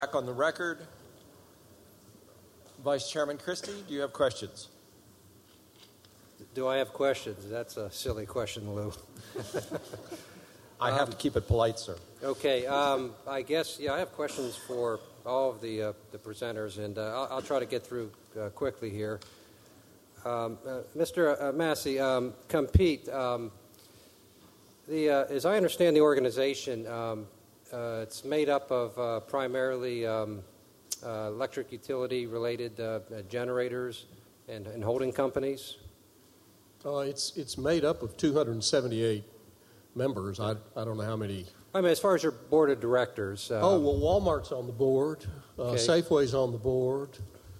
Back on the record. Vice Chairman Christie, do you have questions? Do I have questions? That's a silly question, Lou. I have to keep it polite, sir. Okay. I guess, I have questions for all of the presenters, and I'll try to get through quickly here. Mr. Massey, Compete, as I understand the organization, it's made up of primarily electric utility-related generators and holding companies. It's made up of 278 members. I don't know how many. I mean, as far as your board of directors. Walmart's on the board. Okay. Safeway's on the board.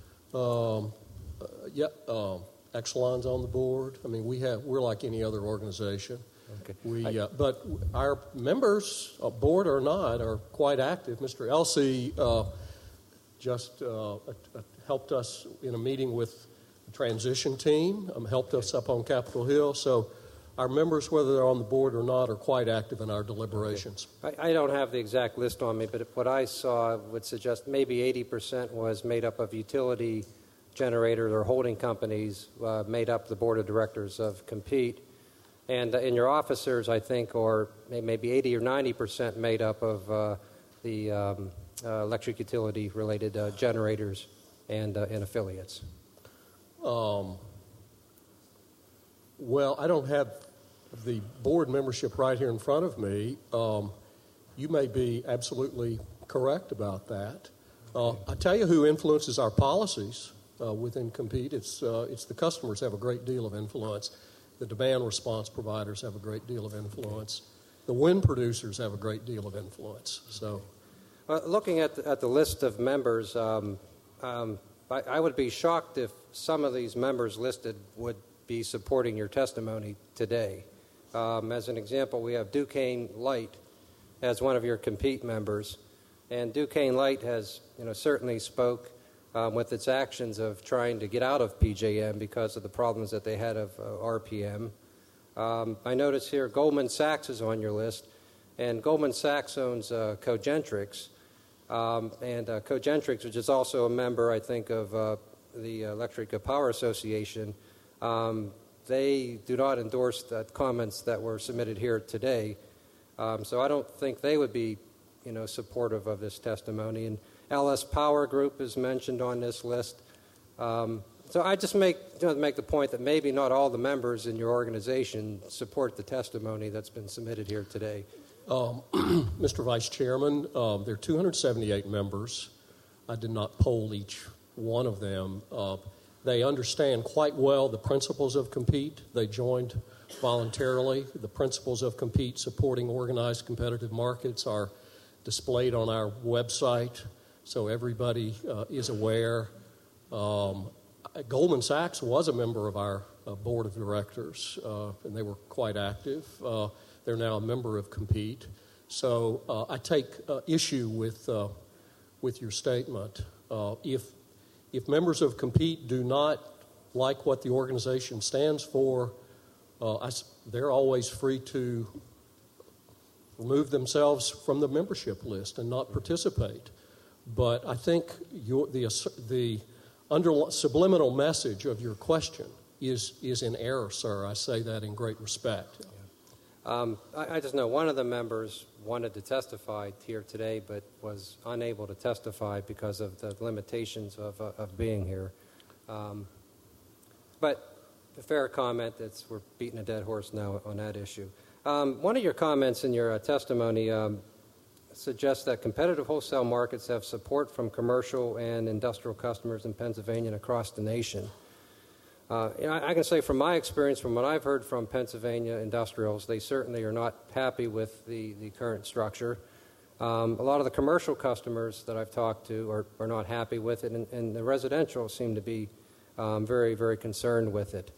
Exelon's on the board. I mean, we're like any other organization. Okay. But our members, board or not, are quite active. Mr. Elsey just helped us in a meeting with the transition team, helped us up on Capitol Hill. So our members, whether they're on the board or not, are quite active in our deliberations. Okay. I don't have the exact list on me, but what I saw would suggest maybe 80% was made up of utility generators or holding companies made up the board of directors of Compete. And in your officers, I think, or maybe 80 or 90% made up of the electric utility-related generators and affiliates. Well, I don't have the board membership right here in front of me. You may be absolutely correct about that. I tell you who influences our policies within Compete. It's the customers have a great deal of influence. The demand response providers have a great deal of influence. The wind producers have a great deal of influence. So, looking at the list of members, I would be shocked if some of these members listed would be supporting your testimony today. As an example, we have Duquesne Light as one of your Compete members, and Duquesne Light has, certainly spoke with its actions of trying to get out of PJM because of the problems that they had of RPM. I notice here Goldman Sachs is on your list, and Goldman Sachs owns Cogentrix, and Cogentrix, which is also a member, I think, of the Electric Power Association. They do not endorse the comments that were submitted here today, so I don't think they would be, supportive of this testimony. And LS Power Group is mentioned on this list. So I just make the point that maybe not all the members in your organization support the testimony that's been submitted here today. Mr. Vice Chairman, there are 278 members. I did not poll each one of them. They understand quite well the principles of Compete. They joined voluntarily. The principles of Compete supporting organized competitive markets are displayed on our website, so everybody is aware. Goldman Sachs was a member of our board of directors, and they were quite active. They're now a member of Compete. So I take issue with your statement. If members of Compete do not like what the organization stands for, they're always free to remove themselves from the membership list and not participate. But I think the subliminal message of your question is in error, sir. I say that in great respect. Yeah. I just know one of the members wanted to testify here today but was unable to testify because of the limitations of being here. But a fair comment, we're beating a dead horse now on that issue. One of your comments in your testimony suggests that competitive wholesale markets have support from commercial and industrial customers in Pennsylvania and across the nation. I can say from my experience, from what I've heard from Pennsylvania industrials, they certainly are not happy with the current structure. A lot of the commercial customers that I've talked to are not happy with it, and the residential seem to be very, very concerned with it.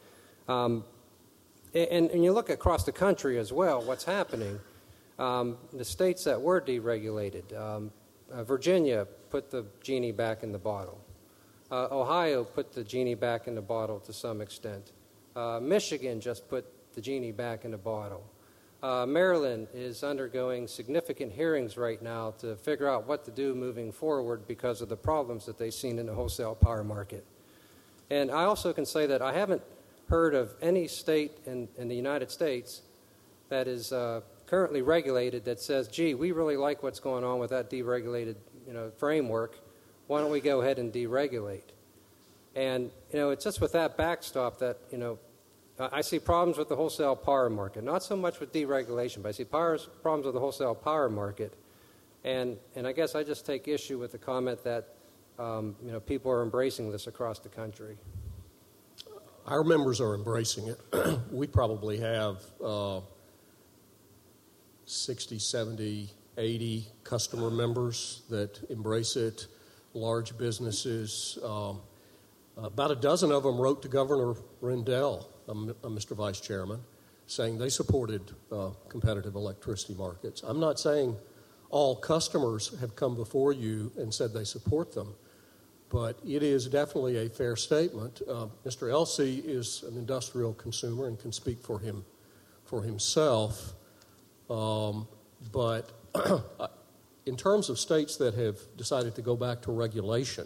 And you look across the country as well, what's happening. The states that were deregulated, Virginia put the genie back in the bottle. Ohio put the genie back in the bottle to some extent. Michigan just put the genie back in the bottle. Maryland is undergoing significant hearings right now to figure out what to do moving forward because of the problems that they've seen in the wholesale power market. And I also can say that I haven't heard of any state in the United States that is currently regulated that says, gee, we really like what's going on with that deregulated framework. Why don't we go ahead and deregulate? And, it's just with that backstop that, I see problems with the wholesale power market, not so much with deregulation, but I see problems with the wholesale power market. And I guess I just take issue with the comment that, people are embracing this across the country. Our members are embracing it. We probably have 60, 70, 80 customer members that embrace it, large businesses. About a dozen of them wrote to Governor Rendell, Mr. Vice Chairman, saying they supported competitive electricity markets. I'm not saying all customers have come before you and said they support them, but it is definitely a fair statement. Mr. Elsey is an industrial consumer and can speak for himself. But in terms of states that have decided to go back to regulation,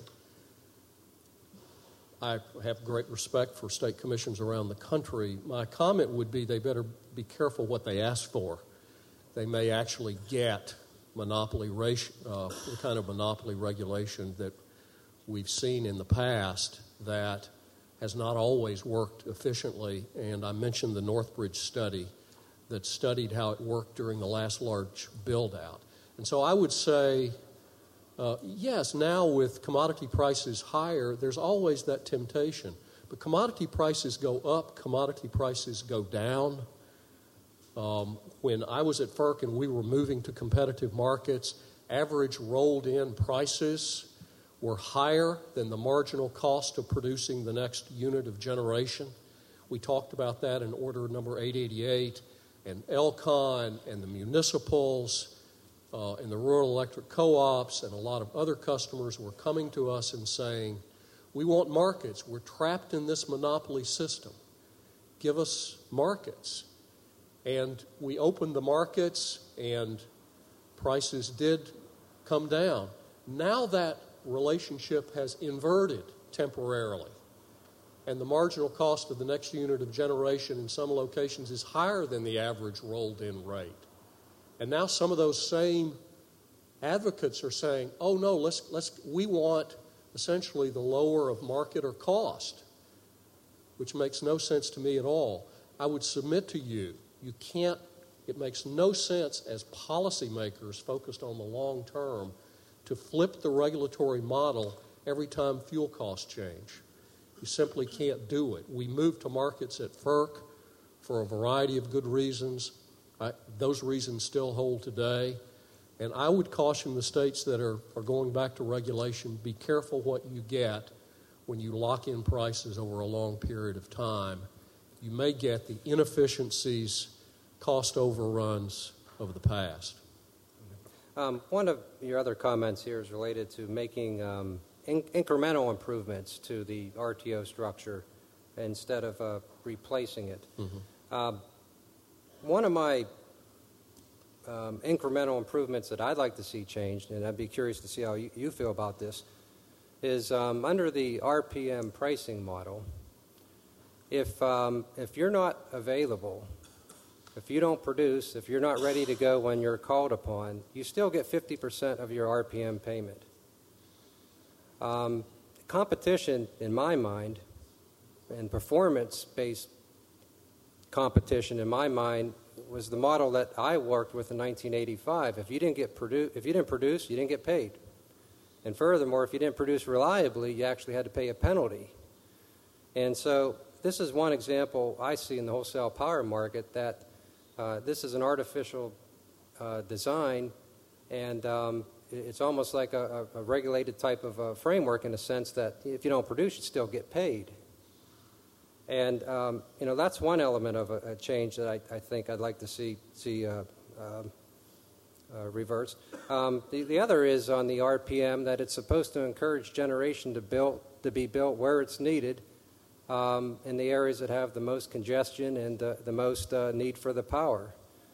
I have great respect for state commissions around the country. My comment would be they better be careful what they ask for. They may actually get the kind of monopoly regulation that we've seen in the past that has not always worked efficiently. And I mentioned the Northbridge study that studied how it worked during the last large build-out. And so I would say, yes, now with commodity prices higher, there's always that temptation. But commodity prices go up, commodity prices go down. When I was at FERC and we were moving to competitive markets, average rolled-in prices were higher than the marginal cost of producing the next unit of generation. We talked about that in order number 888, and ELCON and the municipals and the rural electric co-ops and a lot of other customers were coming to us and saying, we want markets. We're trapped in this monopoly system. Give us markets. And we opened the markets and prices did come down. Now that relationship has inverted temporarily, and the marginal cost of the next unit of generation in some locations is higher than the average rolled-in rate. And now some of those same advocates are saying, oh no, we want essentially the lower of market or cost, which makes no sense to me at all. I would submit to you, it makes no sense as policymakers focused on the long term to flip the regulatory model every time fuel costs change. You simply can't do it. We moved to markets at FERC for a variety of good reasons. Those reasons still hold today. And I would caution the states that are going back to regulation, be careful what you get when you lock in prices over a long period of time. You may get the inefficiencies, cost overruns of the past. One of your other comments here is related to making incremental improvements to the RTO structure instead of replacing it. Mm-hmm. One of my incremental improvements that I'd like to see changed, and I'd be curious to see how you feel about this, is under the RPM pricing model, if you're not available, if you don't produce, if you're not ready to go when you're called upon, you still get 50% of your RPM payment. Competition, in my mind, and performance-based competition, in my mind, was the model that I worked with in 1985. If you didn't produce, you didn't get paid. And furthermore, if you didn't produce reliably, you actually had to pay a penalty. And so this is one example I see in the wholesale power market that this is an artificial design, and it's almost like a regulated type of framework in a sense that if you don't produce, you still get paid. And that's one element of a change that I think I'd like to see reversed. The other is on the RPM that it's supposed to encourage generation to be built where it's needed in the areas that have the most congestion and the most need for the power.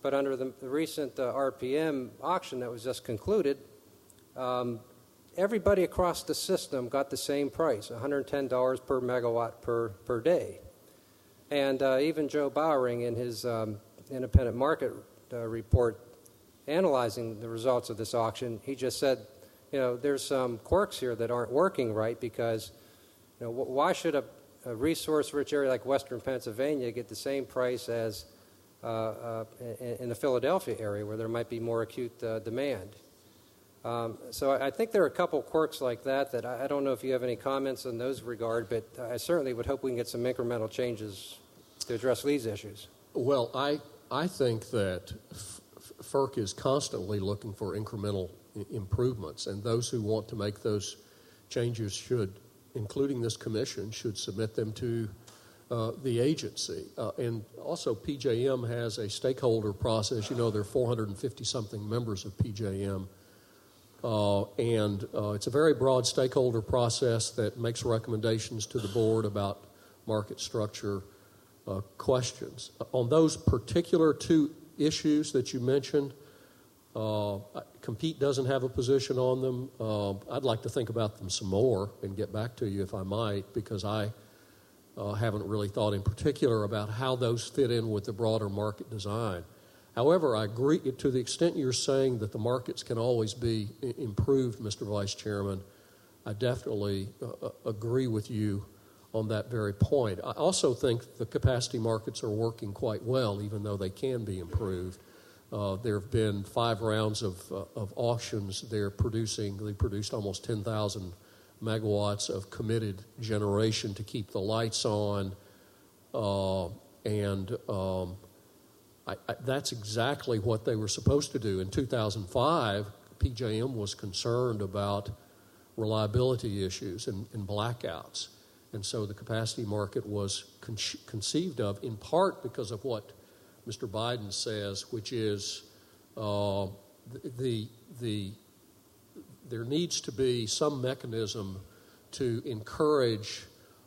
but under the recent RPM auction that was just concluded, everybody across the system got the same price, $110 per megawatt per day. And even Joe Bowering in his independent market report analyzing the results of this auction, he just said, there's some quirks here that aren't working right because, why should a resource-rich area like Western Pennsylvania get the same price as in the Philadelphia area where there might be more acute demand? So I think there are a couple quirks like that I don't know if you have any comments in those regard, but I certainly would hope we can get some incremental changes to address these issues. Well, I think that FERC is constantly looking for incremental improvements, and those who want to make those changes should, including this commission, should submit them to the agency. And also PJM has a stakeholder process. There are 450-something members of PJM. And it's a very broad stakeholder process that makes recommendations to the board about market structure questions. On those particular two issues that you mentioned, Compete doesn't have a position on them. I'd like to think about them some more and get back to you if I might, because I haven't really thought in particular about how those fit in with the broader market design. However, I agree to the extent you're saying that the markets can always be improved, Mr. Vice Chairman. I definitely agree with you on that very point. I also think the capacity markets are working quite well, even though they can be improved. There have been 5 rounds of auctions. They produced almost 10,000 megawatts of committed generation to keep the lights on, that's exactly what they were supposed to do. In 2005, PJM was concerned about reliability issues and blackouts. And so the capacity market was conceived of in part because of what Mr. Biden says, which is there needs to be some mechanism to encourage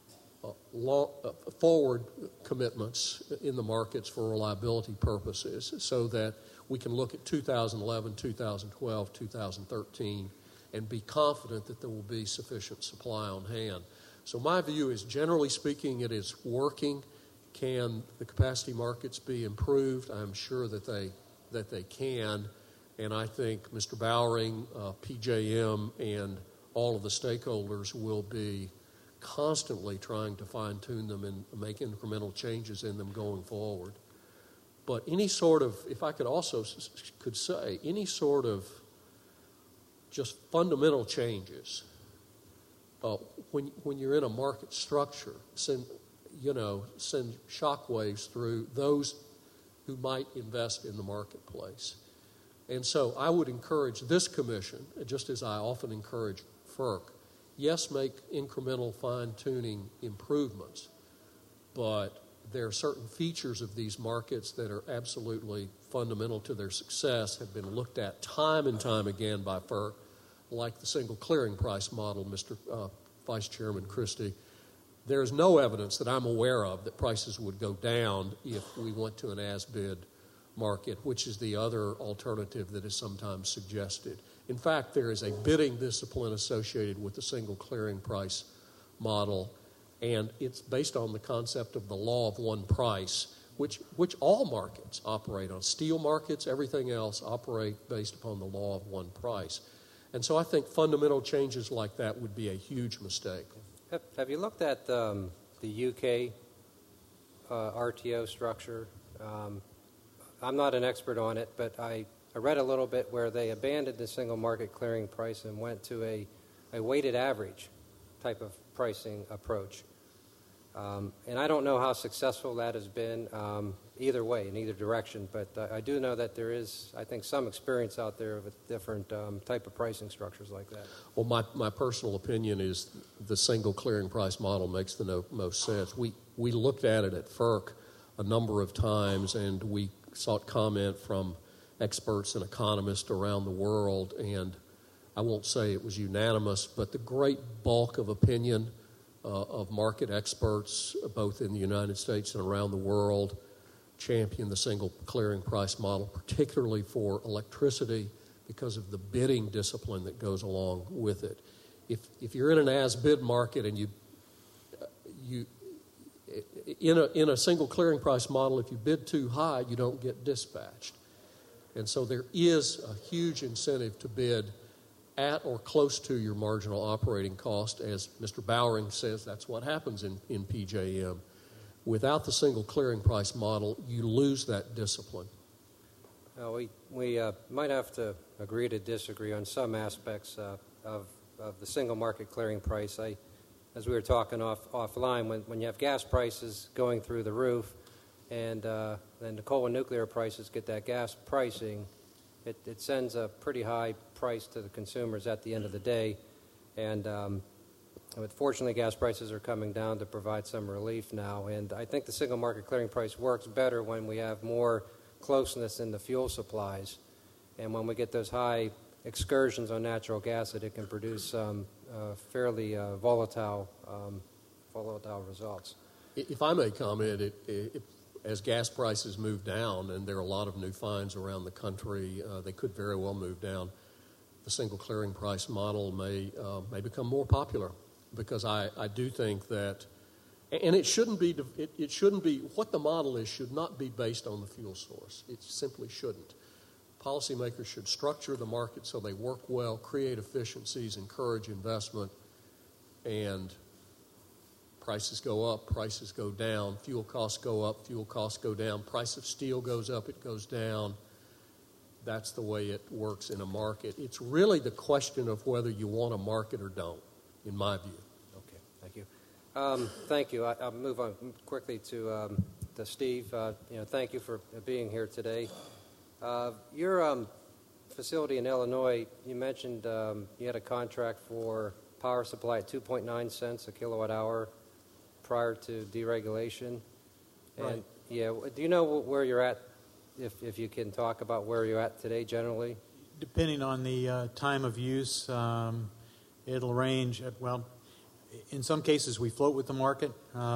forward commitments in the markets for reliability purposes so that we can look at 2011, 2012, 2013 and be confident that there will be sufficient supply on hand. So my view is, generally speaking, it is working. Can the capacity markets be improved? I'm sure that they can, and I think Mr. Bowering, PJM, and all of the stakeholders will be constantly trying to fine-tune them and make incremental changes in them going forward. But any sort of, if I could say, any sort of just fundamental changes, when you're in a market structure, send shockwaves through those who might invest in the marketplace. And so I would encourage this commission, just as I often encourage FERC, yes, make incremental fine-tuning improvements, but there are certain features of these markets that are absolutely fundamental to their success, have been looked at time and time again by FERC, like the single clearing price model, Mr. Vice Chairman Christie. There is no evidence that I'm aware of that prices would go down if we went to an as-bid market, which is the other alternative that is sometimes suggested. In fact, there is a bidding discipline associated with the single clearing price model, and it's based on the concept of the law of one price, which all markets operate on. Steel markets, everything else operate based upon the law of one price. And so I think fundamental changes like that would be a huge mistake. Have you looked at the UK RTO structure? I'm not an expert on it, but I read a little bit where they abandoned the single market clearing price and went to a weighted average type of pricing approach. And I don't know how successful that has been either way, in either direction, but I do know that there is, I think, some experience out there with different type of pricing structures like that. Well, my personal opinion is the single clearing price model makes the most sense. We looked at it at FERC a number of times, and we sought comment from experts and economists around the world, and I won't say it was unanimous, but the great bulk of opinion of market experts, both in the United States and around the world, champion the single clearing price model, particularly for electricity because of the bidding discipline that goes along with it. If you're in an as-bid market and you in a single clearing price model, if you bid too high, you don't get dispatched. And so there is a huge incentive to bid at or close to your marginal operating cost. As Mr. Bowering says, that's what happens in PJM. Without the single clearing price model, you lose that discipline. We might have to agree to disagree on some aspects of the single market clearing price. As we were talking offline, when you have gas prices going through the roof and then the coal and nuclear prices get that gas pricing, it sends a pretty high price to the consumers at the end of the day. And but fortunately, gas prices are coming down to provide some relief now. And I think the single market clearing price works better when we have more closeness in the fuel supplies. And when we get those high excursions on natural gas, that it can produce fairly volatile results. If I may comment, as gas prices move down, and there are a lot of new finds around the country, they could very well move down. The single clearing price model may become more popular, because I do think that, and it shouldn't be what the model is should not be based on the fuel source. It simply shouldn't. Policymakers should structure the market so they work well, create efficiencies, encourage investment, and prices go up, prices go down, fuel costs go up, fuel costs go down, price of steel goes up, it goes down. That's the way it works in a market. It's really the question of whether you want a market or don't, in my view. Okay, thank you. Thank you. I'll move on quickly to Steve. Thank you for being here today. Your facility in Illinois, you mentioned you had a contract for power supply at 2.9 cents a kilowatt hour prior to deregulation. And, right. Yeah. Do you know where you're at, if you can talk about where you're at today generally? Depending on the time of use, it'll range at, well, in some cases we float with the market,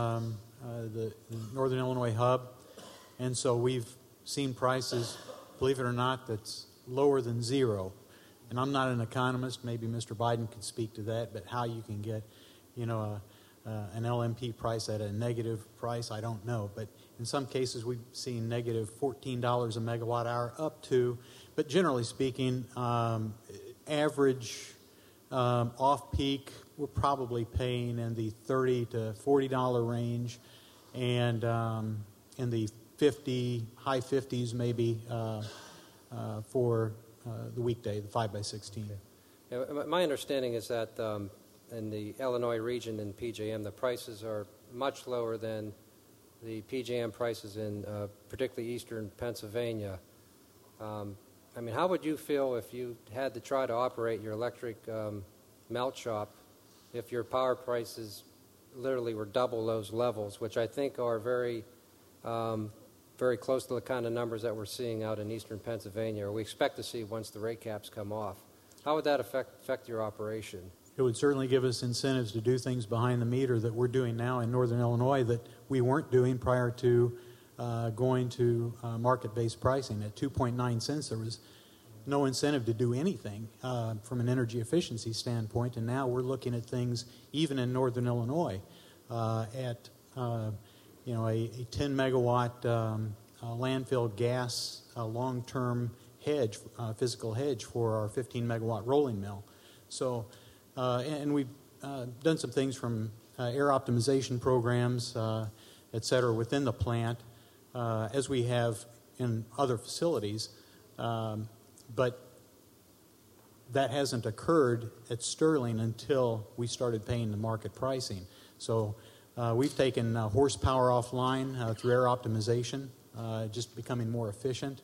the Northern Illinois hub, and so we've seen prices, believe it or not, that's lower than zero. And I'm not an economist, maybe Mr. Biden could speak to that, but how you can get, an LMP price at a negative price, I don't know. But in some cases we've seen negative $14 a megawatt hour up to, but generally speaking, average off-peak, we're probably paying in the $30 to $40 range, and in the high 50s maybe for the weekday, the 5x16. Yeah, my understanding is that in the Illinois region in PJM, the prices are much lower than the PJM prices in particularly eastern Pennsylvania. How would you feel if you had to try to operate your electric melt shop if your power prices literally were double those levels, which I think are very close to the kind of numbers that we're seeing out in eastern Pennsylvania, or we expect to see once the rate caps come off? How would that affect your operation? It would certainly give us incentives to do things behind the meter that we're doing now in Northern Illinois that we weren't doing prior to going to market-based pricing. At 2.9 cents, there was no incentive to do anything from an energy efficiency standpoint, and now we're looking at things even in Northern Illinois at a 10-megawatt landfill gas long-term hedge, physical hedge for our 15-megawatt rolling mill. So, and we've done some things from air optimization programs, et cetera, within the plant, as we have in other facilities. But that hasn't occurred at Sterling until we started paying the market pricing. So we've taken horsepower offline through air optimization, just becoming more efficient,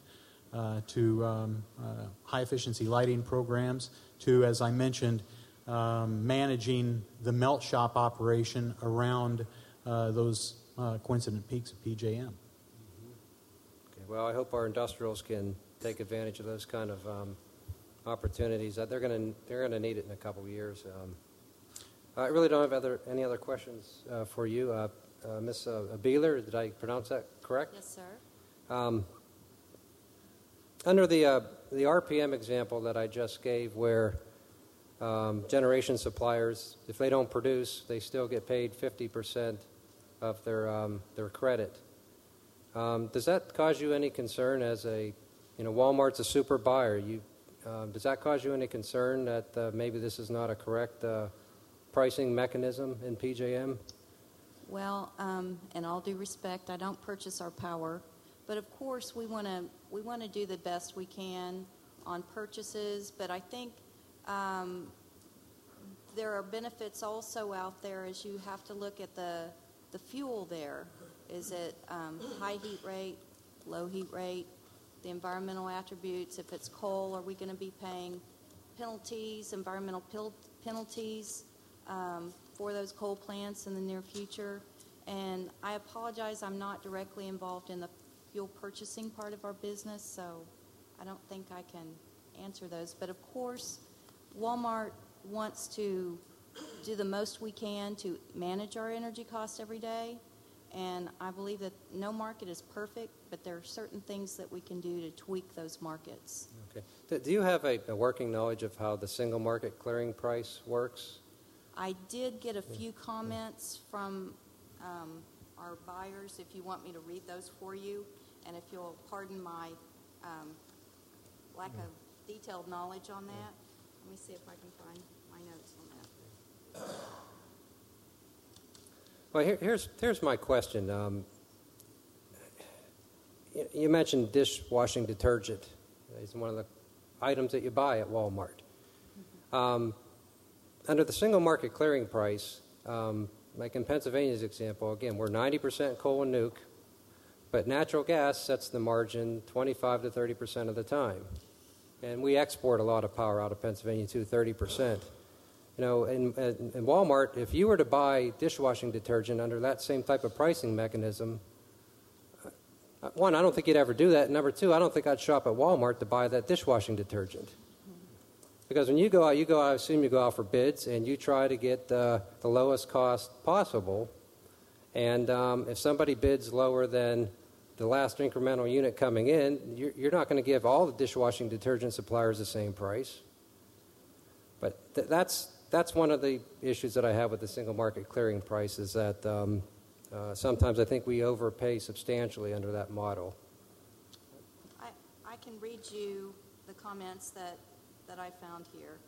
to high-efficiency lighting programs, to, as I mentioned, managing the melt shop operation around those coincident peaks of PJM. Okay, well, I hope our industrials can take advantage of those kind of opportunities. They're going to need it in a couple of years. I really don't have any other questions for you. Ms. Beeler, did I pronounce that correct? Yes, sir. Under the RPM example that I just gave, where generation suppliers, if they don't produce, they still get paid 50% of their credit. Does that cause you any concern as Walmart's a super buyer? Does that cause you any concern that maybe this is not a correct pricing mechanism in PJM? Well, in all due respect, I don't purchase our power, but of course we want to do the best we can on purchases. But I think there are benefits also out there, as you have to look at the fuel there. Is it high heat rate, low heat rate, the environmental attributes? If it's coal, are we going to be paying penalties, environmental penalties for those coal plants in the near future? And I apologize, I'm not directly involved in the fuel purchasing part of our business, so I don't think I can answer those. But of course, Walmart wants to do the most we can to manage our energy costs every day. And I believe that no market is perfect, but there are certain things that we can do to tweak those markets. Okay. Do you have a working knowledge of how the single market clearing price works? I did get a few comments from our buyers, if you want me to read those for you. And if you'll pardon my lack of detailed knowledge on that, let me see if I can find my notes on that. Well, here's my question. You mentioned dishwashing detergent. It's one of the items that you buy at Walmart. Under the single market clearing price, like in Pennsylvania's example, again, we're 90% coal and nuke, but natural gas sets the margin 25 to 30% of the time. And we export a lot of power out of Pennsylvania too, 30%. In Walmart, if you were to buy dishwashing detergent under that same type of pricing mechanism, one, I don't think you'd ever do that. Number two, I don't think I'd shop at Walmart to buy that dishwashing detergent. Because when you go out, I assume you go out for bids, and you try to get the lowest cost possible. And if somebody bids lower than the last incremental unit coming in, you're not going to give all the dishwashing detergent suppliers the same price. But that's one of the issues that I have with the single market clearing price, is that sometimes I think we overpay substantially under that model. I can read you the comments that I found here.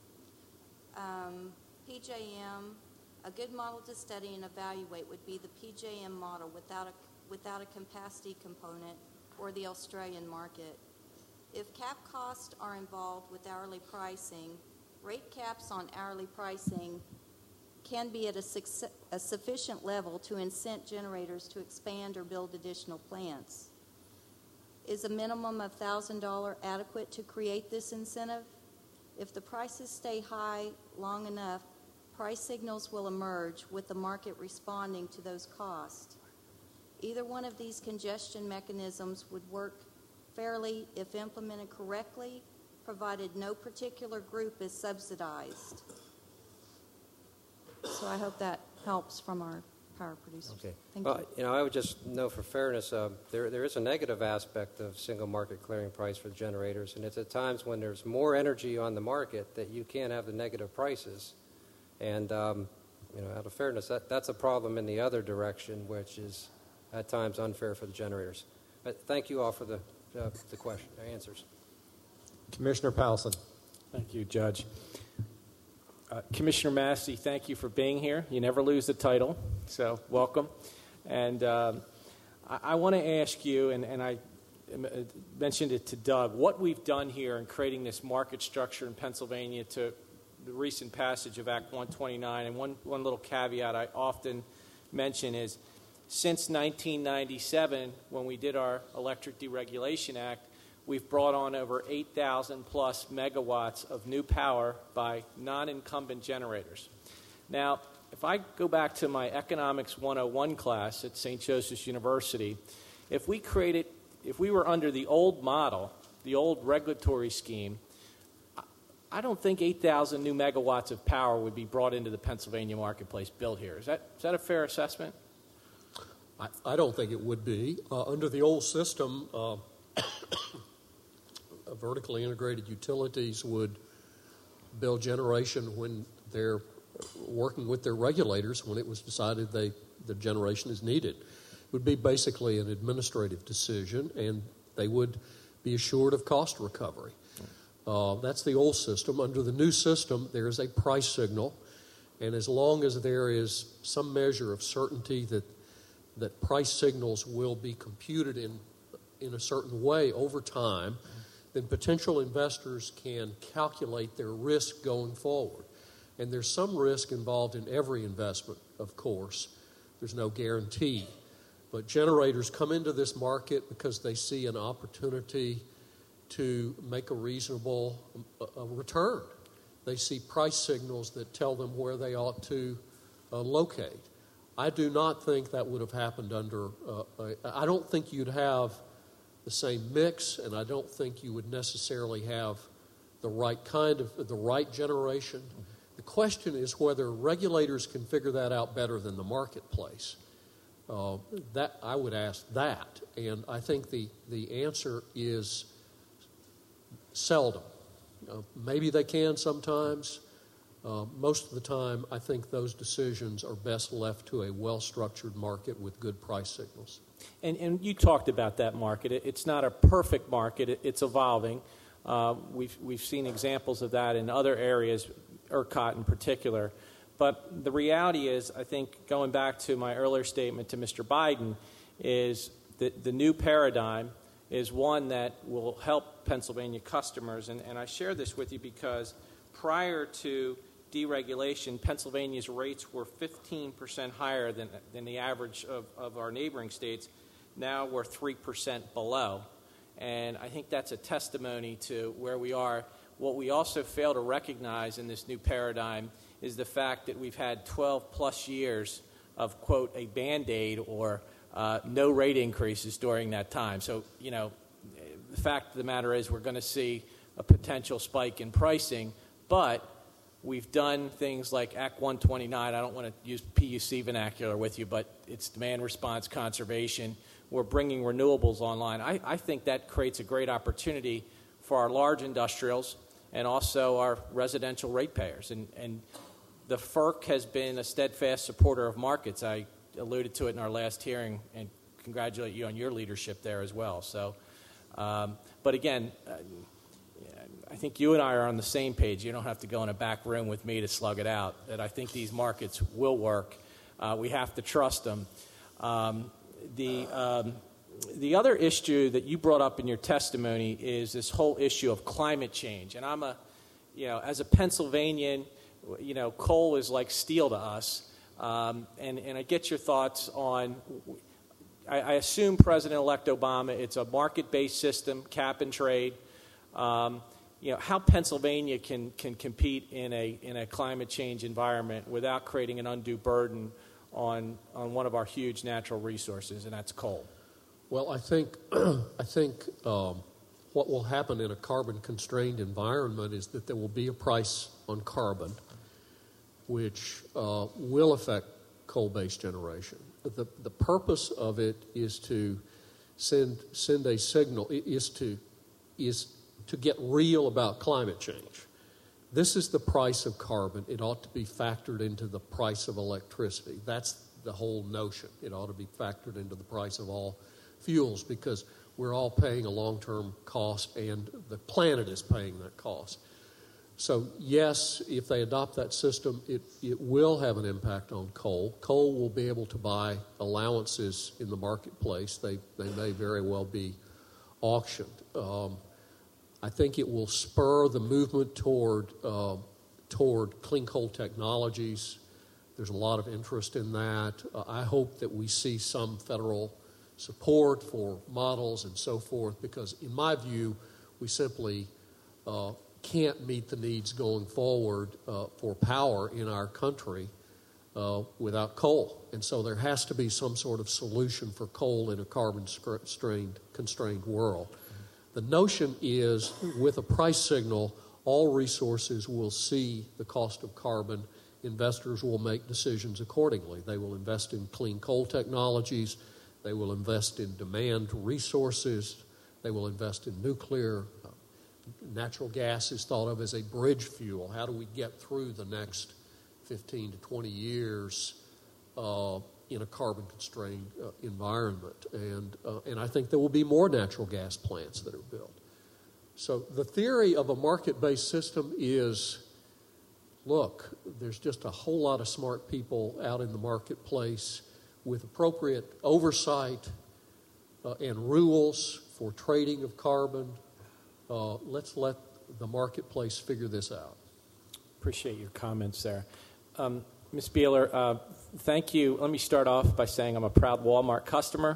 PJM, a good model to study and evaluate would be the PJM model without a capacity component, or the Australian market. If cap costs are involved with hourly pricing, rate caps on hourly pricing can be at a sufficient level to incent generators to expand or build additional plants. Is a minimum of $1,000 adequate to create this incentive? If the prices stay high long enough, price signals will emerge with the market responding to those costs. Either one of these congestion mechanisms would work fairly if implemented correctly, provided no particular group is subsidized. So I hope that helps from our power producers. Okay. Thank you. I would just note for fairness, there is a negative aspect of single market clearing price for generators, and it's at times when there's more energy on the market that you can't have the negative prices. And, out of fairness, that's a problem in the other direction, which is at times unfair for the generators. But thank you all for the answers. Commissioner Powelson. Thank you, Judge. Commissioner Massey, thank you for being here. You never lose the title, so welcome. And I want to ask you, and I mentioned it to Doug, what we've done here in creating this market structure in Pennsylvania to the recent passage of Act 129. And one little caveat I often mention is, since 1997, when we did our Electric Deregulation Act, we've brought on over 8,000 plus megawatts of new power by non-incumbent generators. Now, if I go back to my Economics 101 class at St. Joseph's University, if we were under the old model, the old regulatory scheme, I don't think 8,000 new megawatts of power would be brought into the Pennsylvania marketplace built here. Is that a fair assessment? I don't think it would be. Under the old system, vertically integrated utilities would build generation when they're working with their regulators when it was decided the generation is needed. It would be basically an administrative decision, and they would be assured of cost recovery. That's the old system. Under the new system, there is a price signal, and as long as there is some measure of certainty that price signals will be computed in a certain way over time, then potential investors can calculate their risk going forward. And there's some risk involved in every investment, of course. There's no guarantee. But generators come into this market because they see an opportunity to make a reasonable return. They see price signals that tell them where they ought to locate. I do not think that would have happened under, I don't think you'd have the same mix, and I don't think you would necessarily have the right generation. The question is whether regulators can figure that out better than the marketplace. That I would ask that, and I think the answer is seldom. Maybe they can sometimes. Most of the time, I think those decisions are best left to a well-structured market with good price signals. And you talked about that market. It's not a perfect market. It's evolving. We've seen examples of that in other areas, ERCOT in particular. But the reality is, I think, going back to my earlier statement to Mr. Biden, is that the new paradigm is one that will help Pennsylvania customers. And I share this with you because prior to deregulation, Pennsylvania's rates were 15% higher than the average of our neighboring states. Now we're 3% below. And I think that's a testimony to where we are. What we also fail to recognize in this new paradigm is the fact that we've had 12-plus years of, quote, a Band-Aid or no rate increases during that time. So, the fact of the matter is we're going to see a potential spike in pricing, but we've done things like Act 129. I don't want to use PUC vernacular with you, but it's demand response conservation. We're bringing renewables online. I think that creates a great opportunity for our large industrials and also our residential ratepayers. And the FERC has been a steadfast supporter of markets. I alluded to it in our last hearing and congratulate you on your leadership there as well. So, but again, I think you and I are on the same page. You don't have to go in a back room with me to slug it out, that I think these markets will work. We have to trust them. The other issue that you brought up in your testimony is this whole issue of climate change. And I'm as a Pennsylvanian, coal is like steel to us. And I get your thoughts on, I assume President-elect Obama, it's a market-based system, cap and trade. How Pennsylvania can compete in a climate change environment without creating an undue burden on one of our huge natural resources, and that's coal. Well, I think what will happen in a carbon-constrained environment is that there will be a price on carbon, which will affect coal-based generation. The purpose of it is to send a signal, is to get real about climate change. This is the price of carbon. It ought to be factored into the price of electricity. That's the whole notion. It ought to be factored into the price of all fuels because we're all paying a long-term cost and the planet is paying that cost. So yes, if they adopt that system, it will have an impact on coal. Coal will be able to buy allowances in the marketplace. They may very well be auctioned. I think it will spur the movement toward clean coal technologies. There's a lot of interest in that. I hope that we see some federal support for models and so forth because, in my view, we simply can't meet the needs going forward for power in our country without coal. And so there has to be some sort of solution for coal in a carbon-constrained world. The notion is, with a price signal, all resources will see the cost of carbon investors will make decisions accordingly. They will invest in clean coal technologies. They will invest in demand resources. They will invest in nuclear. Natural gas is thought of as a bridge fuel. How do we get through the next 15 to 20 years in a carbon-constrained environment? And I think there will be more natural gas plants that are built. So the theory of a market-based system is, look, there's just a whole lot of smart people out in the marketplace with appropriate oversight and rules for trading of carbon. Let's let the marketplace figure this out. Appreciate your comments there. Ms. Beeler, thank you. Let me start off by saying I'm a proud Walmart customer,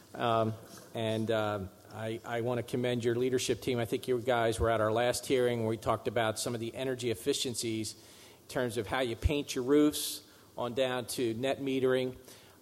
and I want to commend your leadership team. I think you guys were at our last hearing where we talked about some of the energy efficiencies in terms of how you paint your roofs on down to net metering.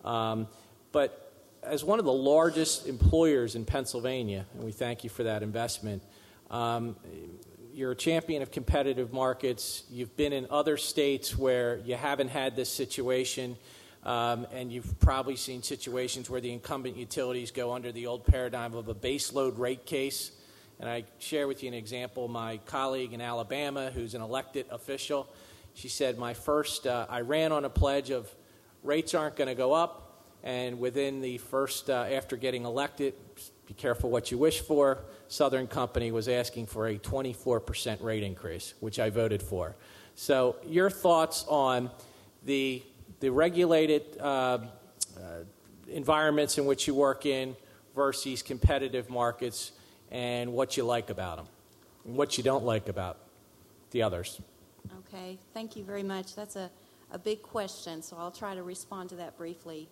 But as one of the largest employers in Pennsylvania, and we thank you for that investment, you're a champion of competitive markets. You've been in other states where you haven't had this situation, and you've probably seen situations where the incumbent utilities go under the old paradigm of a baseload rate case. And I share with you an example. My colleague in Alabama, who's an elected official, she said, I ran on a pledge of rates aren't going to go up, and within the first, after getting elected, be careful what you wish for, Southern Company was asking for a 24% rate increase, which I voted for. So your thoughts on the regulated environments in which you work in versus competitive markets, and what you like about them, and what you don't like about the others. Okay, thank you very much. That's a big question, so I'll try to respond to that briefly.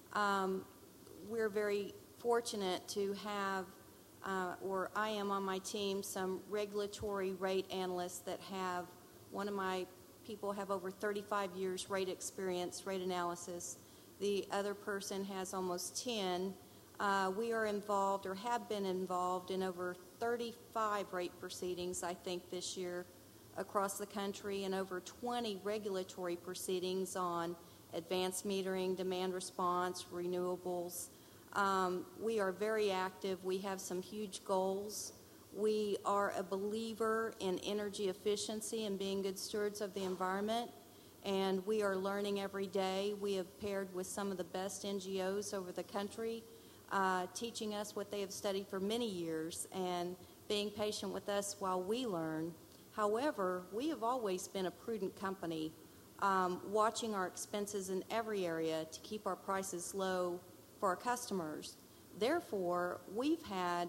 We're very fortunate to have, or I am on my team, some regulatory rate analysts that have, one of my people have over 35 years rate experience, rate analysis. The other person has almost 10. We are involved, or have been involved, in over 35 rate proceedings, I think, this year across the country, and over 20 regulatory proceedings on advanced metering, demand response, renewables. We are very active. We have some huge goals. We are a believer in energy efficiency and being good stewards of the environment, and we are learning every day. We have paired with some of the best NGOs over the country, teaching us what they have studied for many years and being patient with us while we learn. However, we have always been a prudent company, watching our expenses in every area to keep our prices low for our customers. Therefore, we've had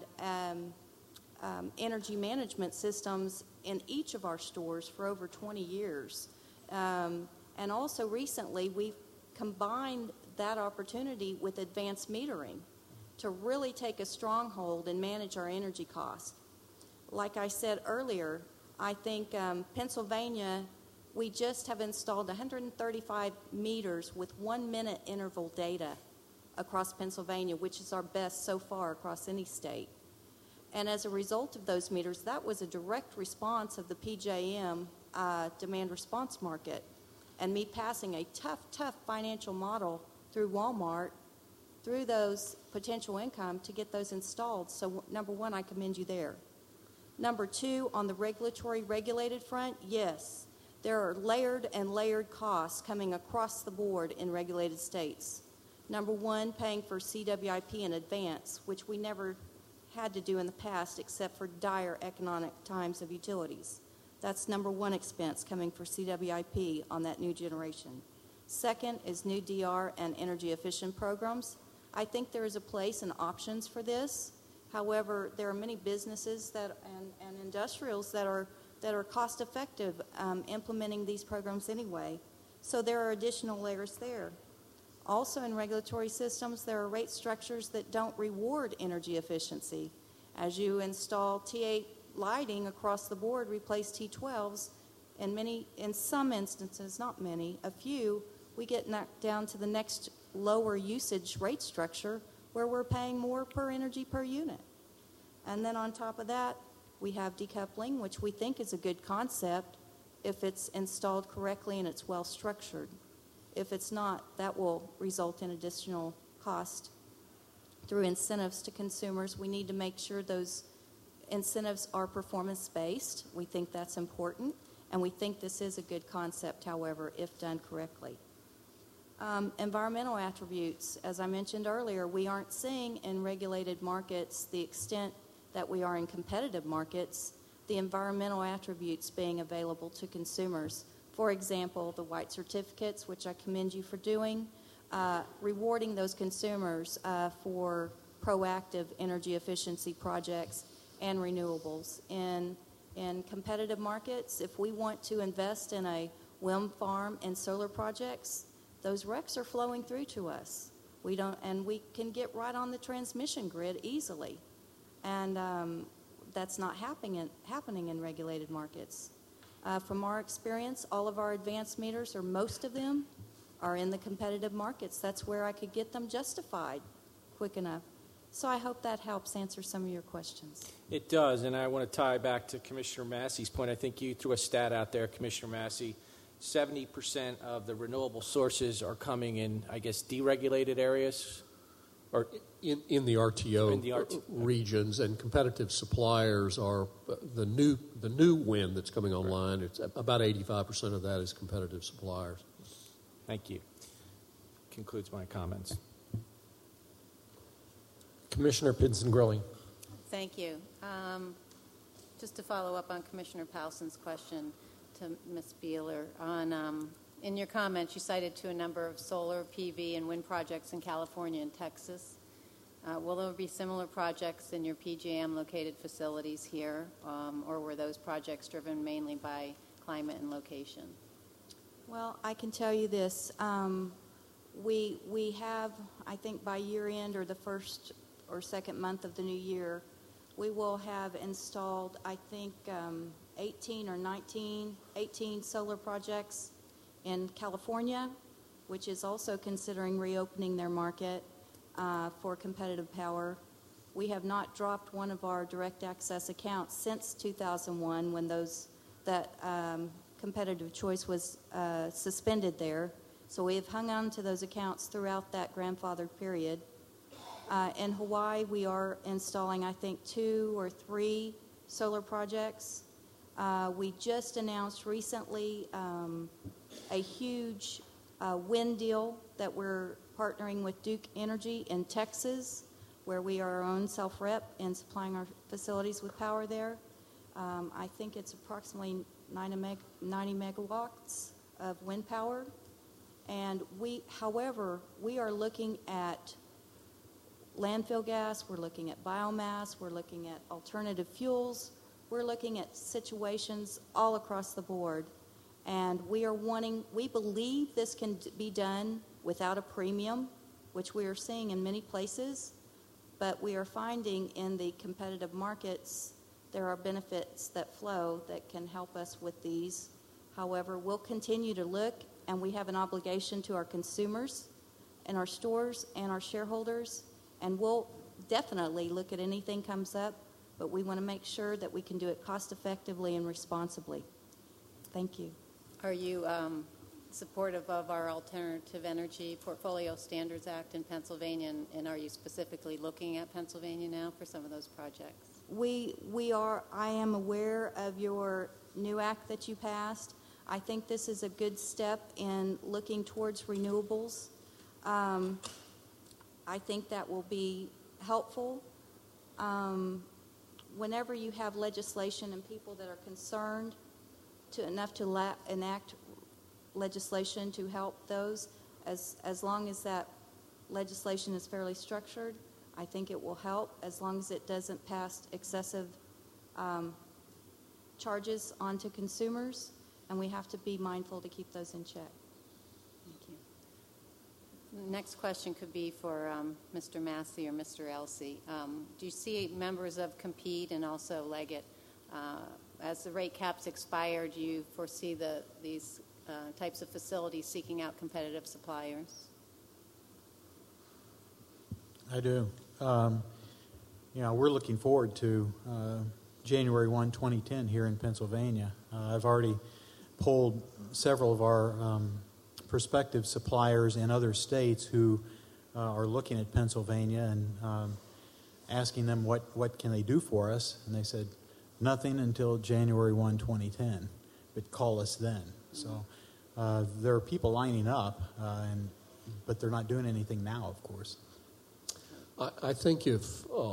energy management systems in each of our stores for over 20 years. And also recently, we've combined that opportunity with advanced metering to really take a stronghold and manage our energy costs. Like I said earlier, I think Pennsylvania, we just have installed 135 meters with 1-minute interval data across Pennsylvania, which is our best so far across any state. And as a result of those meters, that was a direct response of the PJM demand response market, and me passing a tough financial model through Walmart, through those potential income to get those installed. So number one, I commend you there. Number two, on the regulatory regulated front, yes, there are layered and layered costs coming across the board in regulated states. Number one, paying for CWIP in advance, which we never had to do in the past except for dire economic times of utilities. That's number one expense coming for CWIP on that new generation. Second is new DR and energy efficient programs. I think there is a place and options for this. However, there are many businesses and industrials that are cost effective implementing these programs anyway. So there are additional layers there. Also in regulatory systems, there are rate structures that don't reward energy efficiency. As you install T8 lighting across the board, replace T12s, in some instances, not many, a few, we get knocked down to the next lower usage rate structure where we're paying more per energy per unit. And then on top of that, we have decoupling, which we think is a good concept, if it's installed correctly and it's well structured. If it's not, that will result in additional cost. Through incentives to consumers, we need to make sure those incentives are performance-based. We think that's important, and we think this is a good concept, however, if done correctly. Environmental attributes, as I mentioned earlier, we aren't seeing in regulated markets the extent that we are in competitive markets, the environmental attributes being available to consumers. For example, the white certificates, which I commend you for doing, rewarding those consumers for proactive energy efficiency projects and renewables. In competitive markets, if we want to invest in a wind farm and solar projects, those RECs are flowing through to us. We can get right on the transmission grid easily, and that's not happening in regulated markets. From our experience, all of our advanced meters, or most of them, are in the competitive markets. That's where I could get them justified quick enough. So I hope that helps answer some of your questions. It does, and I want to tie back to Commissioner Massey's point. I think you threw a stat out there, Commissioner Massey. 70% of the renewable sources are coming in, I guess, deregulated areas? Or in the RTO regions, and competitive suppliers are the new wind that's coming online. It's about 85% of that is competitive suppliers. Thank you. Concludes my comments. Commissioner Pinson-Grilling. Thank you. Just to follow up on Commissioner Powelson's question to Ms. Beeler, in your comments you cited to a number of solar, PV, and wind projects in California and Texas. Will there be similar projects in your PJM-located facilities here, or were those projects driven mainly by climate and location? Well, I can tell you this. We have, I think by year end or the first or second month of the new year, we will have installed, I think, 18 solar projects in California, which is also considering reopening their market for competitive power. We have not dropped one of our direct access accounts since 2001 when that competitive choice was suspended there. So we have hung on to those accounts throughout that grandfathered period. In Hawaii, we are installing, I think, 2 or 3 solar projects. We just announced recently a huge wind deal that we're partnering with Duke Energy in Texas, where we are our own self-rep in supplying our facilities with power there. I think it's approximately 90 megawatts of wind power. And however, we are looking at landfill gas, we're looking at biomass, we're looking at alternative fuels, we're looking at situations all across the board. And we believe this can be done without a premium, which we are seeing in many places, but we are finding in the competitive markets there are benefits that flow that can help us with these. However, we'll continue to look, and we have an obligation to our consumers and our stores and our shareholders, and we'll definitely look at anything comes up, but we want to make sure that we can do it cost effectively and responsibly. Thank you. Are you supportive of our Alternative Energy Portfolio Standards Act in Pennsylvania, and are you specifically looking at Pennsylvania now for some of those projects? We are. I am aware of your new act that you passed. I think this is a good step in looking towards renewables. I think that will be helpful. Whenever you have legislation and people that are concerned enough to enact legislation to help those, as long as that legislation is fairly structured, I think it will help as long as it doesn't pass excessive charges onto consumers, and we have to be mindful to keep those in check. Thank you. The next question could be for Mr. Massey or Mr. Elsey. Do you see members of Compete and also Leggett, as the rate caps expire, do you foresee these types of facilities seeking out competitive suppliers? I do. We're looking forward to January 1, 2010 here in Pennsylvania. I've already polled several of our prospective suppliers in other states who are looking at Pennsylvania and asking them what can they do for us, and they said nothing until January 1, 2010, but call us then. So there are people lining up, but they're not doing anything now, of course. I think if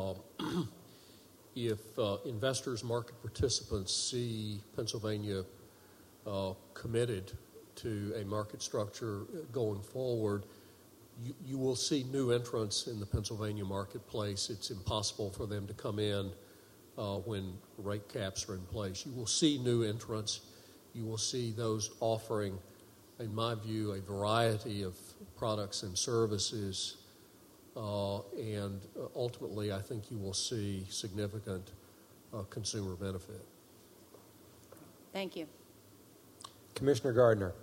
investors, market participants see Pennsylvania committed to a market structure going forward, you will see new entrants in the Pennsylvania marketplace. It's impossible for them to come in when rate caps are in place. You will see new entrants. You will see those offering, in my view, a variety of products and services, and ultimately I think you will see significant consumer benefit. Thank you. Commissioner Gardner.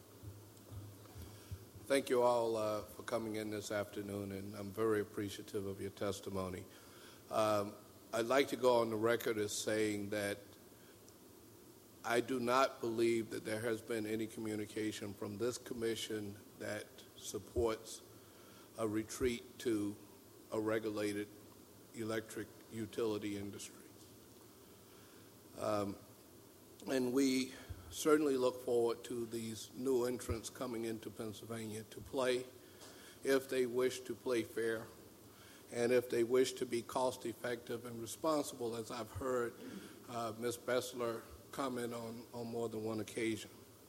Thank you all for coming in this afternoon, and I'm very appreciative of your testimony. I'd like to go on the record as saying that I do not believe that there has been any communication from this commission that supports a retreat to a regulated electric utility industry. And we certainly look forward to these new entrants coming into Pennsylvania to play, if they wish to play fair, and if they wish to be cost-effective and responsible, as I've heard Ms. Bessler comment on more than one occasion.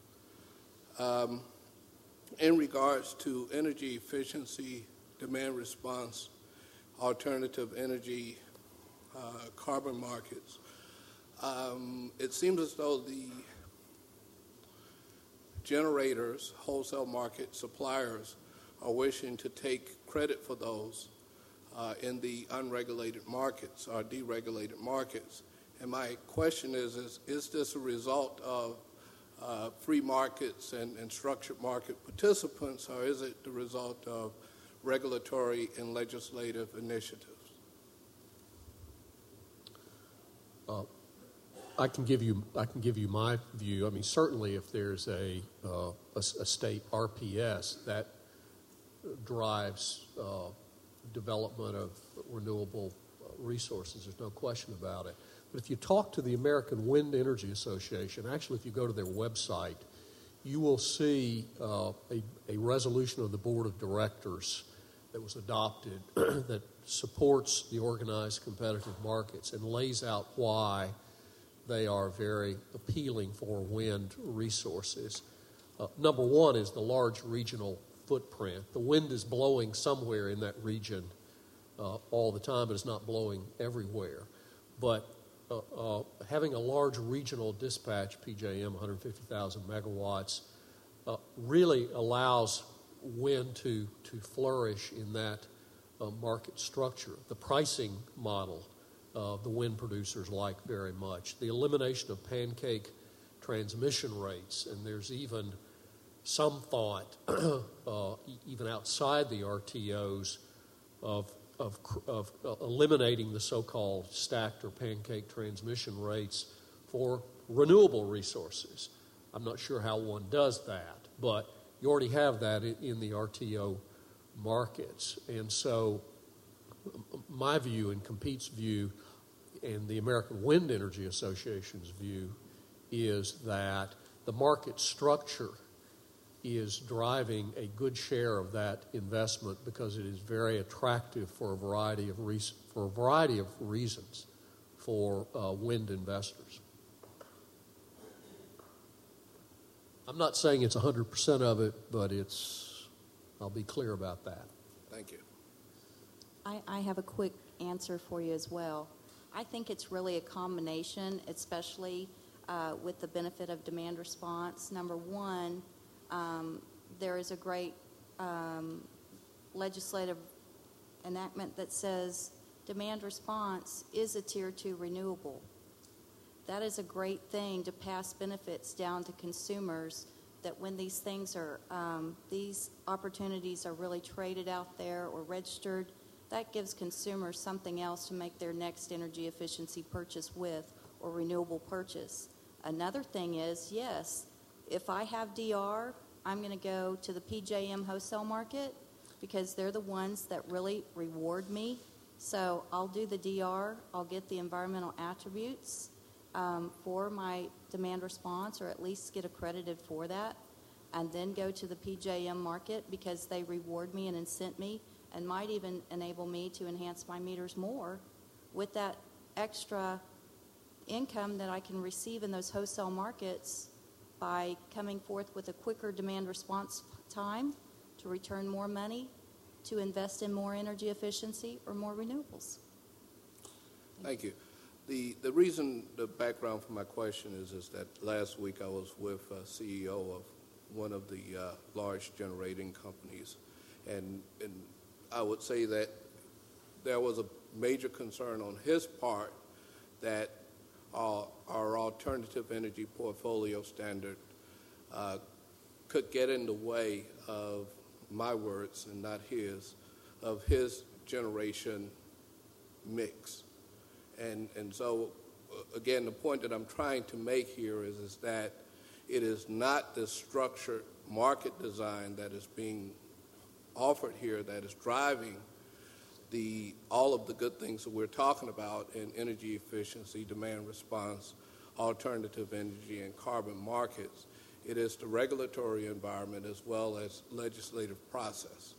In regards to energy efficiency, demand response, alternative energy, carbon markets, it seems as though the generators, wholesale market suppliers, are wishing to take credit for those in the unregulated markets or deregulated markets. And my question is this a result of free markets and structured market participants, or is it the result of regulatory and legislative initiatives? I can give you my view. I mean, certainly if there's a state RPS, that drives development of renewable resources. There's no question about it. But if you talk to the American Wind Energy Association, actually if you go to their website, you will see a resolution of the Board of Directors that was adopted that supports the organized competitive markets and lays out why they are very appealing for wind resources. Number one is the large regional footprint. The wind is blowing somewhere in that region all the time, but it's not blowing everywhere. But having a large regional dispatch, PJM, 150,000 megawatts, really allows wind to flourish in that market structure. The pricing model the wind producers like very much. The elimination of pancake transmission rates, and there's even some thought, even outside the RTOs, of eliminating the so-called stacked or pancake transmission rates for renewable resources. I'm not sure how one does that, but you already have that in the RTO markets. And so my view and Compete's view and the American Wind Energy Association's view is that the market structure is driving a good share of that investment because it is very attractive for a variety of reasons for wind investors. I'm not saying it's 100% of it, but I'll be clear about that. Thank you. I have a quick answer for you as well. I think it's really a combination, especially with the benefit of demand response. Number one, there is a great legislative enactment that says demand response is a Tier 2 renewable. That is a great thing to pass benefits down to consumers, that when these things are, these opportunities are really traded out there or registered, that gives consumers something else to make their next energy efficiency purchase with or renewable purchase. Another thing is, yes, if I have DR, I'm going to go to the PJM wholesale market because they're the ones that really reward me. So I'll do the DR. I'll get the environmental attributes for my demand response, or at least get accredited for that, and then go to the PJM market because they reward me and incent me and might even enable me to enhance my meters more with that extra income that I can receive in those wholesale markets by coming forth with a quicker demand response time to return more money, to invest in more energy efficiency or more renewables. Thank you. The reason, the background for my question is that last week I was with a CEO of one of the large generating companies, and I would say that there was a major concern on his part that our alternative energy portfolio standard could get in the way of, my words and not his, of his generation mix. And so, again, the point that I'm trying to make here is that it is not the structured market design that is being offered here that is driving all of the good things that we're talking about in energy efficiency, demand response, alternative energy, and carbon markets. It is the regulatory environment as well as legislative process.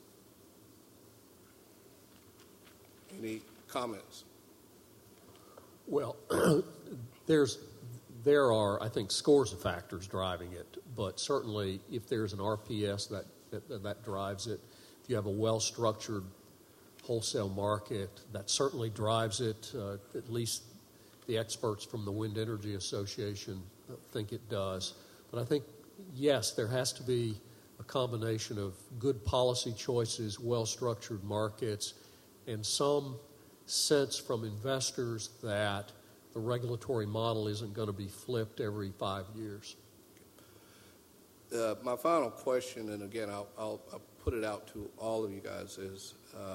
Any comments? Well, there are, I think, scores of factors driving it, but certainly if there's an RPS that drives it, if you have a well-structured wholesale market, that certainly drives it. At least the experts from the Wind Energy Association think it does. But I think, yes, there has to be a combination of good policy choices, well-structured markets, and some sense from investors that the regulatory model isn't going to be flipped every 5 years. My final question, and again, I'll put it out to all of you guys, is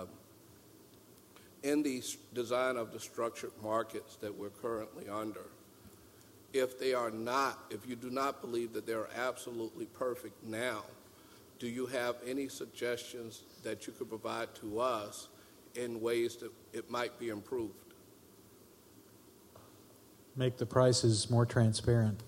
in the design of the structured markets that we're currently under, if you do not believe that they're absolutely perfect now, do you have any suggestions that you could provide to us in ways that it might be improved? Make the prices more transparent.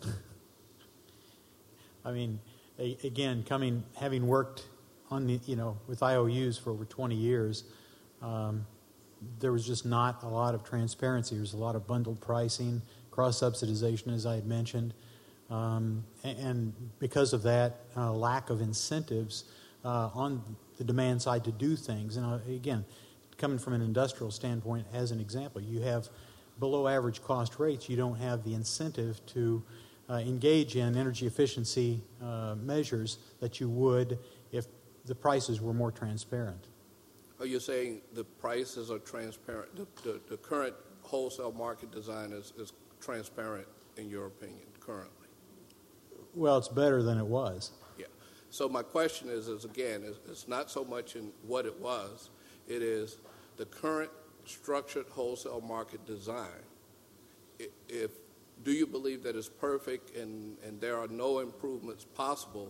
I mean, again, having worked on with IOUs for over 20 years, there was just not a lot of transparency. There was a lot of bundled pricing, cross-subsidization, as I had mentioned, and because of that, lack of incentives on the demand side to do things. And again, coming from an industrial standpoint, as an example, you have below average cost rates. You don't have the incentive to engage in energy efficiency measures that you would if the prices were more transparent. Are you saying the prices are transparent? The current wholesale market design is transparent, in your opinion, currently? Well, it's better than it was. Yeah. So my question is again, it's not so much in what it was. It is the current structured wholesale market design. Do you believe that it's perfect and there are no improvements possible?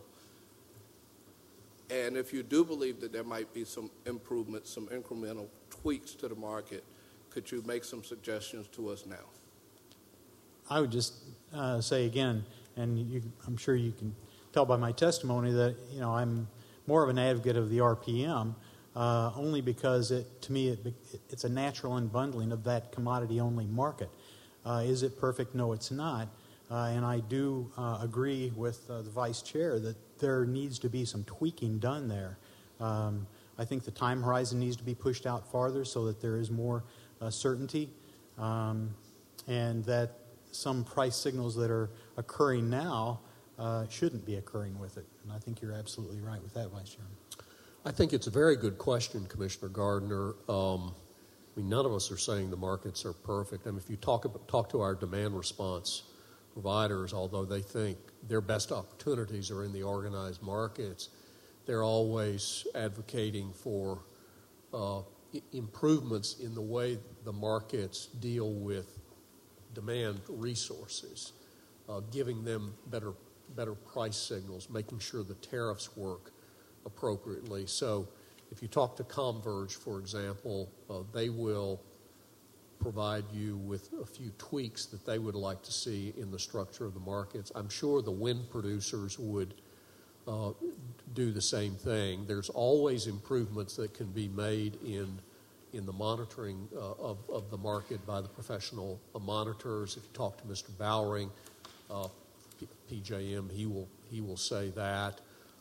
And if you do believe that there might be some improvements, some incremental tweaks to the market, could you make some suggestions to us now? I would just say again, and I'm sure you can tell by my testimony that I'm more of an advocate of the RPM, only because to me it's a natural unbundling of that commodity-only market. Is it perfect? No, it's not. And I do agree with the Vice Chair that there needs to be some tweaking done there. I think the time horizon needs to be pushed out farther so that there is more certainty, and that some price signals that are occurring now shouldn't be occurring with it. And I think you're absolutely right with that, Vice Chairman. I think it's a very good question, Commissioner Gardner. None of us are saying the markets are perfect. If you talk to our demand response providers, although they think their best opportunities are in the organized markets, they're always advocating for improvements in the way the markets deal with demand resources, giving them better better price signals, making sure the tariffs work appropriately. So if you talk to Converge, for example, they will provide you with a few tweaks that they would like to see in the structure of the markets. I'm sure the wind producers would do the same thing. There's always improvements that can be made in the monitoring of the market by the professional monitors. If you talk to Mr. Bowering, PJM, he will say that.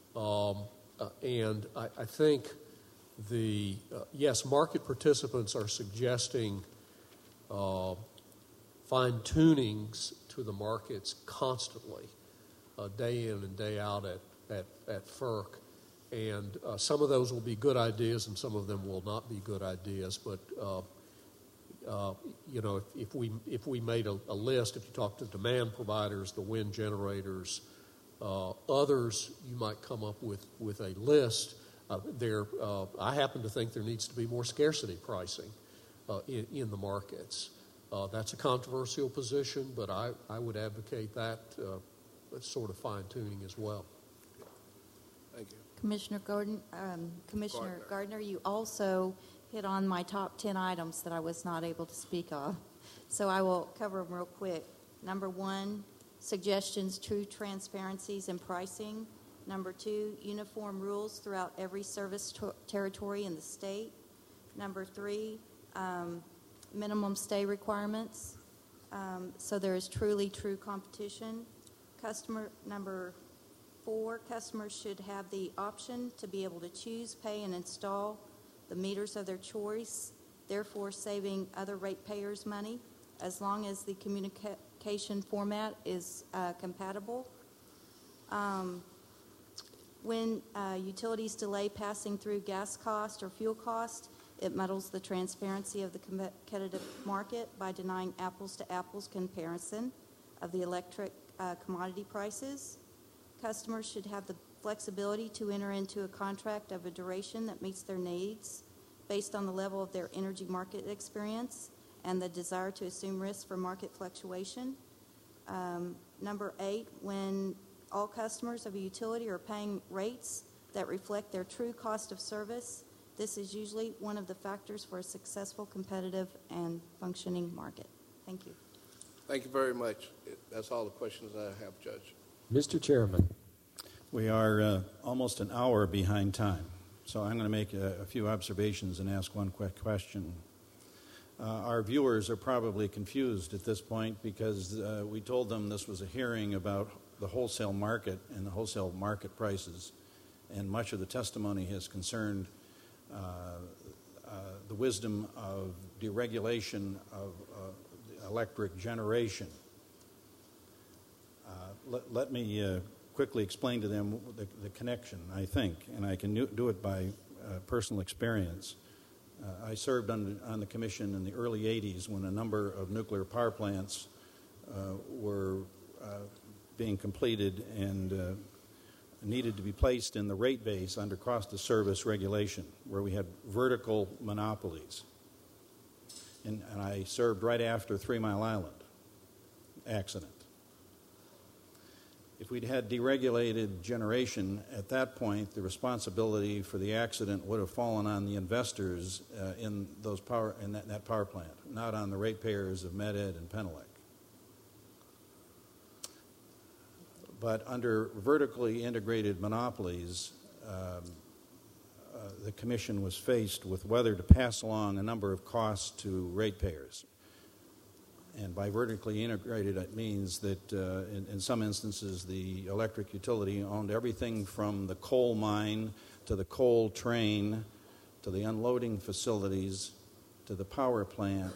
And I think yes, market participants are suggesting fine-tunings to the markets constantly, day in and day out at FERC. And some of those will be good ideas and some of them will not be good ideas. But, if we made a list, if you talk to demand providers, the wind generators, others, you might come up with a list. I happen to think there needs to be more scarcity pricing in the markets. That's a controversial position, but I would advocate that sort of fine-tuning as well. Thank you. Commissioner Gardner, you also hit on my top 10 items that I was not able to speak of. So I will cover them real quick. Number 1, suggestions, true transparencies in pricing. Number 2, uniform rules throughout every service territory in the state. Number 3, minimum stay requirements. So there is truly true competition. Number 4, customers should have the option to be able to choose, pay, and install the meters of their choice, therefore saving other ratepayers money as long as the communication format is compatible. When utilities delay passing through gas cost or fuel cost, it muddles the transparency of the competitive market by denying apples-to-apples comparison of the electric commodity prices. Customers should have the flexibility to enter into a contract of a duration that meets their needs based on the level of their energy market experience and the desire to assume risk for market fluctuation. Number 8, when all customers of a utility are paying rates that reflect their true cost of service, this is usually one of the factors for a successful, competitive, and functioning market. Thank you. Thank you very much. That's all the questions I have, Judge. Mr. Chairman. We are almost an hour behind time, so I'm going to make a few observations and ask one quick question. Our viewers are probably confused at this point because we told them this was a hearing about the wholesale market and the wholesale market prices, and much of the testimony has concerned the wisdom of deregulation of electric generation. Let me quickly explain to them the connection, I think, and I can do it by personal experience. I served on the commission in the early 80s when a number of nuclear power plants were being completed and needed to be placed in the rate base under cost of service regulation, where we had vertical monopolies. And I served right after 3 Mile Island accident. If we'd had deregulated generation at that point, the responsibility for the accident would have fallen on the investors in that power plant, not on the ratepayers of Med-Ed and Penelec. But under vertically integrated monopolies, the Commission was faced with whether to pass along a number of costs to ratepayers. And by vertically integrated, it means that in some instances, the electric utility owned everything from the coal mine to the coal train to the unloading facilities to the power plant,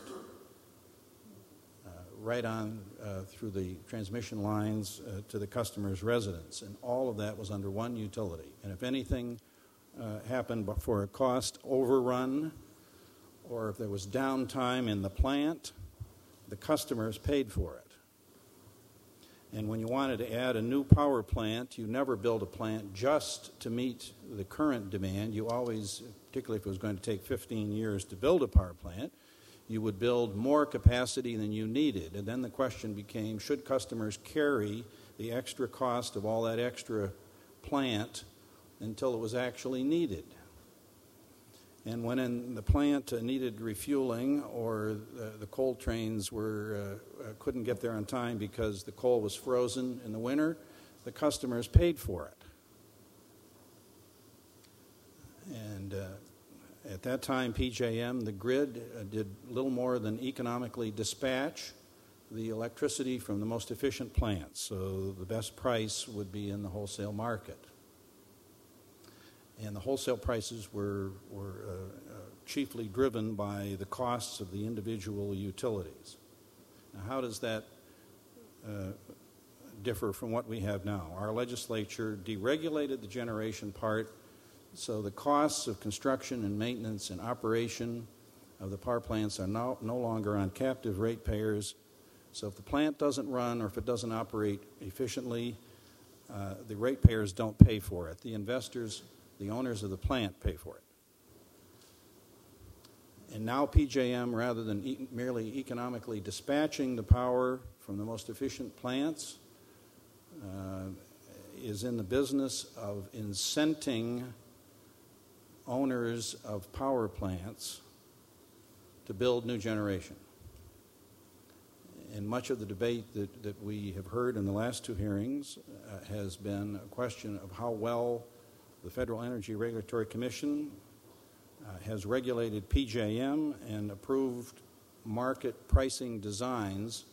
right on through the transmission lines to the customer's residence. And all of that was under one utility. And if anything happened for a cost overrun or if there was downtime in the plant, the customers paid for it. And when you wanted to add a new power plant, you never build a plant just to meet the current demand. You always, particularly if it was going to take 15 years to build a power plant, you would build more capacity than you needed. And then the question became, should customers carry the extra cost of all that extra plant until it was actually needed. And when the plant needed refueling or the coal trains couldn't get there on time because the coal was frozen in the winter, the customers paid for it. And at that time, PJM, the grid, did little more than economically dispatch the electricity from the most efficient plants. So the best price would be in the wholesale market. And the wholesale prices were chiefly driven by the costs of the individual utilities. Now, how does that differ from what we have now? Our legislature deregulated the generation part, so the costs of construction and maintenance and operation of the power plants are no longer on captive ratepayers. So if the plant doesn't run or if it doesn't operate efficiently, the ratepayers don't pay for it. The investors, the owners of the plant, pay for it. And now PJM, rather than merely economically dispatching the power from the most efficient plants, is in the business of incenting owners of power plants to build new generation. And much of the debate that we have heard in the last two hearings has been a question of how well the Federal Energy Regulatory Commission has regulated PJM and approved market pricing designs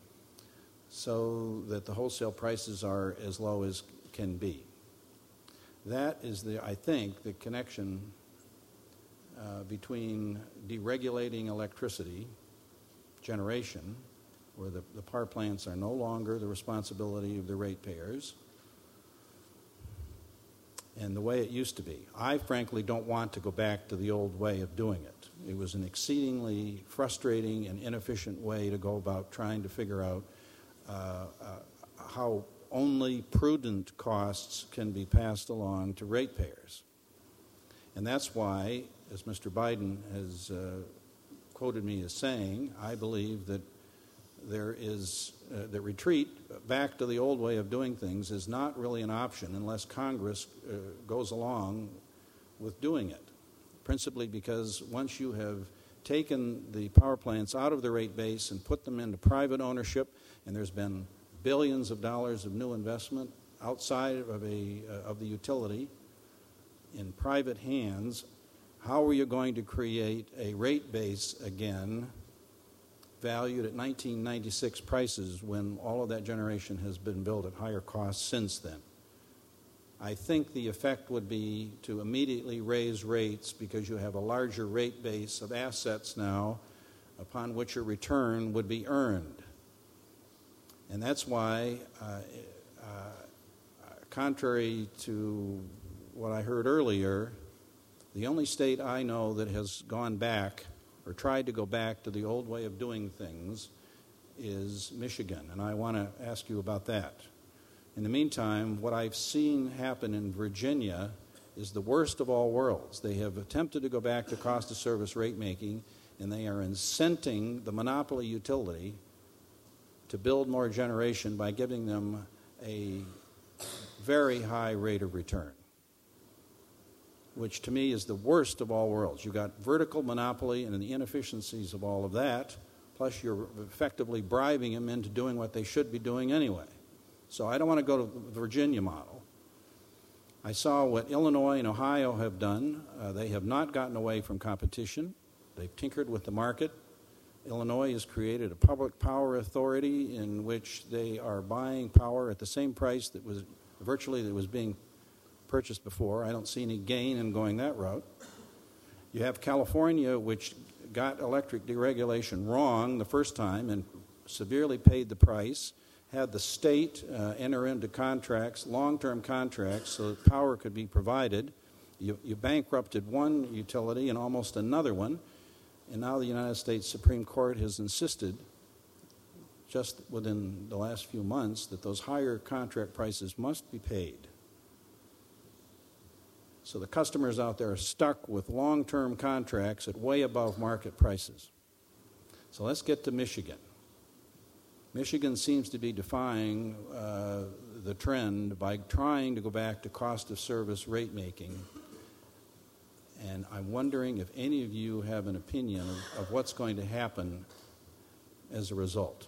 so that the wholesale prices are as low as can be. That is, I think, the connection between deregulating electricity generation, where the power plants are no longer the responsibility of the ratepayers, and the way it used to be. I frankly don't want to go back to the old way of doing it. It was an exceedingly frustrating and inefficient way to go about trying to figure out how only prudent costs can be passed along to ratepayers. And that's why, as Mr. Biden has quoted me as saying, I believe that there is the retreat back to the old way of doing things is not really an option unless Congress goes along with doing it, principally because once you have taken the power plants out of the rate base and put them into private ownership, and there's been billions of dollars of new investment outside of the utility in private hands, how are you going to create a rate base again valued at 1996 prices when all of that generation has been built at higher costs since then? I think the effect would be to immediately raise rates because you have a larger rate base of assets now upon which a return would be earned. And that's why, contrary to what I heard earlier, the only state I know that has gone back or tried to go back to the old way of doing things is Michigan, and I want to ask you about that. In the meantime, what I've seen happen in Virginia is the worst of all worlds. They have attempted to go back to cost of service rate making, and they are incenting the monopoly utility to build more generation by giving them a very high rate of return, which to me is the worst of all worlds. You've got vertical monopoly and the inefficiencies of all of that, plus you're effectively bribing them into doing what they should be doing anyway. So I don't want to go to the Virginia model. I saw what Illinois and Ohio have done. They have not gotten away from competition. They've tinkered with the market. Illinois has created a public power authority in which they are buying power at the same price that was being purchased before. I don't see any gain in going that route. You have California, which got electric deregulation wrong the first time and severely paid the price, had the state enter into contracts, long-term contracts, so that power could be provided. You bankrupted one utility and almost another one, and now the United States Supreme Court has insisted, just within the last few months, that those higher contract prices must be paid. So the customers out there are stuck with long-term contracts at way above market prices. So let's get to Michigan. Michigan seems to be defying the trend by trying to go back to cost of service rate making. And I'm wondering if any of you have an opinion of what's going to happen as a result.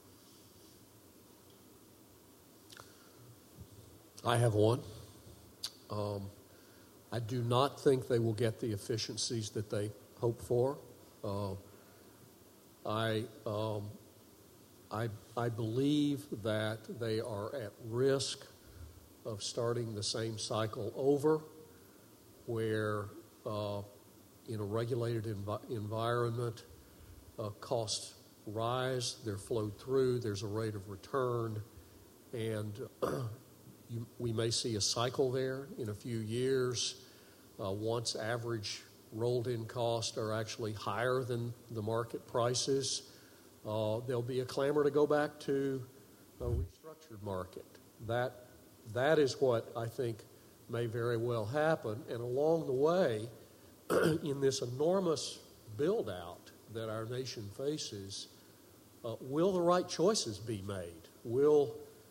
I have one. I do not think they will get the efficiencies that they hope for. I believe that they are at risk of starting the same cycle over, where in a regulated environment, costs rise, they're flowed through, there's a rate of return, and we may see a cycle there in a few years. Once average rolled-in costs are actually higher than the market prices, there'll be a clamor to go back to a restructured market. That is what I think may very well happen. And along the way, in this enormous build-out that our nation faces, will the right choices be made? Will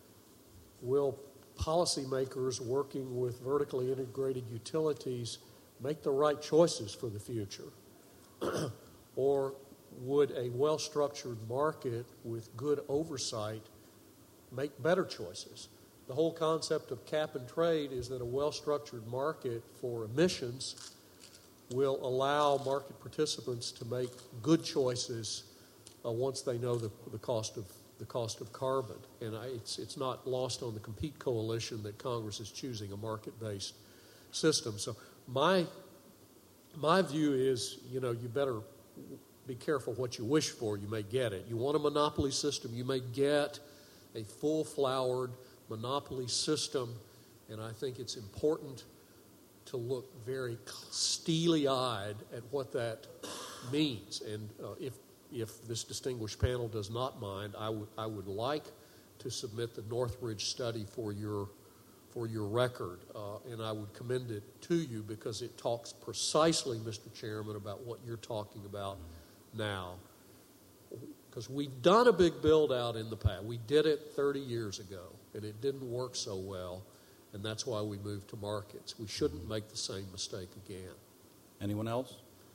policymakers working with vertically integrated utilities make the right choices for the future? Or would a well-structured market with good oversight make better choices? The whole concept of cap and trade is that a well-structured market for emissions will allow market participants to make good choices once they know the cost of carbon. And it's not lost on the Compete Coalition that Congress is choosing a market-based system. So my view is, you better be careful what you wish for. You may get it. You want a monopoly system, you may get a full-flowered monopoly system, and I think it's important to look very steely-eyed at what that means. And if this distinguished panel does not mind, I would like to submit the Northridge study for your record, and I would commend it to you because it talks precisely, Mr. Chairman, about what you're talking about now. Because we've done a big build-out in the past. We did it 30 years ago, and it didn't work so well, and that's why we moved to markets. We shouldn't make the same mistake again. Anyone else?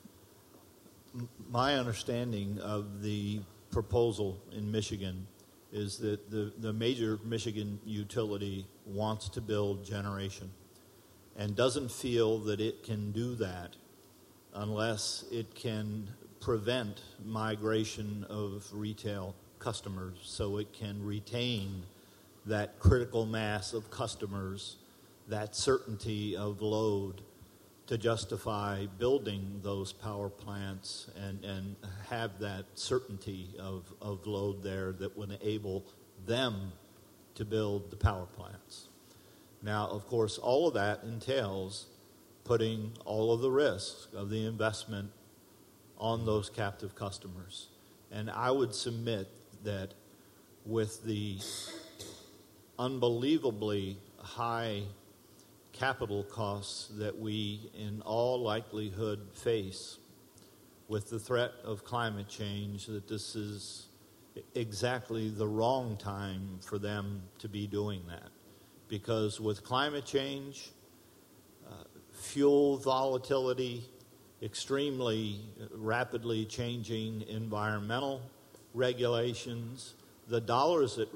My understanding of the proposal in Michigan is that the major Michigan utility wants to build generation and doesn't feel that it can do that unless it can prevent migration of retail customers so it can retain that critical mass of customers, that certainty of load to justify building those power plants and have that certainty of load there that would enable them to build the power plants. Now, of course, all of that entails putting all of the risks of the investment on those captive customers. And I would submit that with the unbelievably high capital costs that we in all likelihood face with the threat of climate change, that this is exactly the wrong time for them to be doing that. Because with climate change, fuel volatility, extremely rapidly changing environmental regulations, the dollars at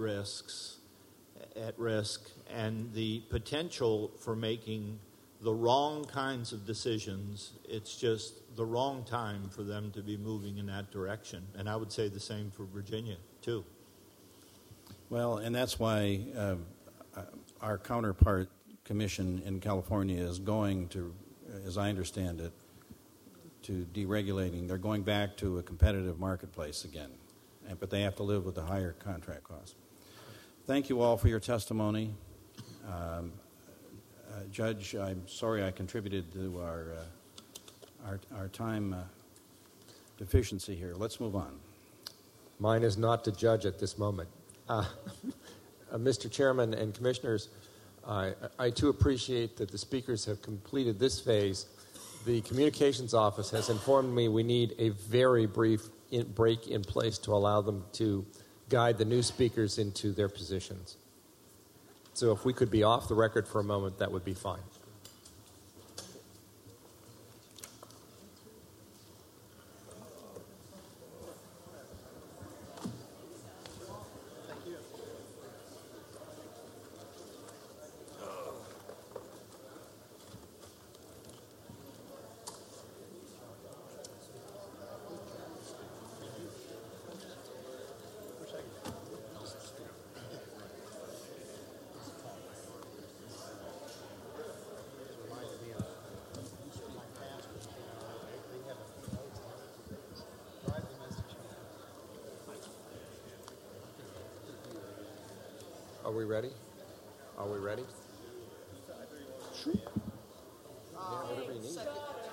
risk, and the potential for making the wrong kinds of decisions, it's just the wrong time for them to be moving in that direction. And I would say the same for Virginia, too. Well, and that's why our counterpart commission in California is going to, as I understand it, to deregulating. They're going back to a competitive marketplace again, but they have to live with the higher contract costs. Thank you all for your testimony. Judge, I'm sorry I contributed to our time deficiency here. Let's move on. Mine is not to judge at this moment. Mr. Chairman and Commissioners, I too appreciate that the speakers have completed this phase. The Communications Office has informed me we need a very brief break in place to allow them to guide the new speakers into their positions. So if we could be off the record for a moment, that would be fine. Are we ready? Are we ready? Sure. Yeah, whatever you need.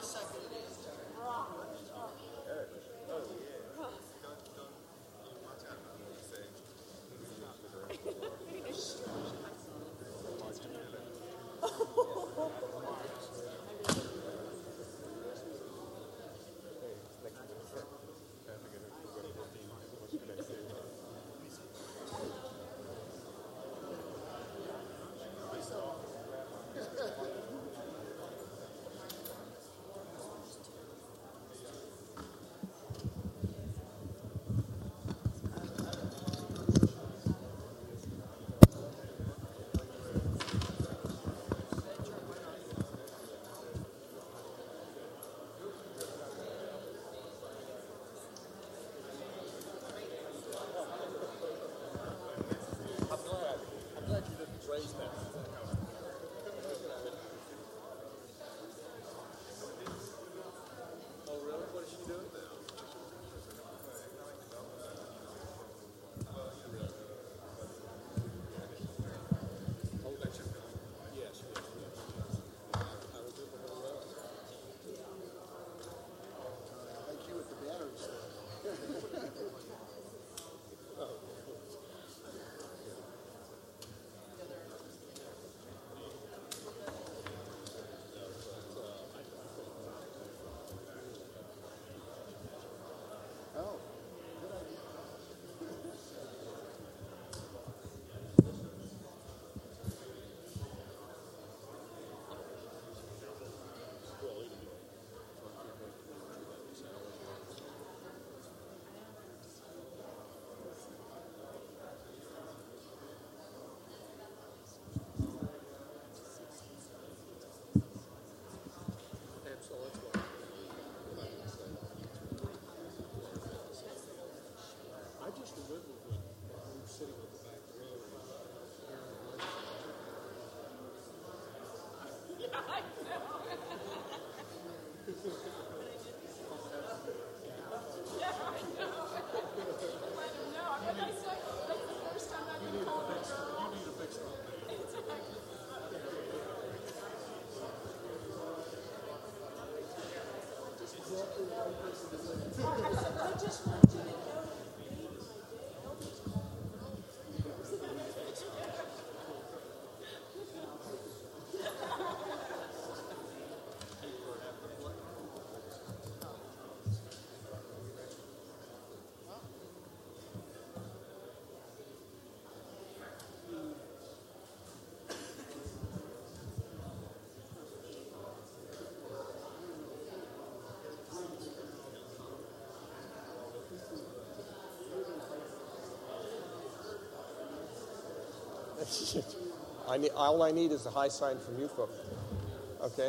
All I need is a high sign from you folks. Okay?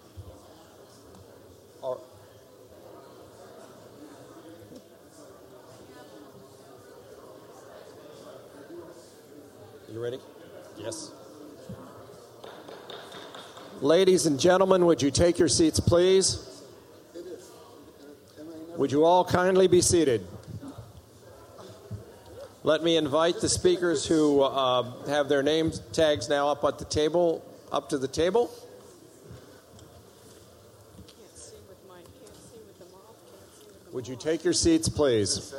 All right. You ready? Yes. Ladies and gentlemen, would you take your seats, please? Would you all kindly be seated? Let me invite the speakers who have their name tags now up at the table, up to the table. Would you take your seats, please?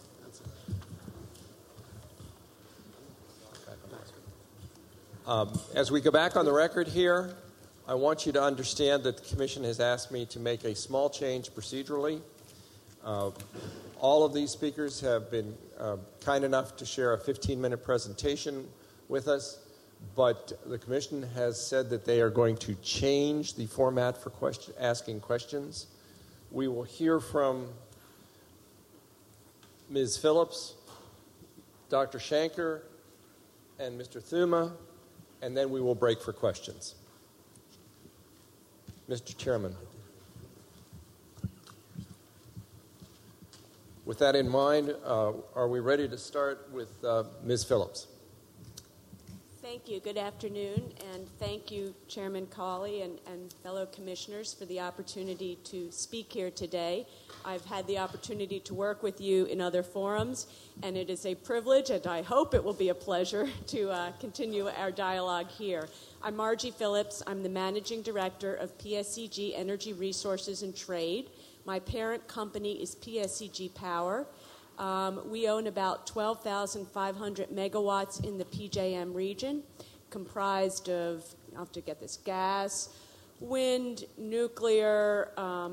As we go back on the record here, I want you to understand that the Commission has asked me to make a small change procedurally. All of these speakers have been kind enough to share a 15-minute presentation with us, but the Commission has said that they are going to change the format for asking questions. We will hear from Ms. Phillips, Dr. Shanker, and Mr. Thuma, and then we will break for questions. Mr. Chairman. With that in mind, are we ready to start with Ms. Phillips? Thank you. Good afternoon, and thank you, Chairman Cawley and fellow commissioners, for the opportunity to speak here today. I've had the opportunity to work with you in other forums, and it is a privilege, and I hope it will be a pleasure, to continue our dialogue here. I'm Margie Phillips. I'm the Managing Director of PSEG Energy Resources and Trade. My parent company is PSEG Power. We own about 12,500 megawatts in the PJM region, comprised of, I'll have to get this, gas, wind, nuclear,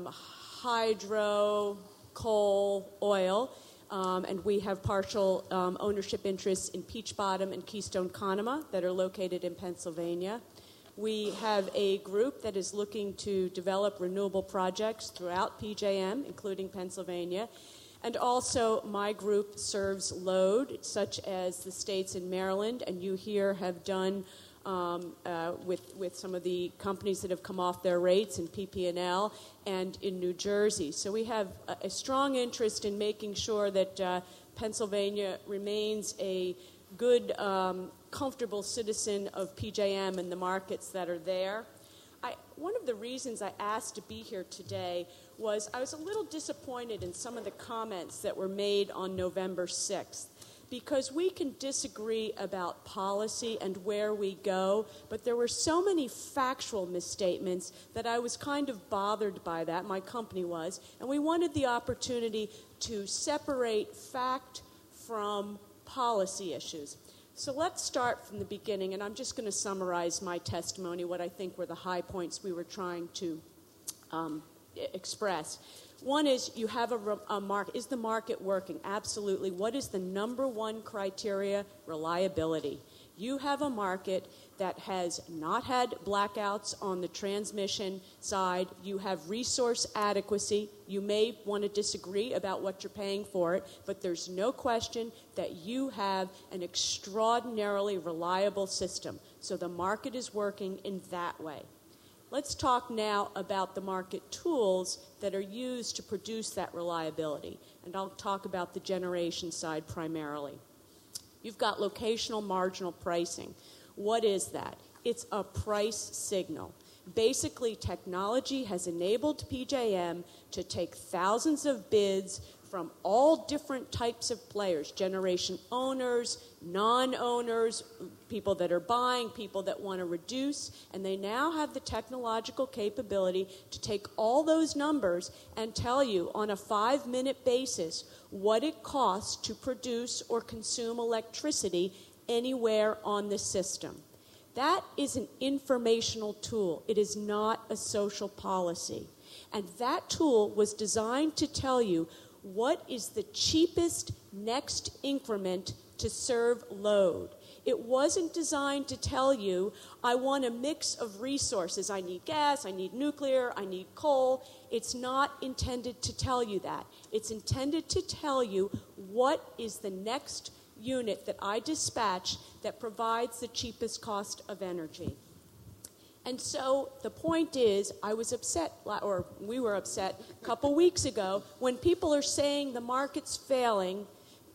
hydro, coal, oil, and we have partial ownership interests in Peach Bottom and Keystone Conemaugh that are located in Pennsylvania. We have a group that is looking to develop renewable projects throughout PJM, including Pennsylvania. And also, my group serves load, such as the states in Maryland, and you here have done with some of the companies that have come off their rates in PP&L and in New Jersey. So we have a strong interest in making sure that Pennsylvania remains a good, comfortable citizen of PJM and the markets that are there. One of the reasons I asked to be here today was I was a little disappointed in some of the comments that were made on November 6th, because we can disagree about policy and where we go, but there were so many factual misstatements that I was kind of bothered by that, my company was, and we wanted the opportunity to separate fact from policy issues. So let's start from the beginning, and I'm just going to summarize my testimony, what I think were the high points we were trying to express. One is, you have a market. Is the market working? Absolutely. What is the number one criteria? Reliability. You have a market that has not had blackouts on the transmission side. You have resource adequacy. You may want to disagree about what you're paying for it, but there's no question that you have an extraordinarily reliable system. So the market is working in that way. Let's talk now about the market tools that are used to produce that reliability. And I'll talk about the generation side primarily. You've got locational marginal pricing. What is that? It's a price signal. Basically, technology has enabled PJM to take thousands of bids from all different types of players, generation owners, non-owners, people that are buying, people that want to reduce, and they now have the technological capability to take all those numbers and tell you on a 5-minute basis what it costs to produce or consume electricity anywhere on the system. That is an informational tool. It is not a social policy. And that tool was designed to tell you what is the cheapest next increment to serve load. It wasn't designed to tell you, I want a mix of resources. I need gas, I need nuclear, I need coal. It's not intended to tell you that. It's intended to tell you what is the next unit that I dispatch that provides the cheapest cost of energy. And so the point is, I was upset, or we were upset a couple weeks ago when people are saying the market's failing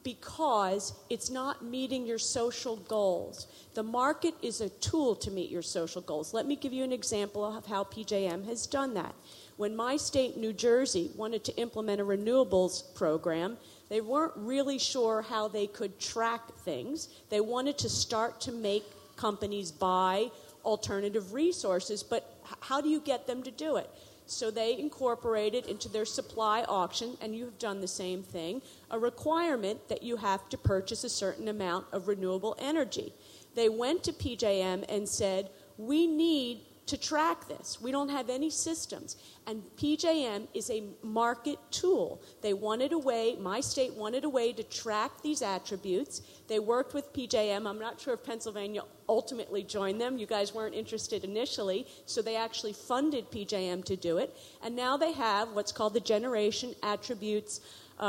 because it's not meeting your social goals. The market is a tool to meet your social goals. Let me give you an example of how PJM has done that. When my state, New Jersey, wanted to implement a renewables program, they weren't really sure how they could track things. They wanted to start to make companies buy alternative resources, but how do you get them to do it? So they incorporated into their supply auction, and you've done the same thing, a requirement that you have to purchase a certain amount of renewable energy. They went to PJM and said, we need to track this. We don't have any systems. And PJM is a market tool. They wanted a way, my state wanted a way to track these attributes. They worked with PJM. I'm not sure if Pennsylvania ultimately joined them. You guys weren't interested initially, so they actually funded PJM to do it. And now they have what's called the Generation Attributes,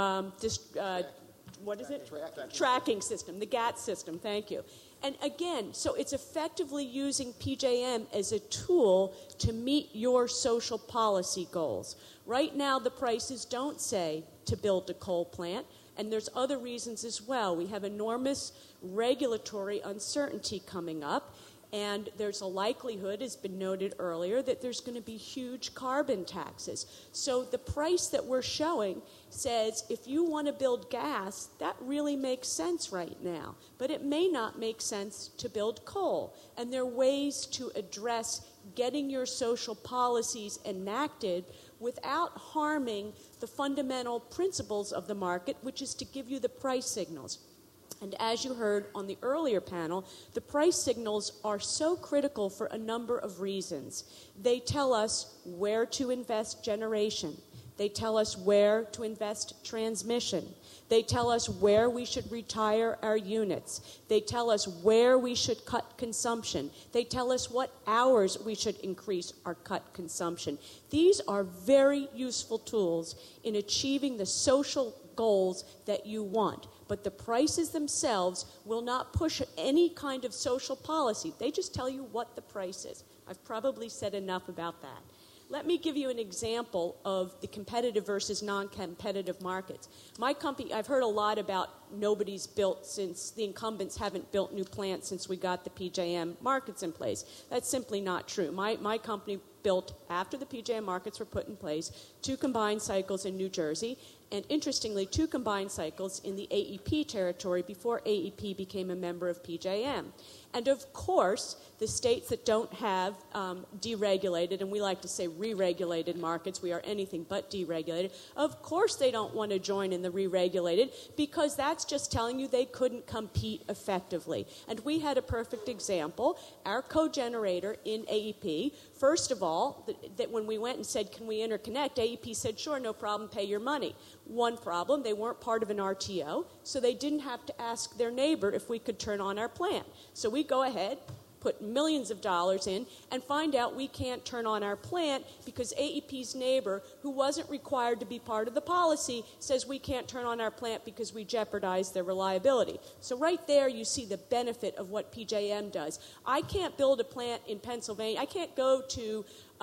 what is it? Tracking system, the GATT system, thank you. And again, so it's effectively using PJM as a tool to meet your social policy goals. Right now, the prices don't say to build a coal plant, and there's other reasons as well. We have enormous regulatory uncertainty coming up, and there's a likelihood, as been noted earlier, that there's going to be huge carbon taxes. So the price that we're showing says if you want to build gas, that really makes sense right now. But it may not make sense to build coal. And there are ways to address getting your social policies enacted without harming the fundamental principles of the market, which is to give you the price signals. And as you heard on the earlier panel, the price signals are so critical for a number of reasons. They tell us where to invest generation. They tell us where to invest transmission. They tell us where we should retire our units. They tell us where we should cut consumption. They tell us what hours we should increase our cut consumption. These are very useful tools in achieving the social goals that you want. But the prices themselves will not push any kind of social policy. They just tell you what the price is. I've probably said enough about that. Let me give you an example of the competitive versus non-competitive markets. My company, I've heard a lot about nobody's built since the incumbents haven't built new plants since we got the PJM markets in place. That's simply not true. My company built, after the PJM markets were put in place, 2 combined cycles in New Jersey, and interestingly, 2 combined cycles in the AEP territory before AEP became a member of PJM. And of course, the states that don't have deregulated, and we like to say re-regulated markets, we are anything but deregulated, of course they don't want to join in the re-regulated because that's just telling you they couldn't compete effectively. And we had a perfect example. Our cogenerator in AEP, first of all, that when we went and said, can we interconnect, AEP said, sure, no problem, pay your money. One problem, they weren't part of an RTO, so they didn't have to ask their neighbor if we could turn on our plant. So we go ahead, put millions of dollars in, and find out we can't turn on our plant because AEP's neighbor, who wasn't required to be part of the policy, says we can't turn on our plant because we jeopardize their reliability. So right there you see the benefit of what PJM does. I can't build a plant in Pennsylvania. I can't go to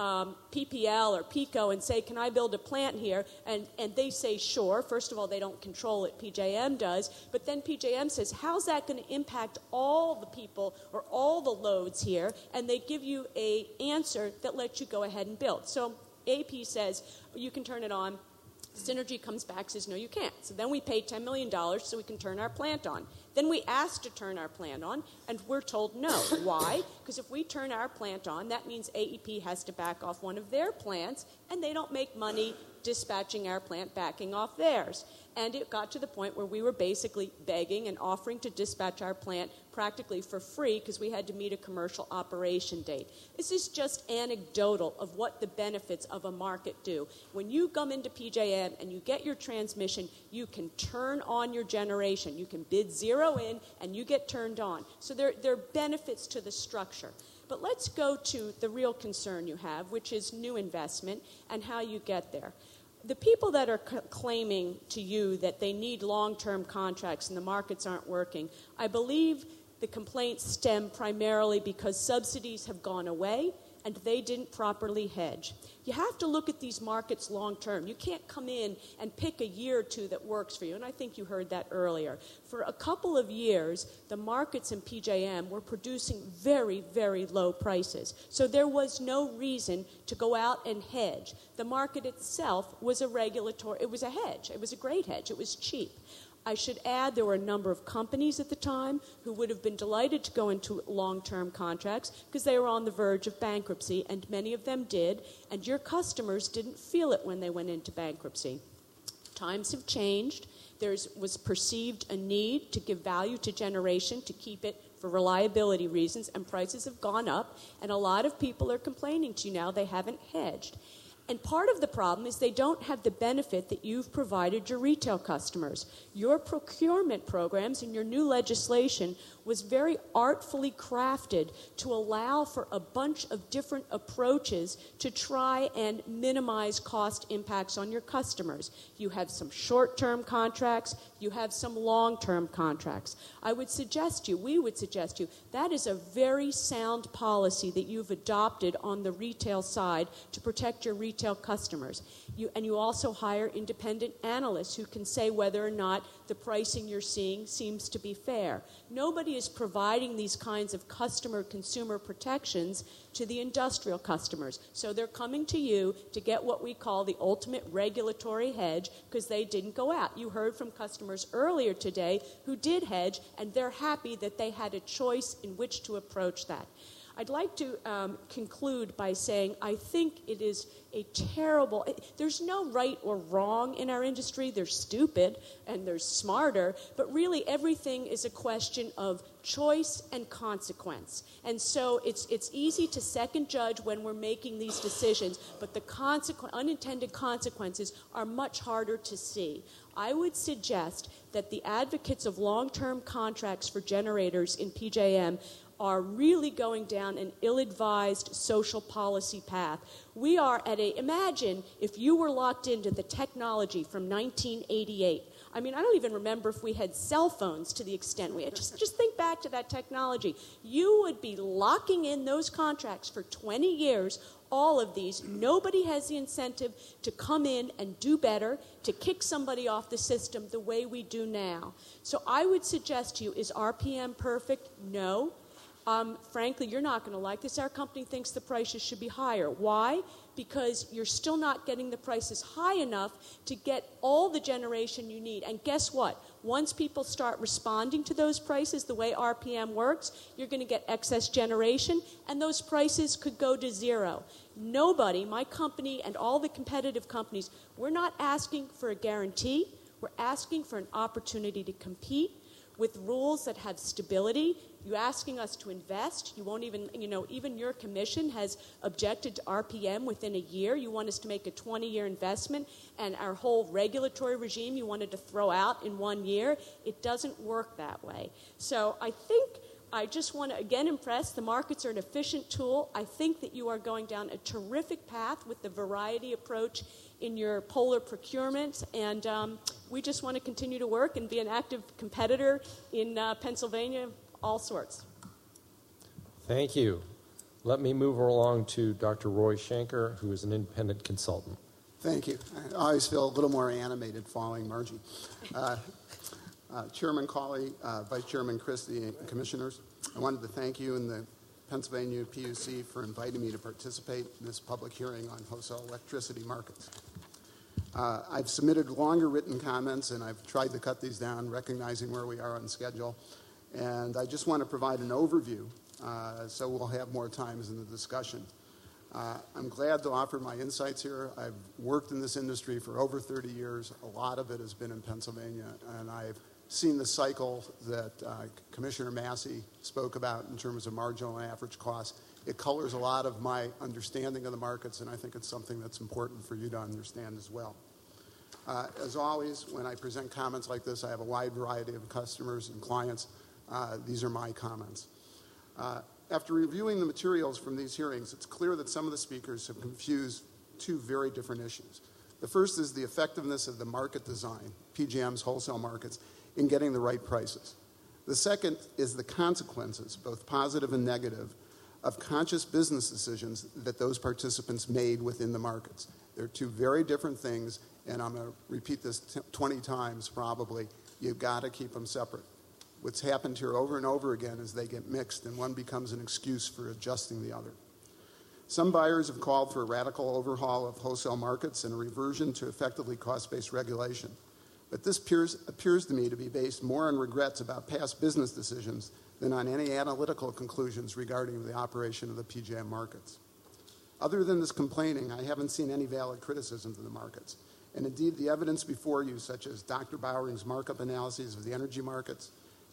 PPL or PECO and say, can I build a plant here? And they say, sure. First of all, they don't control it. PJM does. But then PJM says, how's that going to impact all the people or all the loads here? And they give you an answer that lets you go ahead and build. So AP says, you can turn it on. Synergy comes back, says, no, you can't. So then we pay $10 million so we can turn our plant on. Then we ask to turn our plant on, and we're told no. Why? Because if we turn our plant on, that means AEP has to back off one of their plants, and they don't make money dispatching our plant, backing off theirs. And it got to the point where we were basically begging and offering to dispatch our plant practically for free because we had to meet a commercial operation date. This is just anecdotal of what the benefits of a market do. When you come into PJM and you get your transmission, you can turn on your generation. You can bid zero in and you get turned on. So there are benefits to the structure. But let's go to the real concern you have, which is new investment and how you get there. The people that are claiming to you that they need long-term contracts and the markets aren't working, I believe the complaints stem primarily because subsidies have gone away and they didn't properly hedge. You have to look at these markets long-term. You can't come in and pick a year or two that works for you, and I think you heard that earlier. For a couple of years, the markets in PJM were producing very, very low prices. So there was no reason to go out and hedge. The market itself was it was a hedge. It was a great hedge. It was cheap. I should add there were a number of companies at the time who would have been delighted to go into long-term contracts because they were on the verge of bankruptcy, and many of them did, and your customers didn't feel it when they went into bankruptcy. Times have changed. There was perceived a need to give value to generation to keep it for reliability reasons, and prices have gone up, and a lot of people are complaining to you now they haven't hedged. And part of the problem is they don't have the benefit that you've provided your retail customers. Your procurement programs and your new legislation was very artfully crafted to allow for a bunch of different approaches to try and minimize cost impacts on your customers. You have some short-term contracts, you have some long-term contracts. We would suggest you, that is a very sound policy that you've adopted on the retail side to protect your retail customers. You also hire independent analysts who can say whether or not the pricing you're seeing seems to be fair. Nobody is providing these kinds of consumer protections to the industrial customers. So they're coming to you to get what we call the ultimate regulatory hedge because they didn't go out. You heard from customers earlier today who did hedge, and they're happy that they had a choice in which to approach that. I'd like to conclude by saying I think it is a terrible, there's no right or wrong in our industry. There's stupid and there's smarter, but really everything is a question of choice and consequence. And so it's easy to second judge when we're making these decisions, but the unintended consequences are much harder to see. I would suggest that the advocates of long-term contracts for generators in PJM are really going down an ill-advised social policy path. We are imagine if you were locked into the technology from 1988. I mean, I don't even remember if we had cell phones to the extent we had. Just think back to that technology. You would be locking in those contracts for 20 years, all of these. Nobody has the incentive to come in and do better, to kick somebody off the system the way we do now. So I would suggest to you, is RPM perfect? No. Frankly, you're not going to like this. Our company thinks the prices should be higher. Why? Because you're still not getting the prices high enough to get all the generation you need. And guess what? Once people start responding to those prices the way RPM works, you're going to get excess generation, and those prices could go to zero. Nobody, my company and all the competitive companies, we're not asking for a guarantee. We're asking for an opportunity to compete with rules that have stability. You're asking us to invest. You won't even, even your commission has objected to RPM within a year. You want us to make a 20-year investment, and our whole regulatory regime you wanted to throw out in 1 year. It doesn't work that way. So I think I just want to again impress, the markets are an efficient tool. I think that you are going down a terrific path with the variety approach in your polar procurement, and we just want to continue to work and be an active competitor in Pennsylvania, all sorts. Thank you. Let me move along to Dr. Roy Shanker, who is an independent consultant. Thank you. I always feel a little more animated following Margie. Chairman Cawley, Vice Chairman Christie, and Commissioners, I wanted to thank you and the Pennsylvania PUC for inviting me to participate in this public hearing on wholesale electricity markets. I've submitted longer written comments, and I've tried to cut these down, recognizing where we are on schedule. And I just want to provide an overview, so we'll have more times in the discussion. I'm glad to offer my insights here. I've worked in this industry for over 30 years. A lot of it has been in Pennsylvania, and I've seen the cycle that Commissioner Massey spoke about in terms of marginal and average costs. It colors a lot of my understanding of the markets, and I think it's something that's important for you to understand as well. As always, when I present comments like this, I have a wide variety of customers and clients. These are my comments. After reviewing the materials from these hearings, it's clear that some of the speakers have confused two very different issues. The first is the effectiveness of the market design, PJM's wholesale markets, in getting the right prices. The second is the consequences, both positive and negative, of conscious business decisions that those participants made within the markets. They're two very different things, and I'm going to repeat this 20 times probably. You've got to keep them separate. What's happened here over and over again is they get mixed, and one becomes an excuse for adjusting the other. Some buyers have called for a radical overhaul of wholesale markets and a reversion to effectively cost-based regulation. But this appears to me to be based more on regrets about past business decisions than on any analytical conclusions regarding the operation of the PJM markets. Other than this complaining, I haven't seen any valid criticisms of the markets. And indeed, the evidence before you, such as Dr. Bowering's markup analyses of the energy markets,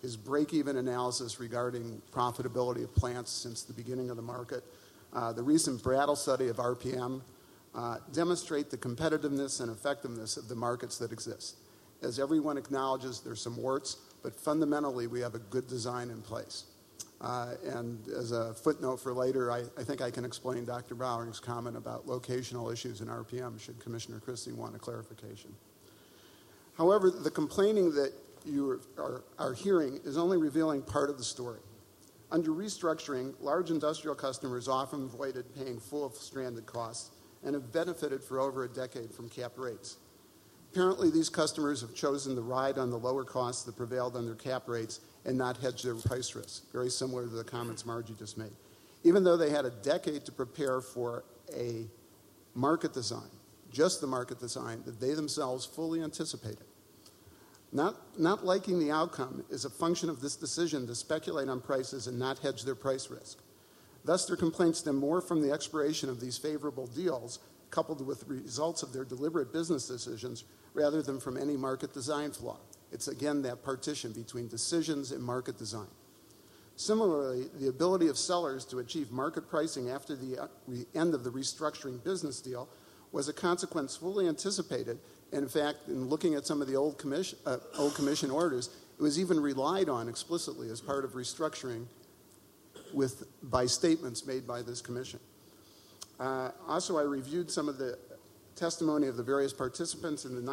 his break-even analysis regarding profitability of plants since the beginning of the market, the recent Brattle study of RPM demonstrate the competitiveness and effectiveness of the markets that exist. As everyone acknowledges, there's some warts, but fundamentally we have a good design in place. And as a footnote for later, I think I can explain Dr. Browering's comment about locational issues in RPM should Commissioner Christie want a clarification. However, the complaining that you are hearing is only revealing part of the story. Under restructuring, large industrial customers often avoided paying full stranded costs and have benefited for over a decade from cap rates. Apparently, these customers have chosen to ride on the lower costs that prevailed under cap rates and not hedge their price risk, very similar to the comments Margie just made. Even though they had a decade to prepare for a market design, just the market design that they themselves fully anticipated. Not liking the outcome is a function of this decision to speculate on prices and not hedge their price risk. Thus, their complaints stem more from the expiration of these favorable deals, coupled with the results of their deliberate business decisions, rather than from any market design flaw. It's again that partition between decisions and market design. Similarly, the ability of sellers to achieve market pricing after the end of the restructuring business deal was a consequence fully anticipated. In fact, in looking at some of the old commission orders, it was even relied on explicitly as part of restructuring by statements made by this commission. Also, I reviewed some of the testimony of the various participants in the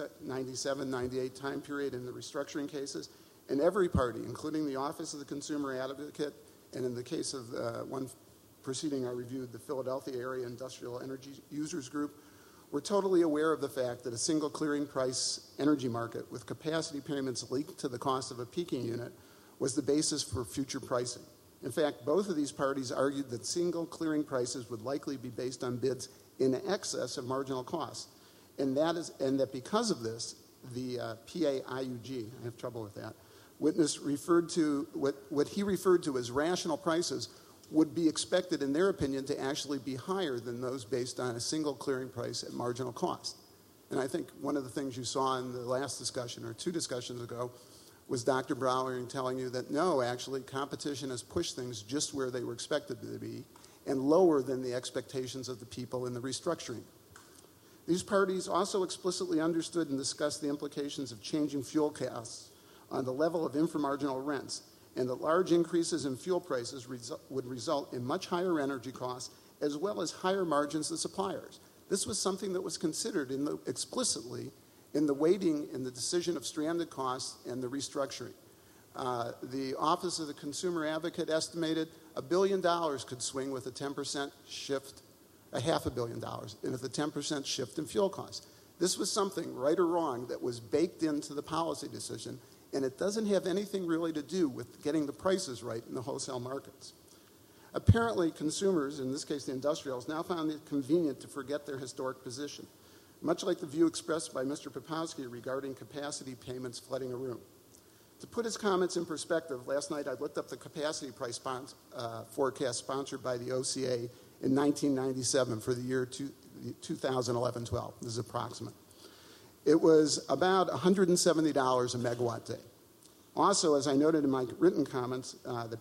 1997-98 time period in the restructuring cases, and every party, including the Office of the Consumer Advocate, and in the case of one proceeding I reviewed, the Philadelphia Area Industrial Energy Users Group, were totally aware of the fact that a single clearing price energy market with capacity payments linked to the cost of a peaking unit was the basis for future pricing. In fact, both of these parties argued that single clearing prices would likely be based on bids in excess of marginal costs, and that because of this, the PAIUG, I have trouble with that, witness referred to what he referred to as rational prices would be expected, in their opinion, to actually be higher than those based on a single clearing price at marginal cost. And I think one of the things you saw in the last discussion, or two discussions ago, was Dr. Browering telling you that no, actually, competition has pushed things just where they were expected to be and lower than the expectations of the people in the restructuring. These parties also explicitly understood and discussed the implications of changing fuel costs on the level of inframarginal rents, and that large increases in fuel prices would result in much higher energy costs as well as higher margins to suppliers. This was something that was considered explicitly in the weighting in the decision of stranded costs and the restructuring. The Office of the Consumer Advocate estimated $1 billion could swing with a 10% shift, $500 million, and with a 10% shift in fuel costs. This was something, right or wrong, that was baked into the policy decision, and it doesn't have anything really to do with getting the prices right in the wholesale markets. Apparently, consumers, in this case the industrials, now found it convenient to forget their historic position, much like the view expressed by Mr. Popowski regarding capacity payments flooding a room. To put his comments in perspective, last night I looked up the capacity price forecast sponsored by the OCA in 1997 for the year 2011-12. This is approximate. It was about $170 a megawatt day. Also, as I noted in my written comments, the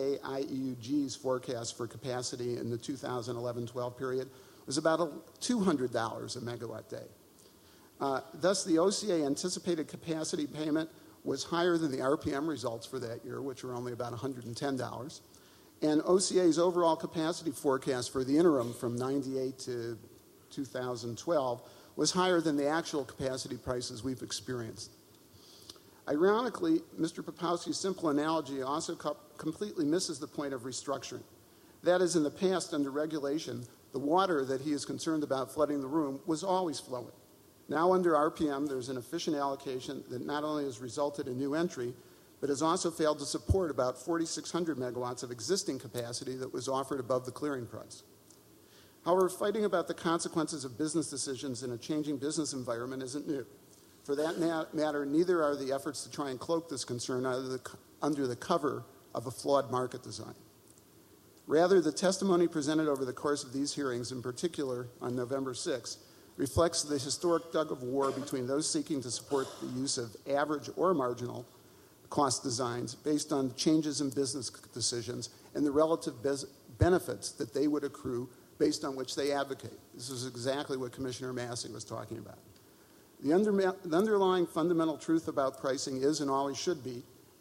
PAIUG's forecast for capacity in the 2011-12 period was about $200 a megawatt day. Thus, the OCA anticipated capacity payment was higher than the RPM results for that year, which were only about $110. And OCA's overall capacity forecast for the interim from 98 to 2012 was higher than the actual capacity prices we've experienced. Ironically, Mr. Popowski's simple analogy also completely misses the point of restructuring. That is, in the past, under regulation, the water that he is concerned about flooding the room was always flowing. Now, under RPM, there's an efficient allocation that not only has resulted in new entry, but has also failed to support about 4,600 megawatts of existing capacity that was offered above the clearing price. However, fighting about the consequences of business decisions in a changing business environment isn't new. For that matter, neither are the efforts to try and cloak this concern under the cover of a flawed market design. Rather, the testimony presented over the course of these hearings, in particular on November 6, reflects the historic tug of war between those seeking to support the use of average or marginal cost designs based on changes in business decisions and the relative benefits that they would accrue based on which they advocate. This is exactly what Commissioner Massey was talking about. The underlying fundamental truth about pricing is, and always should be,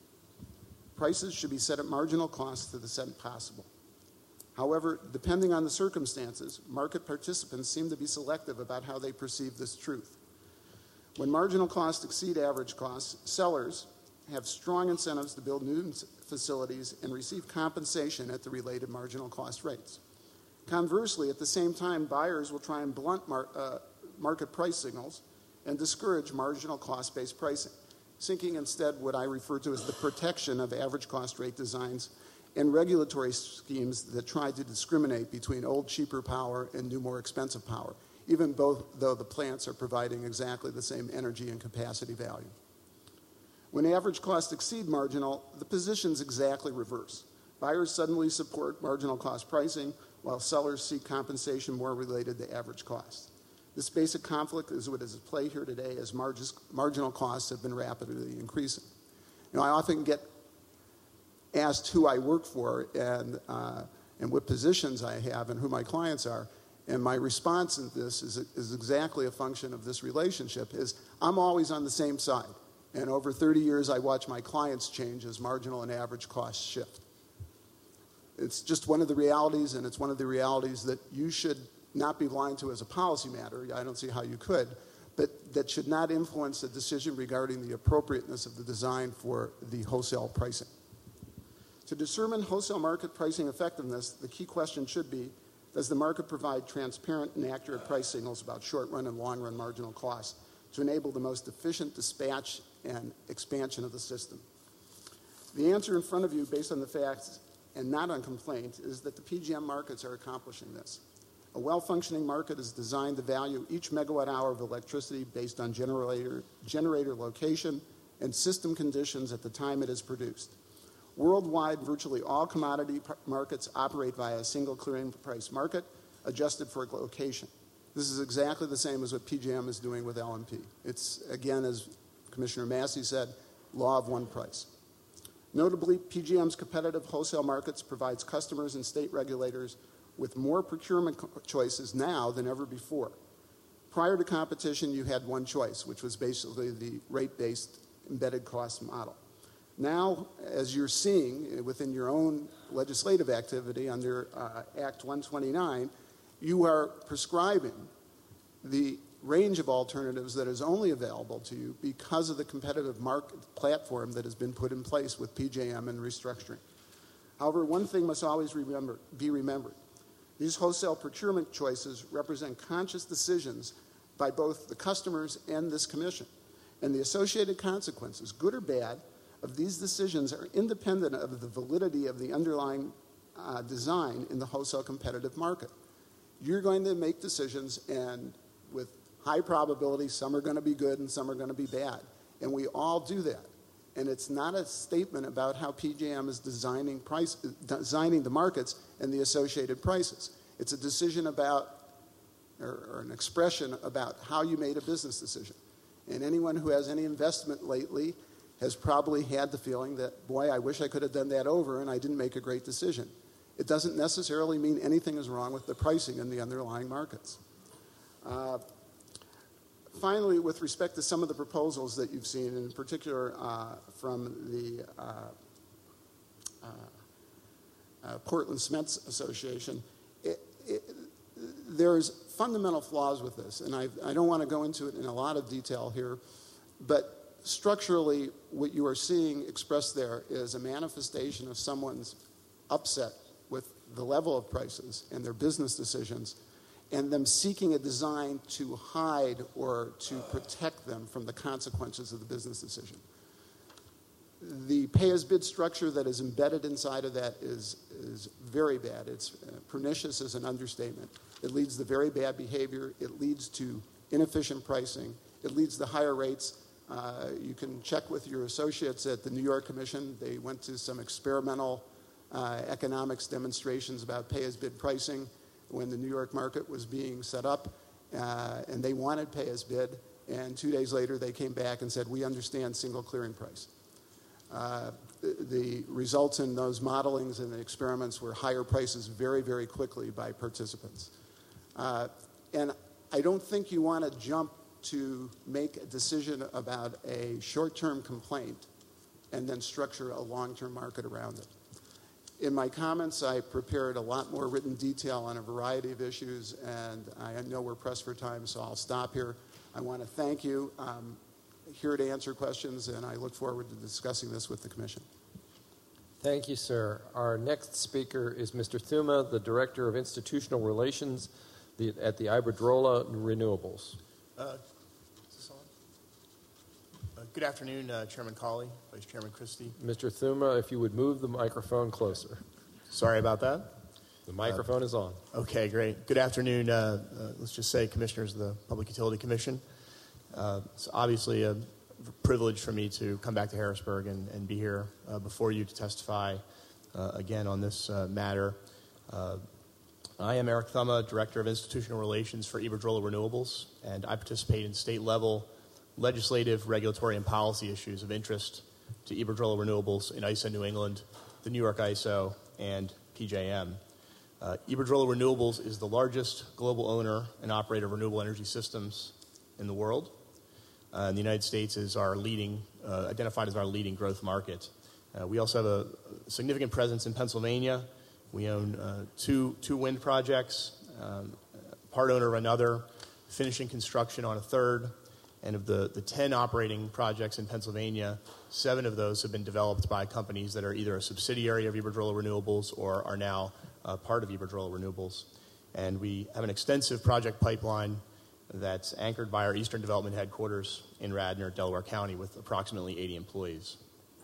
prices should be set at marginal cost to the extent possible. However, depending on the circumstances, market participants seem to be selective about how they perceive this truth. When marginal costs exceed average costs, sellers have strong incentives to build new facilities and receive compensation at the related marginal cost rates. Conversely, at the same time, buyers will try and blunt market price signals and discourage marginal cost-based pricing, seeking instead what I refer to as the protection of average cost rate designs and regulatory schemes that try to discriminate between old, cheaper power and new, more expensive power, even though the plants are providing exactly the same energy and capacity value. When average costs exceed marginal, the position's exactly reverse. Buyers suddenly support marginal cost pricing, while sellers seek compensation more related to average cost. This basic conflict is what is at play here today as marginal costs have been rapidly increasing. You know, I often get asked who I work for and what positions I have and who my clients are, and my response in this is exactly a function of this relationship, is I'm always on the same side. And over 30 years, I watch my clients change as marginal and average costs shift. It's just one of the realities, and it's one of the realities that you should not be blind to as a policy matter. I don't see how you could, but that should not influence the decision regarding the appropriateness of the design for the wholesale pricing. To determine wholesale market pricing effectiveness, the key question should be, does the market provide transparent and accurate price signals about short-run and long-run marginal costs to enable the most efficient dispatch and expansion of the system? The answer in front of you, based on the facts and not on complaint, is that the PJM markets are accomplishing this. A well-functioning market is designed to value each megawatt hour of electricity based on generator location and system conditions at the time it is produced. Worldwide, virtually all commodity markets operate via a single clearing price market adjusted for location. This is exactly the same as what PJM is doing with LMP. It's, again, as Commissioner Massey said, law of one price. Notably, PJM's competitive wholesale markets provides customers and state regulators with more procurement choices now than ever before. Prior to competition, you had one choice, which was basically the rate-based embedded cost model. Now, as you're seeing within your own legislative activity under Act 129, you are prescribing the range of alternatives that is only available to you because of the competitive market platform that has been put in place with PJM and restructuring. However, one thing must always be remembered. These wholesale procurement choices represent conscious decisions by both the customers and this commission, and the associated consequences, good or bad, of these decisions are independent of the validity of the underlying design in the wholesale competitive market. You're going to make decisions, and with high probability, some are going to be good and some are going to be bad, and we all do that. And it's not a statement about how PJM is designing the markets and the associated prices. It's a decision about, or an expression about how you made a business decision. And anyone who has any investment lately has probably had the feeling that, boy, I wish I could have done that over and I didn't make a great decision. It doesn't necessarily mean anything is wrong with the pricing in the underlying markets. Finally, with respect to some of the proposals that you've seen, in particular from the Portland Cement Association, there's fundamental flaws with this, and I don't want to go into it in a lot of detail here, but structurally what you are seeing expressed there is a manifestation of someone's upset with the level of prices and their business decisions, and them seeking a design to hide or to protect them from the consequences of the business decision. The pay-as-bid structure that is embedded inside of that is very bad. It's pernicious as an understatement. It leads to very bad behavior. It leads to inefficient pricing. It leads to higher rates. You can check with your associates at the New York Commission. They went to some experimental economics demonstrations about pay-as-bid pricing when the New York market was being set up, and they wanted pay-as-bid, and 2 days later they came back and said, we understand single clearing price. The results in those modelings and the experiments were higher prices very, very quickly by participants. And I don't think you want to jump to make a decision about a short-term complaint and then structure a long-term market around it. In my comments, I prepared a lot more written detail on a variety of issues, and I know we're pressed for time, so I'll stop here. I want to thank you. I'm here to answer questions, and I look forward to discussing this with the Commission. Thank you, sir. Our next speaker is Mr. Thuma, the Director of Institutional Relations at the Iberdrola Renewables. Is this on? Good afternoon, Chairman Cawley, Vice Chairman Christie. Mr. Thuma, if you would move the microphone closer. Sorry about that. The microphone is on. Okay, great. Good afternoon, let's just say commissioners of the Public Utility Commission. It's obviously a privilege for me to come back to Harrisburg and be here before you to testify again on this matter. I am Eric Thuma, Director of Institutional Relations for Iberdrola Renewables, and I participate in state-level legislative, regulatory, and policy issues of interest to Iberdrola Renewables in ISO New England, the New York ISO, and PJM. Iberdrola Renewables is the largest global owner and operator of renewable energy systems in the world. The United States is our leading, identified as our leading growth market. We also have a significant presence in Pennsylvania. We own two wind projects, part owner of another, finishing construction on a third. And of the 10 operating projects in Pennsylvania, 7 of those have been developed by companies that are either a subsidiary of Iberdrola Renewables or are now part of Iberdrola Renewables. And we have an extensive project pipeline that's anchored by our Eastern Development Headquarters in Radnor, Delaware County, with approximately 80 employees.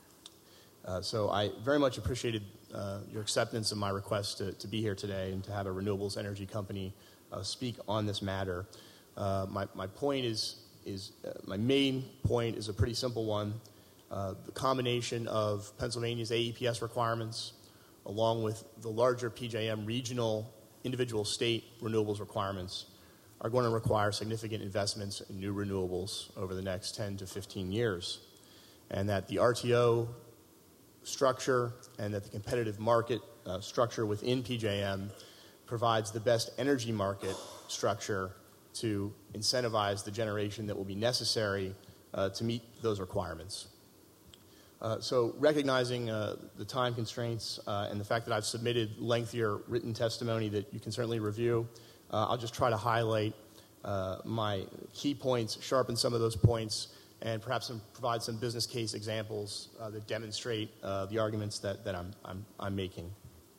So I very much appreciated your acceptance of my request to be here today and to have a renewables energy company speak on this matter. My point is my main point is a pretty simple one. The combination of Pennsylvania's AEPS requirements along with the larger PJM regional individual state renewables requirements are going to require significant investments in new renewables over the next 10 to 15 years. And that the RTO structure and that the competitive market structure within PJM provides the best energy market structure to incentivize the generation that will be necessary to meet those requirements. So recognizing the time constraints and the fact that I've submitted lengthier written testimony that you can certainly review, I'll just try to highlight my key points, sharpen some of those points, and perhaps provide some business case examples that demonstrate the arguments that I'm making.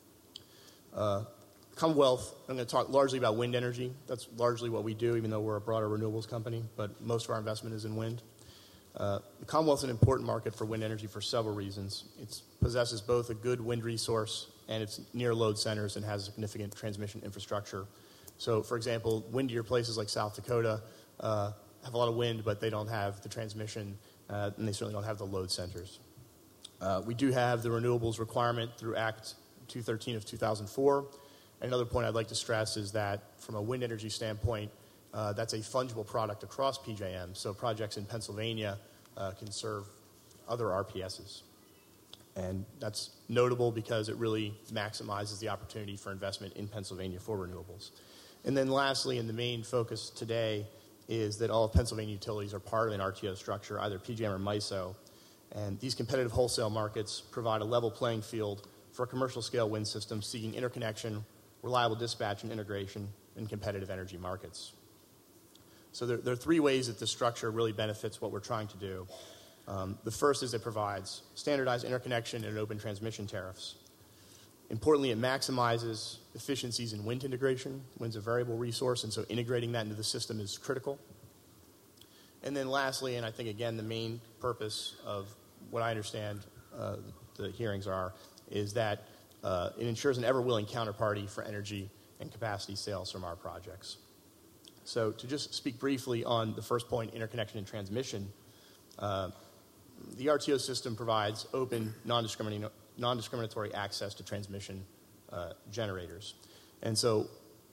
Commonwealth, I'm going to talk largely about wind energy. That's largely what we do, even though we're a broader renewables company, but most of our investment is in wind. The Commonwealth is an important market for wind energy for several reasons. It possesses both a good wind resource and it's near load centers and has significant transmission infrastructure. So, for example, windier places like South Dakota have a lot of wind, but they don't have the transmission, and they certainly don't have the load centers. We do have the renewables requirement through Act 213 of 2004. Another point I'd like to stress is that from a wind energy standpoint, that's a fungible product across PJM, so projects in Pennsylvania can serve other RPSs. And that's notable because it really maximizes the opportunity for investment in Pennsylvania for renewables. And then lastly, and the main focus today, is that all of Pennsylvania utilities are part of an RTO structure, either PJM or MISO. And these competitive wholesale markets provide a level playing field for commercial-scale wind systems seeking interconnection, reliable dispatch and integration in competitive energy markets. So there are 3 ways that this structure really benefits what we're trying to do. The first is it provides standardized interconnection and open transmission tariffs. Importantly, it maximizes efficiencies in wind integration. Wind's a variable resource, and so integrating that into the system is critical. And then lastly, and I think, again, the main purpose of what I understand the hearings are, is that it ensures an ever-willing counterparty for energy and capacity sales from our projects. So to just speak briefly on the first point, interconnection and transmission, the RTO system provides open, non-discriminatory access to transmission generators. And so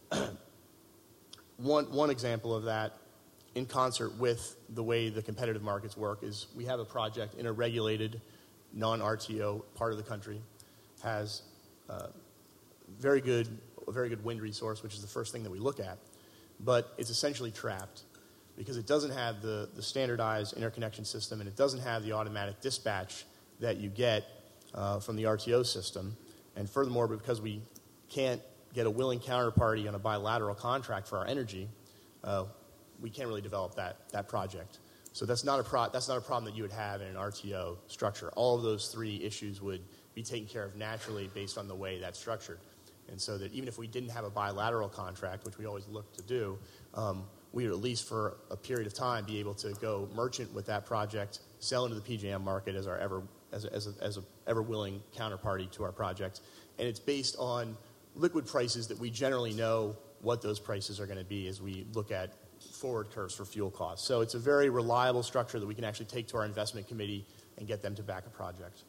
one example of that, in concert with the way the competitive markets work, is we have a project in a regulated non-RTO part of the country has a very good wind resource, which is the first thing that we look at, but it's essentially trapped because it doesn't have the standardized interconnection system, and it doesn't have the automatic dispatch that you get from the RTO system. And furthermore, because we can't get a willing counterparty on a bilateral contract for our energy, we can't really develop that project. So that's not a problem that you would have in an RTO structure. All of those three issues would be taken care of naturally based on the way that's structured. And so that even if we didn't have a bilateral contract, which we always look to do, we would at least for a period of time be able to go merchant with that project, sell into the PJM market as a ever willing counterparty to our project. And it's based on liquid prices that we generally know what those prices are going to be as we look at forward curves for fuel costs. So it's a very reliable structure that we can actually take to our investment committee and get them to back a project.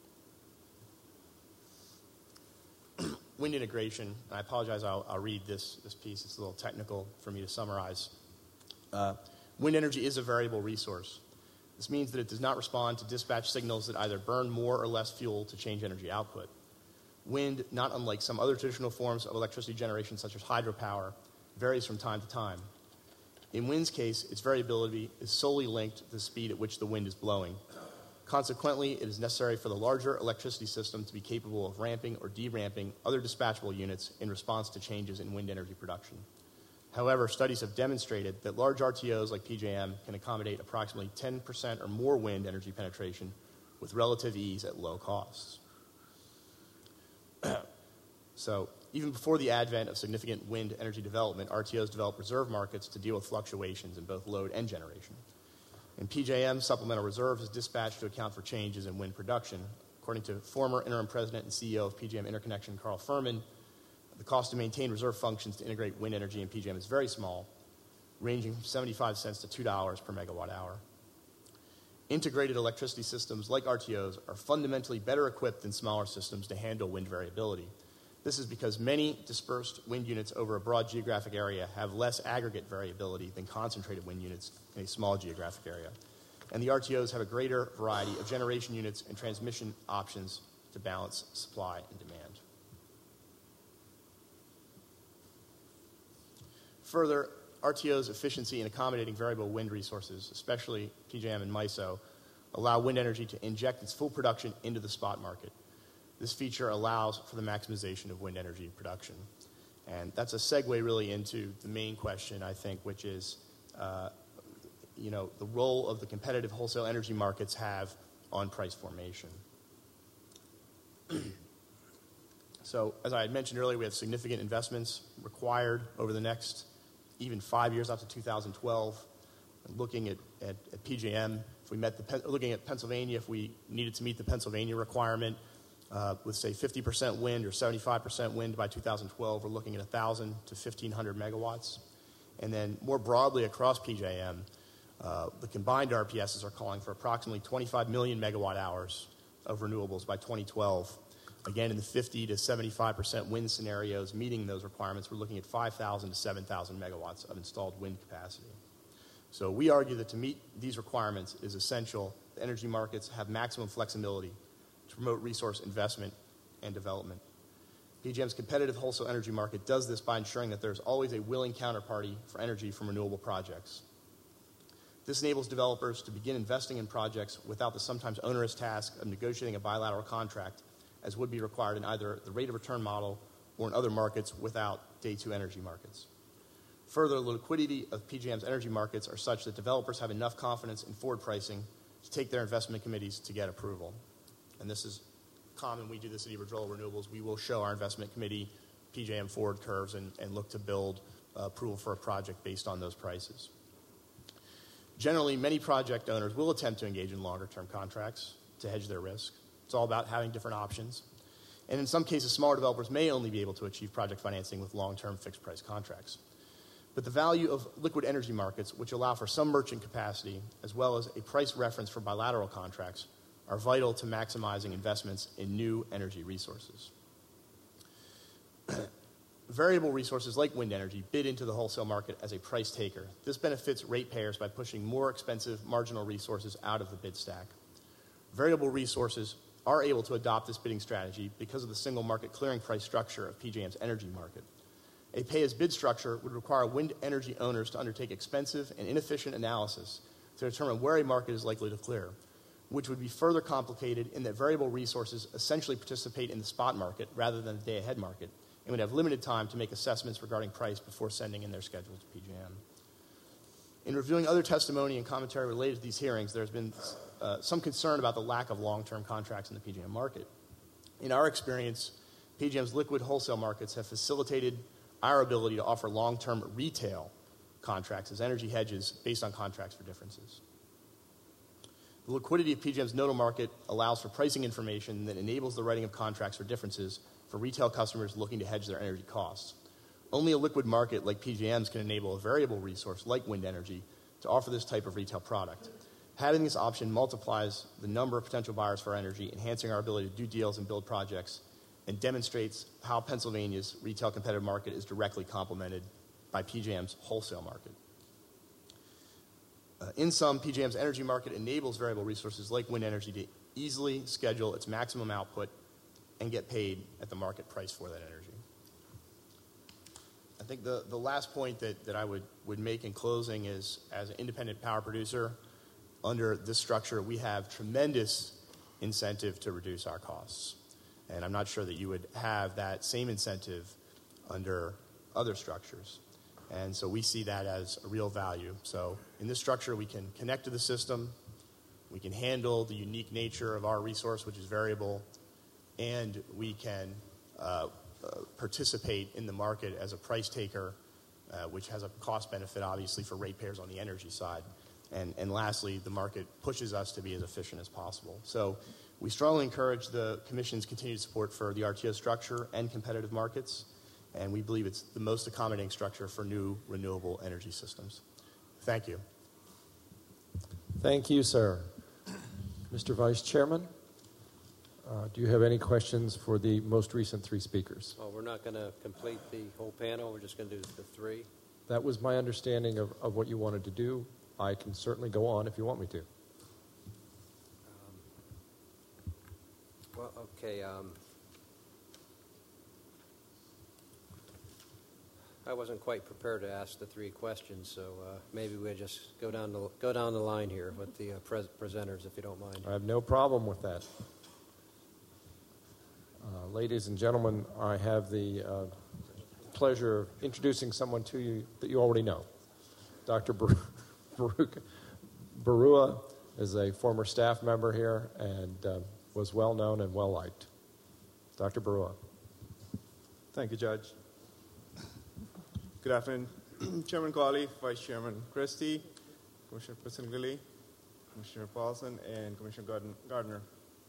Wind integration. I apologize, I'll read this piece. It's a little technical for me to summarize. Wind energy is a variable resource. This means that it does not respond to dispatch signals that either burn more or less fuel to change energy output. Wind, not unlike some other traditional forms of electricity generation such as hydropower, varies from time to time. In wind's case, its variability is solely linked to the speed at which the wind is blowing. Consequently, it is necessary for the larger electricity system to be capable of ramping or deramping other dispatchable units in response to changes in wind energy production. However, studies have demonstrated that large RTOs like PJM can accommodate approximately 10% or more wind energy penetration with relative ease at low costs. So, even before the advent of significant wind energy development, RTOs developed reserve markets to deal with fluctuations in both load and generation. And PJM supplemental reserve is dispatched to account for changes in wind production. According to former interim president and CEO of PJM Interconnection, Carl Furman, the cost to maintain reserve functions to integrate wind energy in PJM is very small, ranging from 75 cents to $2 per megawatt hour. Integrated electricity systems like RTOs are fundamentally better equipped than smaller systems to handle wind variability. This is because many dispersed wind units over a broad geographic area have less aggregate variability than concentrated wind units in a small geographic area. And the RTOs have a greater variety of generation units and transmission options to balance supply and demand. Further, RTO's efficiency in accommodating variable wind resources, especially PJM and MISO, allow wind energy to inject its full production into the spot market. This feature allows for the maximization of wind energy production. And that's a segue really into the main question, I think, which is, the role of the competitive wholesale energy markets have on price formation. So, as I had mentioned earlier, we have significant investments required over the next even 5 years up to 2012. Looking at PJM, looking at Pennsylvania, if we needed to meet the Pennsylvania requirement, with, say, 50% wind or 75% wind by 2012, we're looking at 1,000 to 1,500 megawatts. And then more broadly across PJM, the combined RPSs are calling for approximately 25 million megawatt hours of renewables by 2012. Again, in the 50 to 75% wind scenarios meeting those requirements, we're looking at 5,000 to 7,000 megawatts of installed wind capacity. So we argue that to meet these requirements is essential. The energy markets have maximum flexibility to promote resource investment and development. PJM's competitive wholesale energy market does this by ensuring that there's always a willing counterparty for energy from renewable projects. This enables developers to begin investing in projects without the sometimes onerous task of negotiating a bilateral contract, as would be required in either the rate of return model or in other markets without day two energy markets. Further, the liquidity of PJM's energy markets are such that developers have enough confidence in forward pricing to take their investment committees to get approval. And this is common. We do this at Iberdrola Renewables. We will show our investment committee PJM forward curves and look to build approval for a project based on those prices. Generally, many project owners will attempt to engage in longer-term contracts to hedge their risk. It's all about having different options. And in some cases, smaller developers may only be able to achieve project financing with long-term fixed-price contracts. But the value of liquid energy markets, which allow for some merchant capacity, as well as a price reference for bilateral contracts, are vital to maximizing investments in new energy resources. Variable resources like wind energy bid into the wholesale market as a price taker. This benefits ratepayers by pushing more expensive marginal resources out of the bid stack. variable resources are able to adopt this bidding strategy because of the single market clearing price structure of PJM's energy market. A pay-as-bid structure would require wind energy owners to undertake expensive and inefficient analysis to determine where a market is likely to clear, which would be further complicated in that variable resources essentially participate in the spot market rather than the day-ahead market, and would have limited time to make assessments regarding price before sending in their schedule to PJM. In reviewing other testimony and commentary related to these hearings, there's been some concern about the lack of long-term contracts in the PJM market. In our experience, PJM's liquid wholesale markets have facilitated our ability to offer long-term retail contracts as energy hedges based on contracts for differences. The liquidity of PJM's nodal market allows for pricing information that enables the writing of contracts for differences for retail customers looking to hedge their energy costs. Only a liquid market like PJM's can enable a variable resource like wind energy to offer this type of retail product. Having this option multiplies the number of potential buyers for energy, enhancing our ability to do deals and build projects, and demonstrates how Pennsylvania's retail competitive market is directly complemented by PJM's wholesale market. In sum, PJM's energy market enables variable resources like wind energy to easily schedule its maximum output and get paid at the market price for that energy. I think the last point that I would make in closing is, as an independent power producer, under this structure, we have tremendous incentive to reduce our costs. And I'm not sure that you would have that same incentive under other structures. And so we see that as a real value. So in this structure, we can connect to the system, we can handle the unique nature of our resource, which is variable, and we can participate in the market as a price taker, which has a cost benefit, obviously, for ratepayers on the energy side. And lastly, the market pushes us to be as efficient as possible. So we strongly encourage the Commission's continued support for the RTO structure and competitive markets, and we believe it's the most accommodating structure for new renewable energy systems. Thank you. Thank you, sir. Mr. Vice Chairman, do you have any questions for the most recent three speakers? Oh, we're not going to complete the whole panel. We're just going to do the three. That was my understanding of what you wanted to do. I can certainly go on if you want me to. Well, okay. I wasn't quite prepared to ask the three questions, so maybe we'll just go down the line here with the presenters, if you don't mind. I have no problem with that. Ladies and gentlemen, I have the pleasure of introducing someone to you that you already know. Dr. Barua is a former staff member here and was well known and well liked. Dr. Barua. Thank you, Judge. Good afternoon, Chairman Cawley, Vice Chairman Christie, Commissioner Pisangili, Commissioner Paulson, and Commissioner Gardner.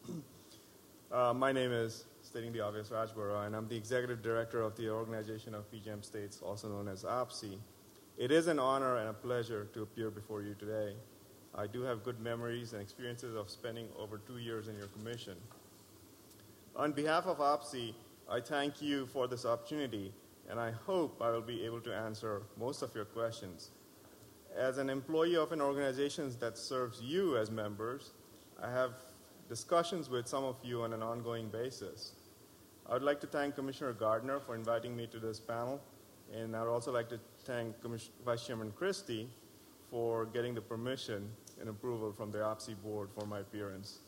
My name is, stating the obvious, Raj Barua, and I'm the Executive Director of the Organization of PJM States, also known as OPSI. It is an honor and a pleasure to appear before you today. I do have good memories and experiences of spending over 2 years in your commission. On behalf of OPSI, I thank you for this opportunity, and I hope I will be able to answer most of your questions. As an employee of an organization that serves you as members, I have discussions with some of you on an ongoing basis. I would like to thank Commissioner Gardner for inviting me to this panel, and I would also like to thank Vice Chairman Christie for getting the permission and approval from the OPSI board for my appearance.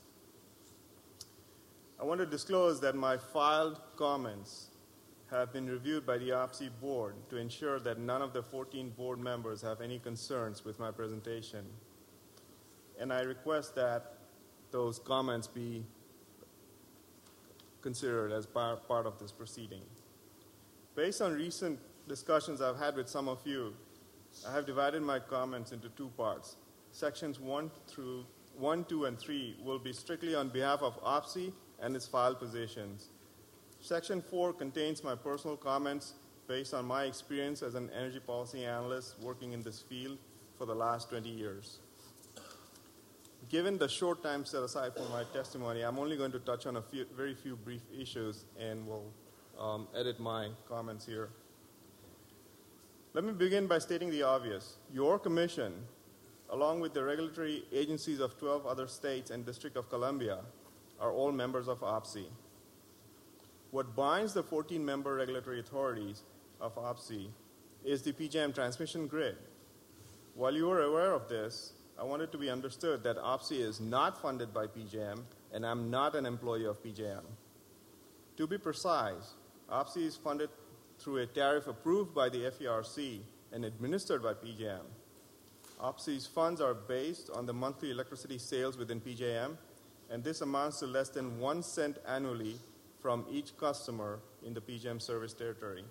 I want to disclose that my filed comments have been reviewed by the OPSI board to ensure that none of the 14 board members have any concerns with my presentation. And I request that those comments be considered as part of this proceeding. Based on recent discussions I've had with some of you, I have divided my comments into two parts. Sections 1, 2, and 3 will be strictly on behalf of OPSI and its filed positions. Section 4 contains my personal comments based on my experience as an energy policy analyst working in this field for the last 20 years. Given the short time set aside for my testimony, I'm only going to touch on very few brief issues and will edit my comments here. Let me begin by stating the obvious. Your commission along with the regulatory agencies of 12 other states and District of Columbia, are all members of OPSI. What binds the 14-member regulatory authorities of OPSI is the PJM transmission grid. While you are aware of this, I want it to be understood that OPSI is not funded by PJM, and I'm not an employee of PJM. To be precise, OPSI is funded through a tariff approved by the FERC and administered by PJM. OPSI's funds are based on the monthly electricity sales within PJM, and this amounts to less than 1 cent annually from each customer in the PJM service territory.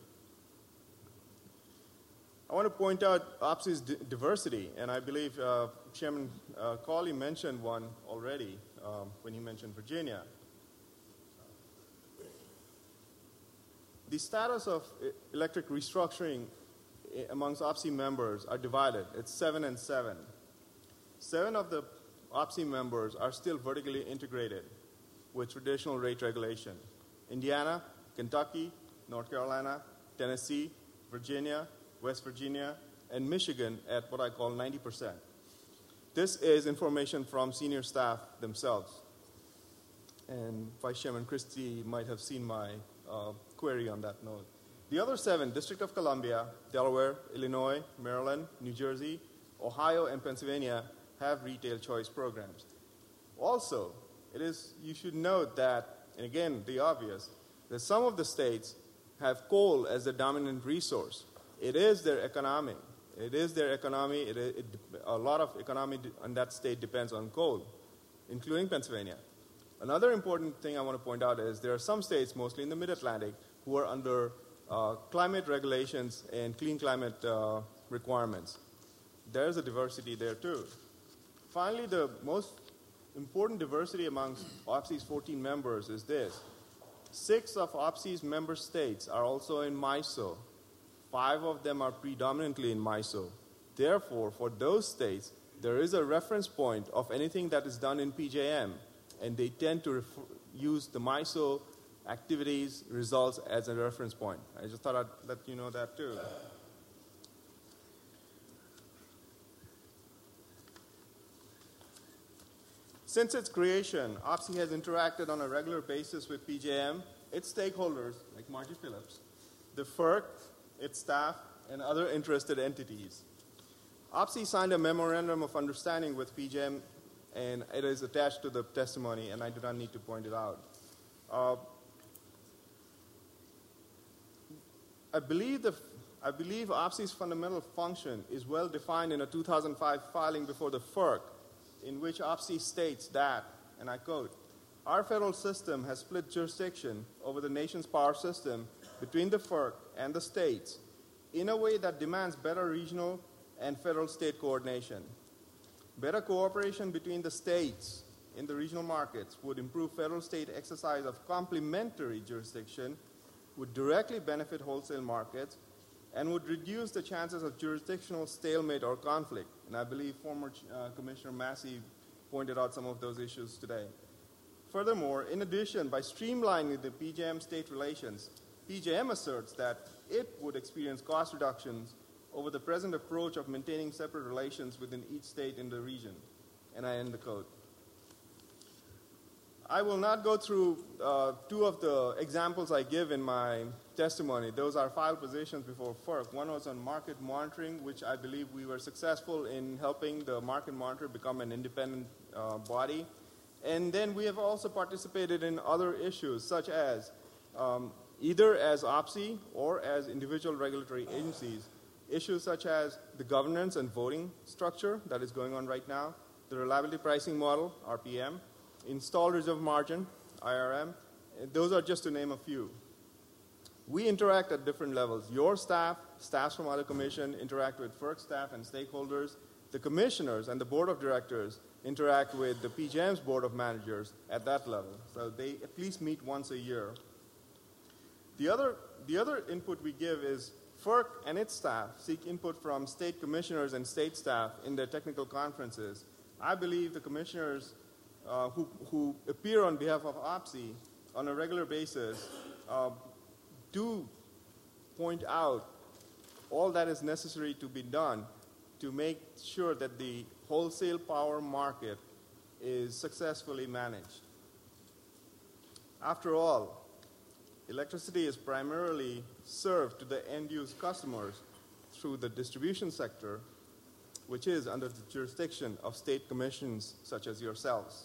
I want to point out OPSI's diversity, and I believe Chairman Cawley mentioned one already when he mentioned Virginia. The status of electric restructuring amongst OPSI members are divided. It's 7 and 7. 7 of the OPSI members are still vertically integrated with traditional rate regulation. Indiana, Kentucky, North Carolina, Tennessee, Virginia, West Virginia, and Michigan at what I call 90%. This is information from senior staff themselves. And Vice Chairman Christie might have seen my query on that note. The other 7, District of Columbia, Delaware, Illinois, Maryland, New Jersey, Ohio, and Pennsylvania, have retail choice programs. Also, you should note that, and again, the obvious, that some of the states have coal as the dominant resource. It is their economy. A lot of economy in that state depends on coal, including Pennsylvania. Another important thing I want to point out is there are some states, mostly in the Mid-Atlantic, who are under climate regulations and clean climate requirements. There's a diversity there too. Finally, the most important diversity amongst OPSI's 14 members is this. 6 of OPSI's member states are also in MISO. 5 of them are predominantly in MISO. Therefore, for those states, there is a reference point of anything that is done in PJM, and they tend to use the MISO activities results as a reference point. I just thought I'd let you know that too. Since its creation, OPSI has interacted on a regular basis with PJM, its stakeholders, like Margie Phillips, the FERC, its staff, and other interested entities. OPSI signed a memorandum of understanding with PJM, and it is attached to the testimony, and I do not need to point it out. I believe OPSI's fundamental function is well defined in a 2005 filing before the FERC, in which OPSI states that, and I quote, "Our federal system has split jurisdiction over the nation's power system between the FERC and the states in a way that demands better regional and federal-state coordination. Better cooperation between the states in the regional markets would improve federal-state exercise of complementary jurisdiction, would directly benefit wholesale markets, and would reduce the chances of jurisdictional stalemate or conflict." And I believe former Commissioner Massey pointed out some of those issues today. Furthermore, in addition, by streamlining the PJM-state relations, PJM asserts that it would experience cost reductions over the present approach of maintaining separate relations within each state in the region. And I end the quote. I will not go through 2 of the examples I give in my testimony. Those are filed positions before FERC. One was on market monitoring, which I believe we were successful in helping the market monitor become an independent body. And then we have also participated in other issues, such as either as OPSI or as individual regulatory agencies, issues such as the governance and voting structure that is going on right now, the reliability pricing model, RPM, installed reserve margin, IRM. Those are just to name a few. We interact at different levels. Your staffs from other commission interact with FERC staff and stakeholders. The commissioners and the board of directors interact with the PJM's board of managers at that level. So they at least meet once a year. The other input we give is FERC and its staff seek input from state commissioners and state staff in their technical conferences. I believe the commissioners who appear on behalf of OPSI on a regular basis do point out all that is necessary to be done to make sure that the wholesale power market is successfully managed. After all, electricity is primarily served to the end-use customers through the distribution sector, which is under the jurisdiction of state commissions such as yourselves.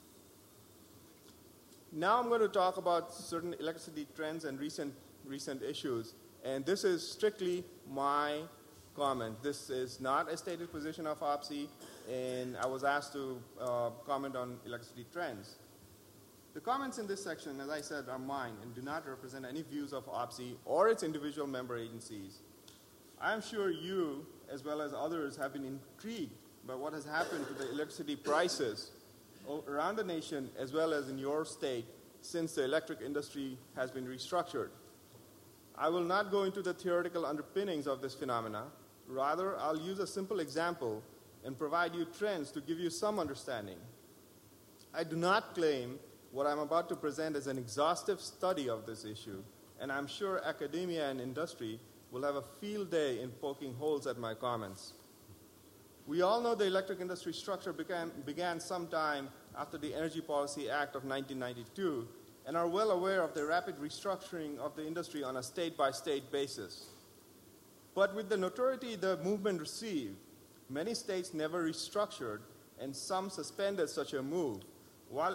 Now I'm going to talk about certain electricity trends and recent issues, and this is strictly my comment. This is not a stated position of OPSI, and I was asked to comment on electricity trends. The comments in this section, as I said, are mine and do not represent any views of OPSI or its individual member agencies. I am sure you, as well as others, have been intrigued by what has happened to the electricity prices around the nation as well as in your state since the electric industry has been restructured. I will not go into the theoretical underpinnings of this phenomena. Rather, I'll use a simple example and provide you trends to give you some understanding. I do not claim what I'm about to present as an exhaustive study of this issue, and I'm sure academia and industry will have a field day in poking holes at my comments. We all know the electric industry structure began sometime after the Energy Policy Act of 1992 and are well aware of the rapid restructuring of the industry on a state-by-state basis. But with the notoriety the movement received, many states never restructured and some suspended such a move. While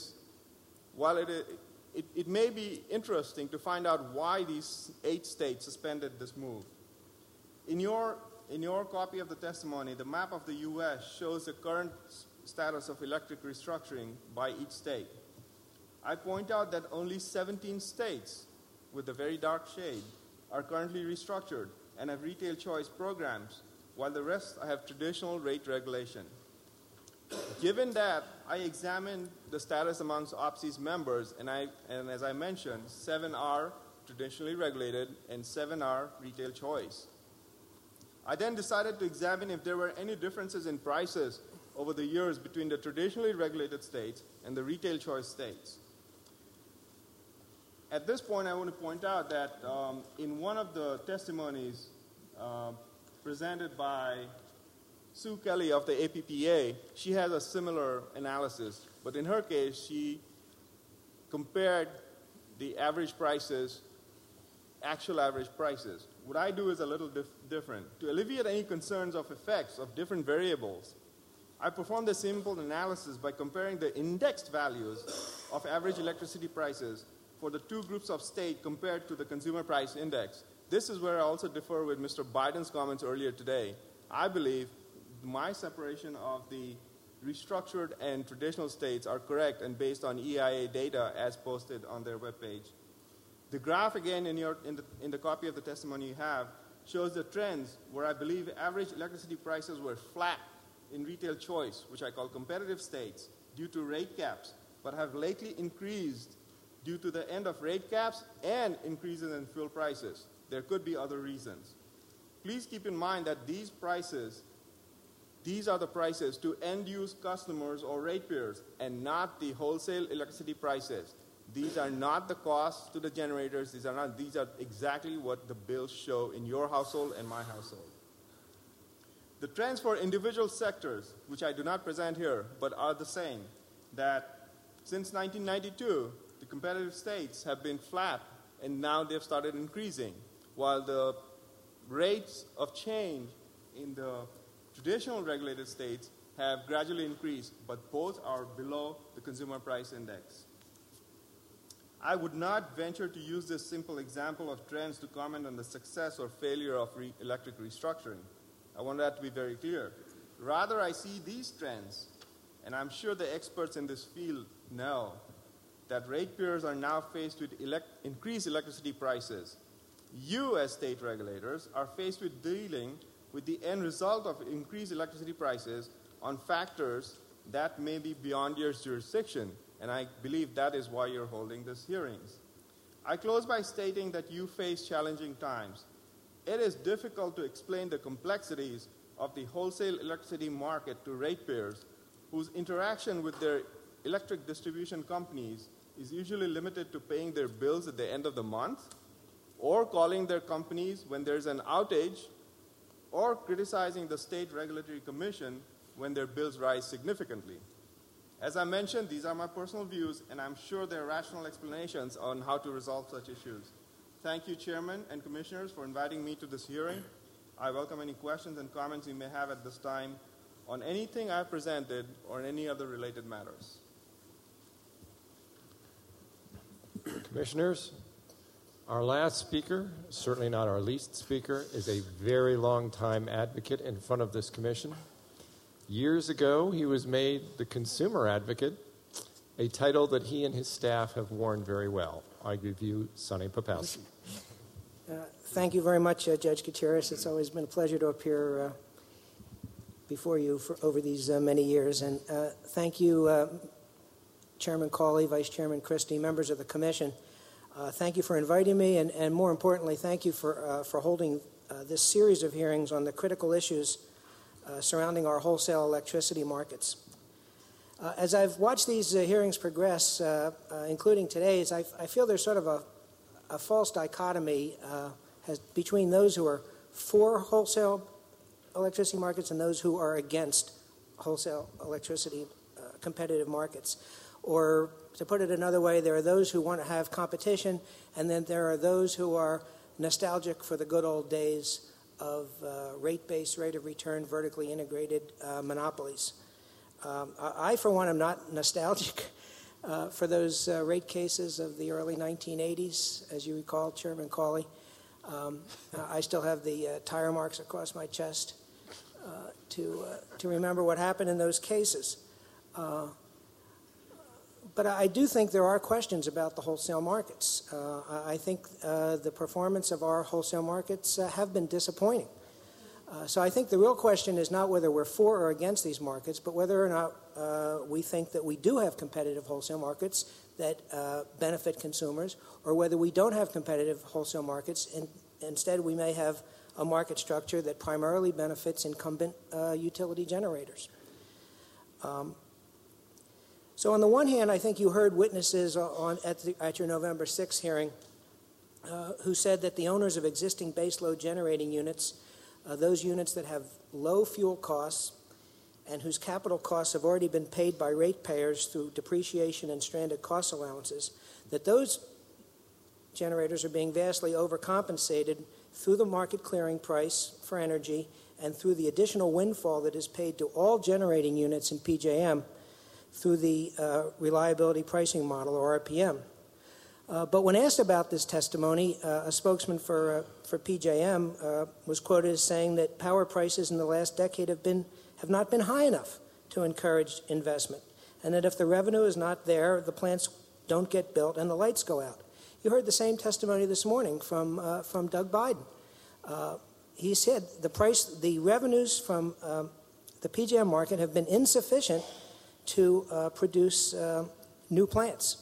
it may be interesting to find out why these 8 states suspended this move. In your copy of the testimony, the map of the U.S. shows the current status of electric restructuring by each state. I point out that only 17 states, with the very dark shade, are currently restructured and have retail choice programs, while the rest have traditional rate regulation. Given that, I examined the status amongst OPSI's members, and as I mentioned, 7 are traditionally regulated and 7 are retail choice. I then decided to examine if there were any differences in prices over the years between the traditionally regulated states and the retail choice states. At this point, I want to point out that in one of the testimonies presented by Sue Kelly of the APPA, she has a similar analysis, but in her case, she compared the average prices, actual average prices. What I do is a little different. To alleviate any concerns of effects of different variables, I performed a simple analysis by comparing the indexed values of average electricity prices for the 2 groups of state compared to the consumer price index. This is where I also differ with Mr. Biden's comments earlier today. I believe my separation of the restructured and traditional states are correct and based on EIA data as posted on their webpage. The graph, again, in the copy of the testimony you have, shows the trends where I believe average electricity prices were flat in retail choice, which I call competitive states, due to rate caps, but have lately increased due to the end of rate caps and increases in fuel prices. There could be other reasons. Please keep in mind that these are the prices to end-use customers or ratepayers and not the wholesale electricity prices. These are not the costs to the generators. These are exactly what the bills show in your household and my household. The trends for individual sectors, which I do not present here, but are the same, that since 1992, the competitive states have been flat, and now they've started increasing, while the rates of change in the traditional regulated states have gradually increased, but both are below the consumer price index. I would not venture to use this simple example of trends to comment on the success or failure of electric restructuring. I want that to be very clear. Rather, I see these trends, and I'm sure the experts in this field know, that ratepayers are now faced with increased electricity prices. You, as state regulators, are faced with dealing with the end result of increased electricity prices on factors that may be beyond your jurisdiction, and I believe that is why you're holding these hearings. I close by stating that you face challenging times. It is difficult to explain the complexities of the wholesale electricity market to ratepayers whose interaction with their electric distribution companies is usually limited to paying their bills at the end of the month or calling their companies when there's an outage or criticizing the State Regulatory Commission when their bills rise significantly. As I mentioned, these are my personal views, and I'm sure there are rational explanations on how to resolve such issues. Thank you, Chairman and Commissioners, for inviting me to this hearing. I welcome any questions and comments you may have at this time on anything I've presented or any other related matters. Commissioners, our last speaker, certainly not our least speaker, is a very long-time advocate in front of this commission. Years ago, he was made the consumer advocate, a title that he and his staff have worn very well. I give you Sonny Popowski. Thank you very much, Judge Gutierrez. It's always been a pleasure to appear before you over these many years. And thank you, Chairman Cawley, Vice Chairman Christie, members of the Commission. Thank you for inviting me, and more importantly, thank you for holding this series of hearings on the critical issues surrounding our wholesale electricity markets. As I've watched these hearings progress, including today's, I feel there's sort of a false dichotomy between those who are for wholesale electricity markets and those who are against wholesale electricity competitive markets. Or to put it another way, there are those who want to have competition, and then there are those who are nostalgic for the good old days of rate-based, rate of return, vertically integrated monopolies. I, for one, am not nostalgic for those rate cases of the early 1980s, as you recall, Chairman Cawley. I still have the tire marks across my chest to remember what happened in those cases. But I do think there are questions about the wholesale markets. I think the performance of our wholesale markets have been disappointing. So I think the real question is not whether we're for or against these markets, but whether or not we think that we do have competitive wholesale markets that benefit consumers, or whether we don't have competitive wholesale markets, and instead we may have a market structure that primarily benefits incumbent utility generators. So on the one hand, I think you heard witnesses at your November 6th hearing who said that the owners of existing baseload generating units, those units that have low fuel costs and whose capital costs have already been paid by ratepayers through depreciation and stranded cost allowances, that those generators are being vastly overcompensated through the market clearing price for energy and through the additional windfall that is paid to all generating units in PJM through the reliability pricing model, or RPM. But when asked about this testimony, a spokesman for PJM was quoted as saying that power prices in the last decade have not been high enough to encourage investment, and that if the revenue is not there, the plants don't get built and the lights go out. You heard the same testimony this morning from Doug Biden. He said the revenues from the PJM market have been insufficient to produce new plants.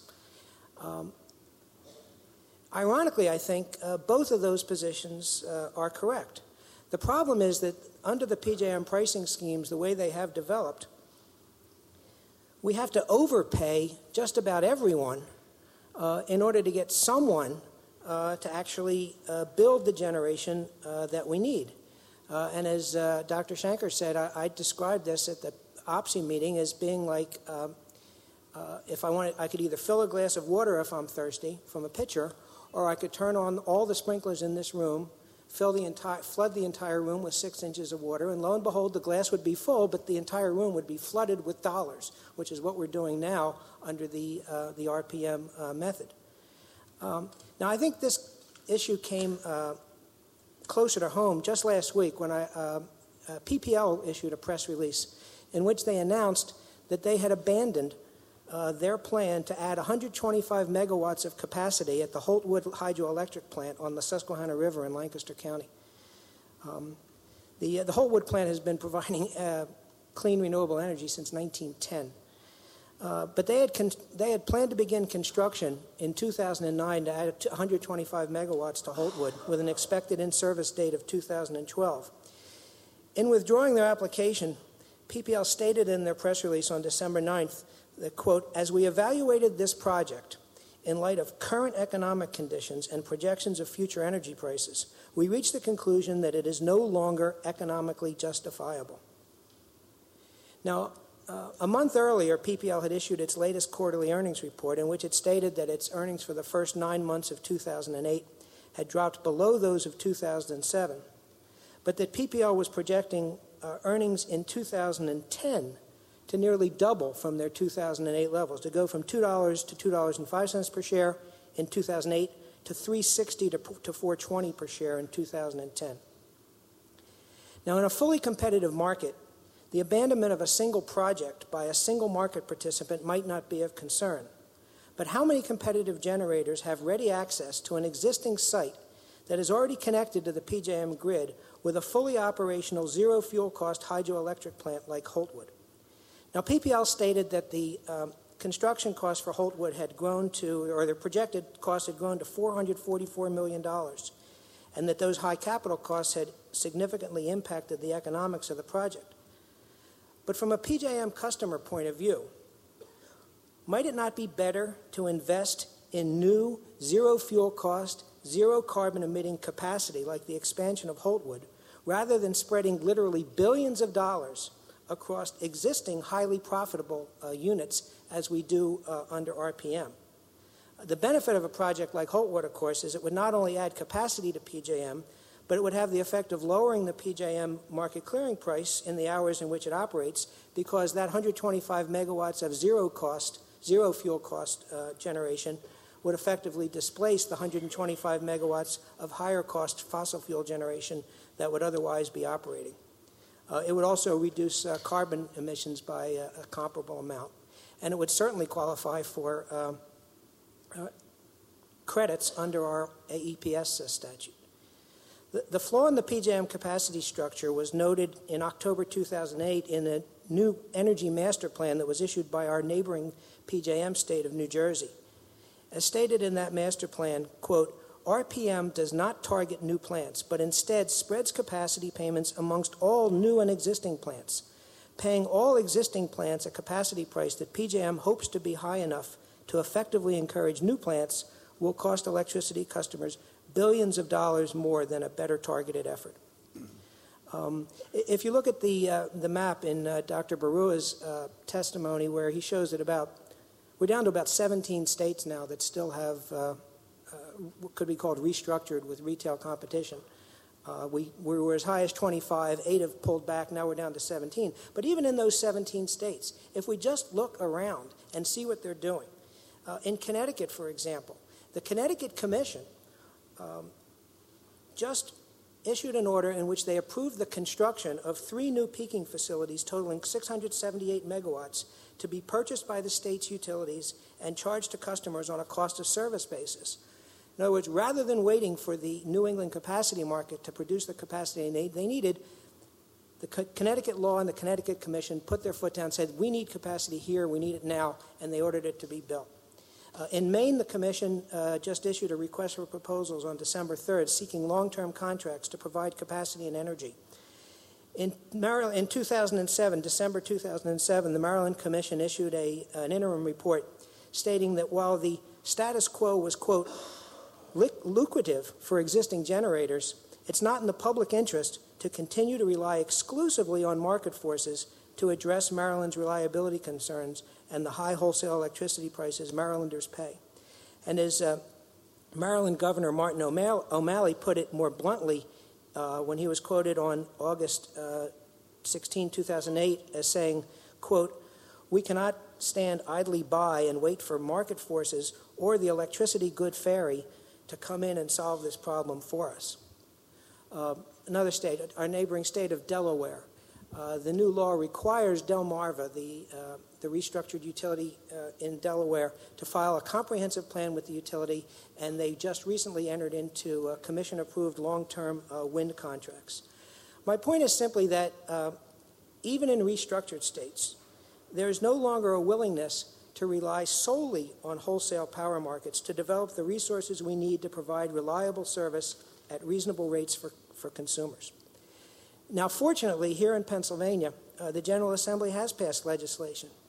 Ironically, I think both of those positions are correct. The problem is that under the PJM pricing schemes, the way they have developed, we have to overpay just about everyone in order to get someone to actually build the generation that we need. And as Dr. Shanker said, I described this at the OPSI meeting as being like if I could either fill a glass of water if I'm thirsty from a pitcher, or I could turn on all the sprinklers in this room, flood the entire room with 6 inches of water, and lo and behold, the glass would be full, but the entire room would be flooded with dollars, which is what we're doing now under the RPM method. Now, I think this issue came closer to home just last week when PPL issued a press release in which they announced that they had abandoned their plan to add 125 megawatts of capacity at the Holtwood hydroelectric plant on the Susquehanna River in Lancaster County. The Holtwood plant has been providing clean renewable energy since 1910. But they had planned to begin construction in 2009 to add 125 megawatts to Holtwood with an expected in-service date of 2012. In withdrawing their application, PPL stated in their press release on December 9th that, quote, "As we evaluated this project, in light of current economic conditions and projections of future energy prices, we reached the conclusion that it is no longer economically justifiable. Now, a month earlier, PPL had issued its latest quarterly earnings report in which it stated that its earnings for the first 9 months of 2008 had dropped below those of 2007, but that PPL was projecting earnings in 2010 to nearly double from their 2008 levels, to go from $2 to $2.05 per share in 2008 to $3.60 to $4.20 per share in 2010. Now, in a fully competitive market, the abandonment of a single project by a single market participant might not be of concern. But how many competitive generators have ready access to an existing site that is already connected to the PJM grid with a fully operational zero-fuel cost hydroelectric plant like Holtwood? Now, PPL stated that the construction cost for Holtwood had grown to, or the projected cost had grown to $444 million, and that those high capital costs had significantly impacted the economics of the project. But from a PJM customer point of view, might it not be better to invest in new zero-fuel cost, zero-carbon-emitting capacity like the expansion of Holtwood, rather than spreading literally billions of dollars across existing highly profitable units as we do under RPM? The benefit of a project like Holtwood, of course, is it would not only add capacity to PJM, but it would have the effect of lowering the PJM market clearing price in the hours in which it operates, because that 125 megawatts of zero fuel cost generation would effectively displace the 125 megawatts of higher cost fossil fuel generation that would otherwise be operating. It would also reduce carbon emissions by a comparable amount. And it would certainly qualify for credits under our AEPS statute. The flaw in the PJM capacity structure was noted in October 2008 in a new energy master plan that was issued by our neighboring PJM state of New Jersey. As stated in that master plan, quote, RPM does not target new plants, but instead spreads capacity payments amongst all new and existing plants, paying all existing plants a capacity price that PJM hopes to be high enough to effectively encourage new plants will cost electricity customers billions of dollars more than a better targeted effort. If you look at the map in Dr. Barua's testimony, where he shows that we're down to about 17 states now that still have what could be called restructured with retail competition. We were as high as 25, 8 have pulled back, now we're down to 17. But even in those 17 states, if we just look around and see what they're doing, in Connecticut, for example, the Connecticut Commission just issued an order in which they approved the construction of 3 new peaking facilities totaling 678 megawatts to be purchased by the state's utilities and charged to customers on a cost of service basis. In other words, rather than waiting for the New England capacity market to produce the capacity they needed, the Connecticut law and the Connecticut Commission put their foot down and said, we need capacity here, we need it now, and they ordered it to be built. In Maine, the Commission just issued a request for proposals on December 3rd seeking long-term contracts to provide capacity and energy. In Maryland, in 2007, December 2007, the Maryland Commission issued an interim report stating that while the status quo was, quote, lucrative for existing generators, it's not in the public interest to continue to rely exclusively on market forces to address Maryland's reliability concerns and the high wholesale electricity prices Marylanders pay. And as Maryland Governor Martin O'Malley put it more bluntly when he was quoted on August 16, 2008 as saying, quote, we cannot stand idly by and wait for market forces or the electricity good fairy to come in and solve this problem for us. Another state, our neighboring state of Delaware, the new law requires Delmarva, the restructured utility in Delaware, to file a comprehensive plan with the utility, and they just recently entered into commission-approved long-term wind contracts. My point is simply that even in restructured states, there is no longer a willingness to rely solely on wholesale power markets to develop the resources we need to provide reliable service at reasonable rates for consumers. Now, fortunately, here in Pennsylvania, the General Assembly has passed legislation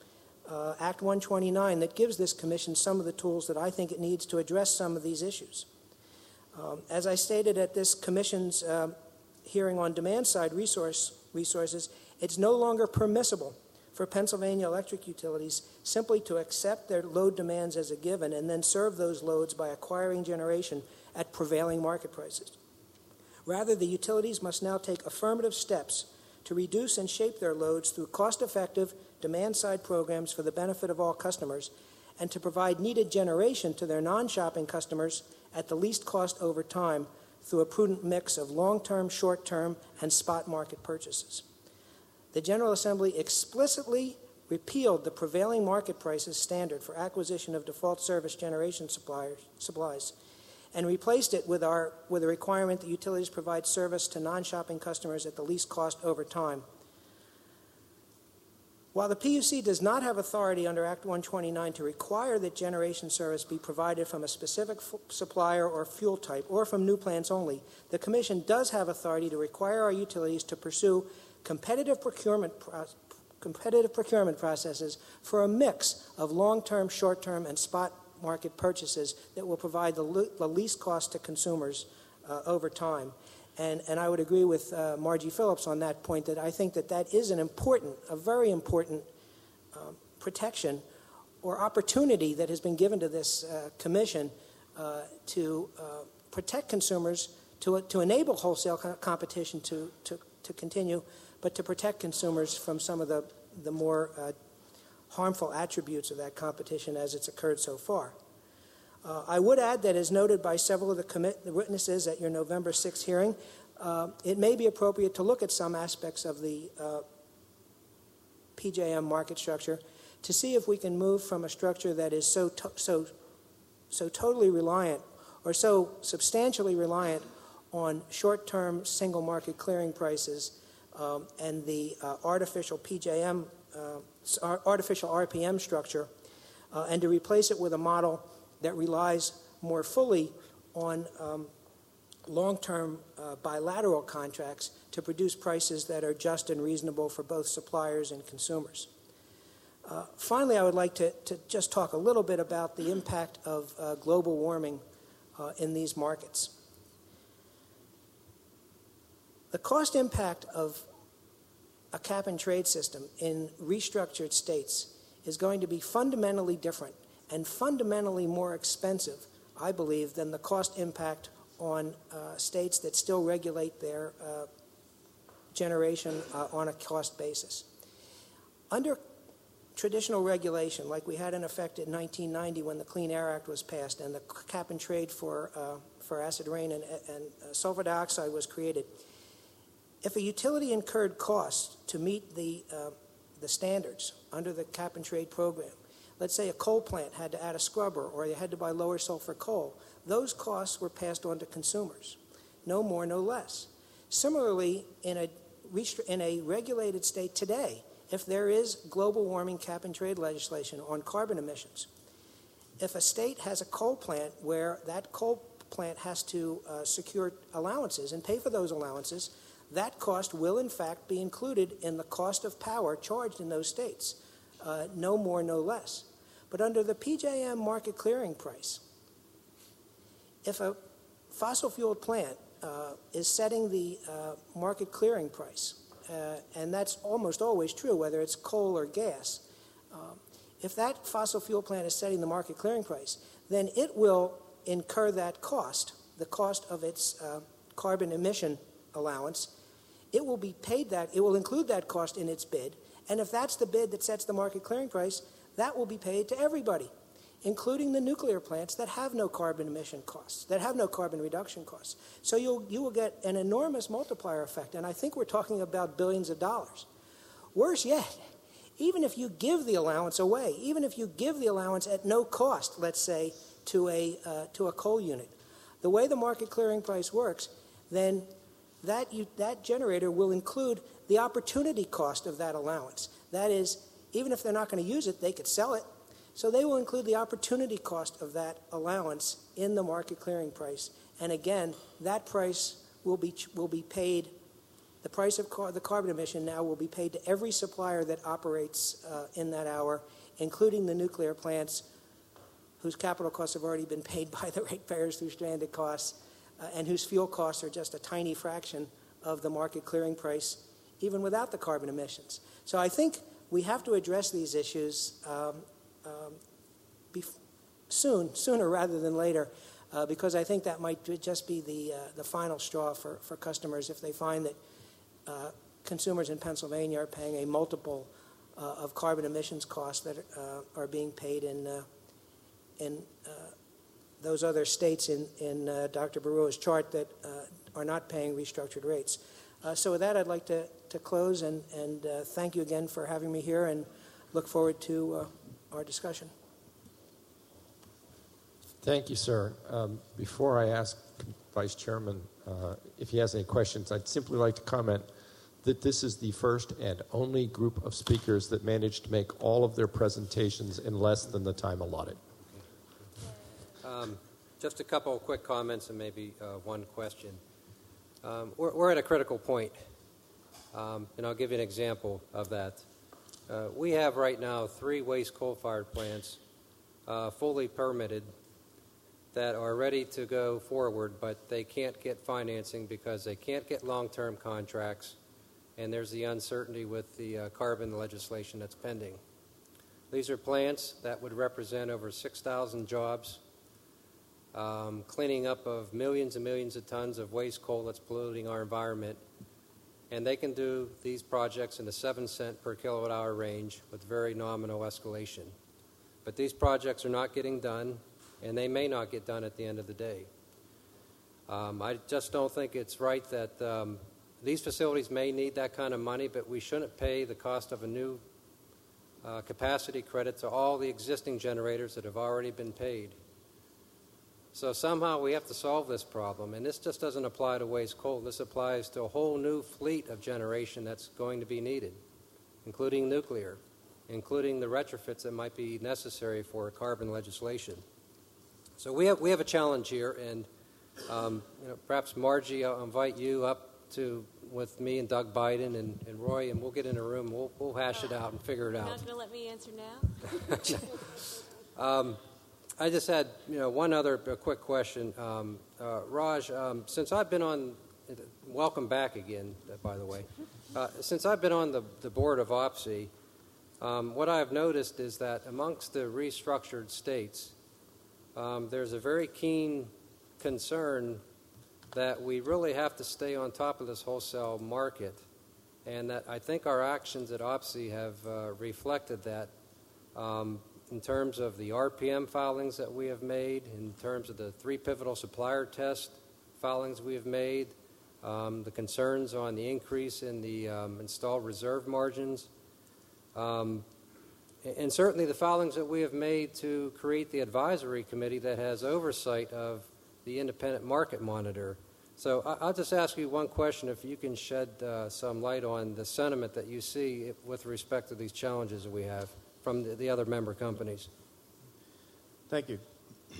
Act 129 that gives this commission some of the tools that I think it needs to address some of these issues. As I stated at this commission's hearing on demand-side resources, it's no longer permissible for Pennsylvania electric utilities simply to accept their load demands as a given and then serve those loads by acquiring generation at prevailing market prices. Rather, the utilities must now take affirmative steps to reduce and shape their loads through cost-effective demand-side programs for the benefit of all customers and to provide needed generation to their non-shopping customers at the least cost over time through a prudent mix of long-term, short-term, and spot market purchases. The General Assembly explicitly repealed the prevailing market prices standard for acquisition of default service generation supplies and replaced it with a requirement that utilities provide service to non-shopping customers at the least cost over time. While the PUC does not have authority under Act 129 to require that generation service be provided from a specific supplier or fuel type or from new plants only, the Commission does have authority to require our utilities to pursue competitive procurement processes for a mix of long-term, short-term, and spot market purchases that will provide the least cost to consumers over time. And I would agree with Margie Phillips on that point, that I think that is a very important protection or opportunity that has been given to this commission to protect consumers, to enable wholesale competition to continue, but to protect consumers from some of the more harmful attributes of that competition as it's occurred so far. I would add that, as noted by several of the witnesses at your November 6th hearing, it may be appropriate to look at some aspects of the PJM market structure to see if we can move from a structure that is so totally reliant or so substantially reliant on short-term single market clearing prices and the artificial RPM structure, and to replace it with a model that relies more fully on long-term bilateral contracts to produce prices that are just and reasonable for both suppliers and consumers. Finally, I would like to just talk a little bit about the impact of global warming in these markets. The cost impact of a cap-and-trade system in restructured states is going to be fundamentally different and fundamentally more expensive, I believe, than the cost impact on states that still regulate their generation on a cost basis. Under traditional regulation, like we had in effect in 1990 when the Clean Air Act was passed and the cap-and-trade for acid rain and sulfur dioxide was created, if a utility incurred costs to meet the standards under the cap-and-trade program, let's say a coal plant had to add a scrubber or they had to buy lower sulfur coal, those costs were passed on to consumers, no more, no less. Similarly, in a regulated state today, if there is global warming cap-and-trade legislation on carbon emissions, if a state has a coal plant where that coal plant has to secure allowances and pay for those allowances, that cost will in fact be included in the cost of power charged in those states, no more, no less. But under the PJM market clearing price, if a fossil fuel plant is setting the market clearing price, and that's almost always true whether it's coal or gas, if that fossil fuel plant is setting the market clearing price, then it will incur that cost, the cost of its carbon emission allowance. It will be paid that, it will include that cost in its bid, and if that's the bid that sets the market clearing price, that will be paid to everybody, including the nuclear plants that have no carbon emission costs, that have no carbon reduction costs. So you will get an enormous multiplier effect, and I think we're talking about billions of dollars. Worse yet, even if you give the allowance away, even if you give the allowance at no cost, let's say, to a coal unit, the way the market clearing price works, then that generator will include the opportunity cost of that allowance. That is, even if they're not going to use it, they could sell it. So they will include the opportunity cost of that allowance in the market clearing price. And again, that price will be paid, the price of the carbon emission now will be paid to every supplier that operates in that hour, including the nuclear plants whose capital costs have already been paid by the ratepayers through stranded costs, and whose fuel costs are just a tiny fraction of the market clearing price, even without the carbon emissions. So I think we have to address these issues sooner rather than later, because I think that might just be the final straw for customers if they find that consumers in Pennsylvania are paying a multiple of carbon emissions costs that are being paid in those other states in Dr. Barua's chart that are not paying restructured rates. So with that, I'd like to close and thank you again for having me here, and look forward to our discussion. Thank you, sir. Before I ask Vice Chairman if he has any questions, I'd simply like to comment that this is the first and only group of speakers that managed to make all of their presentations in less than the time allotted. Just a couple of quick comments and maybe one question. We're at a critical point, and I'll give you an example of that. We have right now 3 waste coal-fired plants fully permitted that are ready to go forward, but they can't get financing because they can't get long-term contracts, and there's the uncertainty with the carbon legislation that's pending. These are plants that would represent over 6,000 jobs, cleaning up of millions and millions of tons of waste coal that's polluting our environment. And they can do these projects in the 7-cent per kilowatt hour range with very nominal escalation. But these projects are not getting done, and they may not get done at the end of the day. I just don't think it's right that these facilities may need that kind of money, but we shouldn't pay the cost of a new capacity credit to all the existing generators that have already been paid. So somehow we have to solve this problem, and this just doesn't apply to waste coal. This applies to a whole new fleet of generation that's going to be needed, including nuclear, including the retrofits that might be necessary for carbon legislation. So we have a challenge here, and perhaps Margie, I'll invite you up with me and Doug Biden and Roy, and we'll get in a room. We'll hash it out and figure it out. You're not going to let me answer now? I just had, one other quick question. Raj, since I've been on, welcome back again, by the way. Since I've been on the board of OPSI, what I've noticed is that amongst the restructured states, there's a very keen concern that we really have to stay on top of this wholesale market, and that I think our actions at OPSI have reflected that. In terms of the RPM filings that we have made, in terms of the 3 pivotal supplier test filings we have made, the concerns on the increase in the installed reserve margins, and certainly the filings that we have made to create the advisory committee that has oversight of the independent market monitor. So I'll just ask you one question, if you can shed some light on the sentiment that you see with respect to these challenges that we have from the other member companies. Thank you.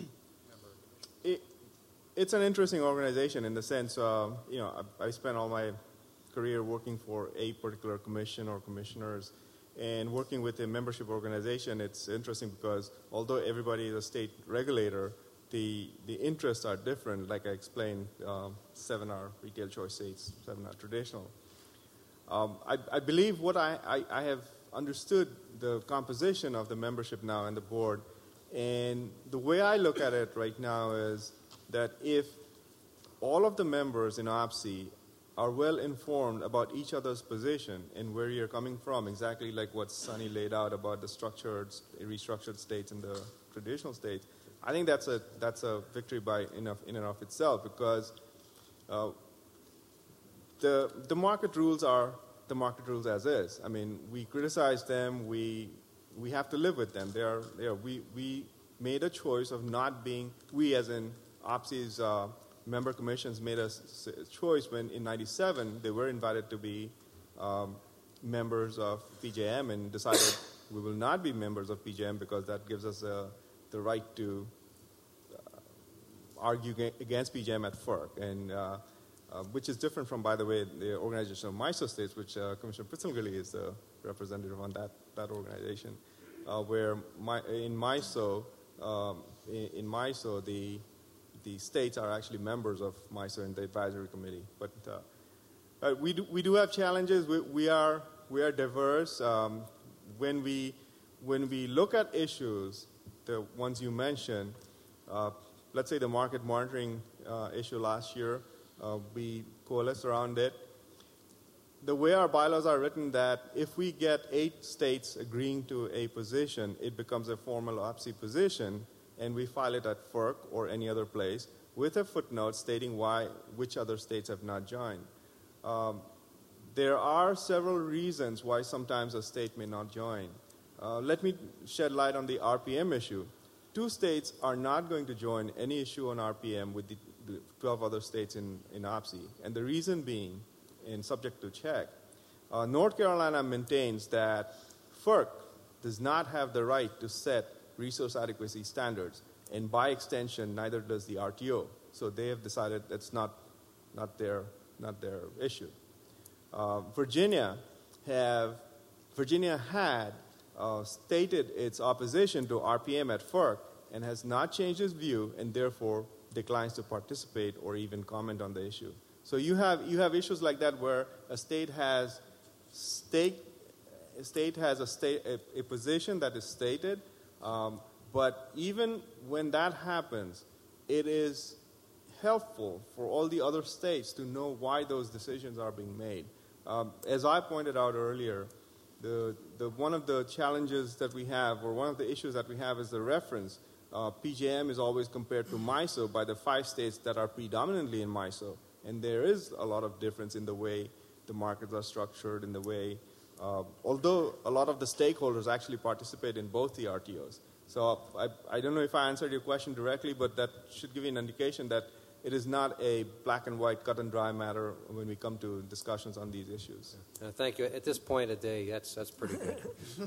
It's an interesting organization in the sense, I spent all my career working for a particular commission or commissioners, and working with a membership organization. It's interesting because although everybody is a state regulator, the interests are different. Like I explained, 7 are retail choice states, 7 are traditional. I believe what I have understood the composition of the membership now and the board, and the way I look at it right now is that if all of the members in OPSI are well informed about each other's position and where you're coming from, exactly like what Sunny laid out about the restructured states and the traditional states, I think that's a victory in and of itself, because the market rules are the market rules as is. I mean, we criticize them. We have to live with them. We made a choice of not being. We, as in OPSI's member commissions, made a choice when in '97 they were invited to be members of PJM, and decided we will not be members of PJM because that gives us the right to argue against PJM at FERC, and which is different from, by the way, the Organization of MISO States, which Commissioner Pizzingilli is the representative on that organization. where in MISO, the states are actually members of MISO in the advisory committee. But we do have challenges. We are diverse. When we look at issues, the ones you mentioned, let's say the market monitoring issue last year, we coalesced around it. The way our bylaws are written, that if we get 8 states agreeing to a position, it becomes a formal OPSI position, and we file it at FERC or any other place with a footnote stating which other states have not joined. There are several reasons why sometimes a state may not join. Let me shed light on the RPM issue. 2 states are not going to join any issue on RPM with the 12 other states in OPSI, and the reason being, and subject to check, North Carolina maintains that FERC does not have the right to set resource adequacy standards, and by extension, neither does the RTO. So they have decided that's not their issue. Virginia had stated its opposition to RPM at FERC and has not changed its view, and therefore declines to participate or even comment on the issue. So you have issues like that where a state has a position that is stated, but even when that happens, it is helpful for all the other states to know why those decisions are being made. As I pointed out earlier, one of the challenges that we have, or one of the issues that we have, is the reference. PJM is always compared to MISO by the 5 states that are predominantly in MISO. And there is a lot of difference in the way the markets are structured, in the way, although a lot of the stakeholders actually participate in both the RTOs. So I don't know if I answered your question directly, but that should give you an indication that it is not a black and white, cut and dry matter when we come to discussions on these issues. Thank you. At this point of day, that's pretty good.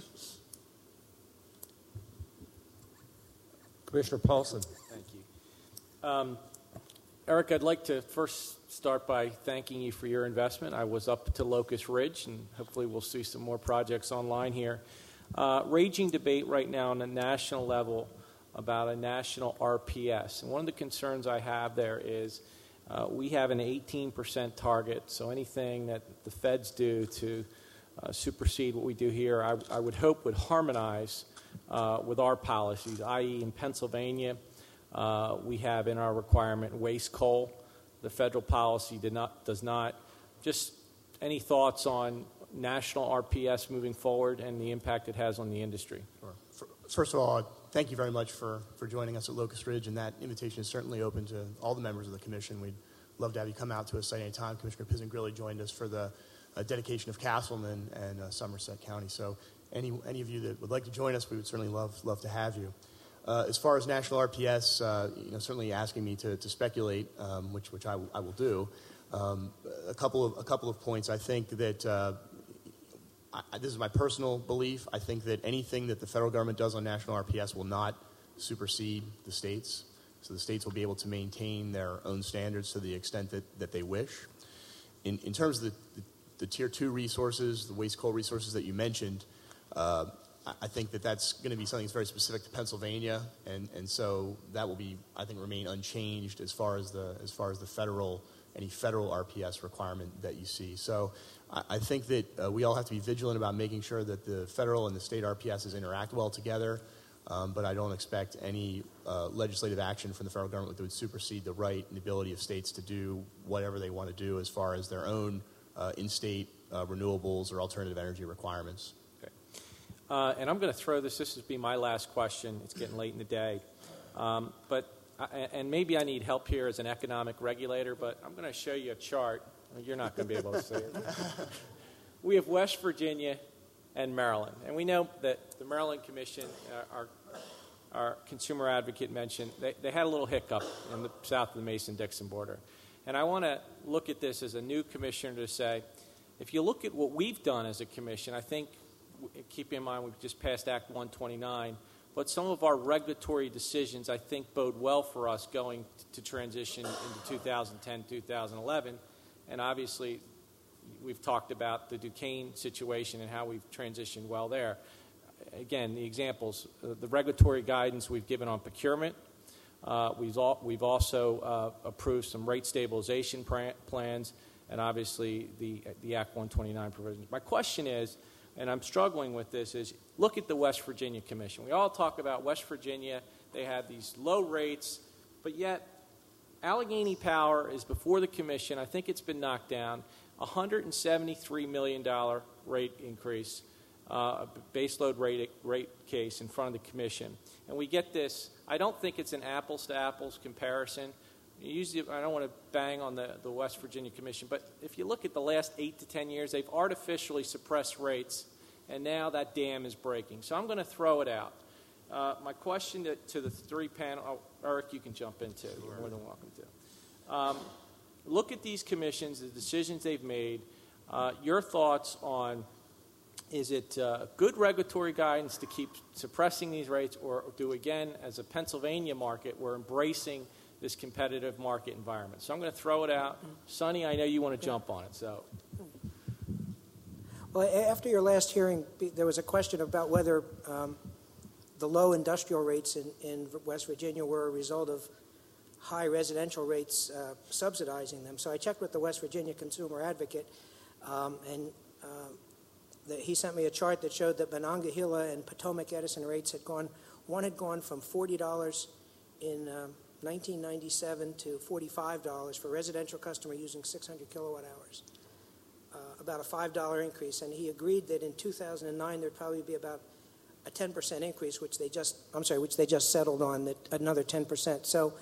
Commissioner Paulson. Thank you. Eric, I'd like to first start by thanking you for your investment. I was up to Locust Ridge, and hopefully we'll see some more projects online here. Raging debate right now on a national level about a national RPS. And one of the concerns I have there is we have an 18% target, so anything that the feds do to supersede what we do here, I would hope would harmonize with our policies, i.e. in Pennsylvania, we have in our requirement waste coal. The federal policy does not. Just any thoughts on national RPS moving forward and the impact it has on the industry? Sure. First of all, thank you very much for joining us at Locust Ridge, and that invitation is certainly open to all the members of the commission. We'd love to have you come out to us at any time. Commissioner Pisangrilli joined us for the dedication of Castleman and Somerset County. So any of you that would like to join us, we would certainly love to have you. As far as national RPS, certainly asking me to speculate, which I will do. A couple of points. I think that this is my personal belief. I think that anything that the federal government does on national RPS will not supersede the states. So the states will be able to maintain their own standards to the extent that they wish. In terms of the Tier 2 resources, the waste coal resources that you mentioned, I think that's going to be something that's very specific to Pennsylvania, and so that will be, I think, remain unchanged as far as the any federal RPS requirement that you see. So I think that we all have to be vigilant about making sure that the federal and the state RPSs interact well together, but I don't expect any legislative action from the federal government that would supersede the right and the ability of states to do whatever they want to do as far as their own in-state renewables or alternative energy requirements. And I'm going to throw this will be my last question. It's getting late in the day. And maybe I need help here as an economic regulator, but I'm going to show you a chart. You're not going to be able to see it. We have West Virginia and Maryland. And we know that the Maryland Commission, our consumer advocate mentioned, they had a little hiccup in the south of the Mason-Dixon border. And I want to look at this as a new commissioner to say, if you look at what we've done as a commission, I think, keep in mind we've just passed Act 129, but some of our regulatory decisions, I think, bode well for us going to transition into 2010, 2011. And obviously, we've talked about the Duquesne situation and how we've transitioned well there. again, the examples, the regulatory guidance we've given on procurement. We've also approved some rate stabilization plans, and obviously the Act 129 provisions. My question is, and I'm struggling with this, is look at the West Virginia Commission. We all talk about West Virginia. They have these low rates, but yet Allegheny Power is before the commission. I think it's been knocked down. $173 million rate increase, baseload rate case in front of the commission. And we get this, I don't think it's an apples-to-apples comparison. Usually, I don't want to bang on the West Virginia Commission, but if you look at the last 8 to 10 years, they've artificially suppressed rates, and now that dam is breaking. So I'm going to throw it out. My question to the three panel, Eric, you can jump in too. You're more than welcome to. Look at these commissions, the decisions they've made. Your thoughts on, is it good regulatory guidance to keep suppressing these rates, or do, again, as a Pennsylvania market, we're embracing this competitive market environment? So I'm going to throw it out. Sonny, I know you want to jump on it. So, well, after your last hearing, there was a question about whether the low industrial rates in West Virginia were a result of high residential rates subsidizing them. So I checked with the West Virginia Consumer Advocate, and he sent me a chart that showed that Monongahela and Potomac Edison rates had gone from $40 in 1997 to $45 for residential customer using 600 kilowatt hours, about a $5 increase. And he agreed that in 2009 there'd probably be about a 10% increase, which they just settled on, that another 10%. So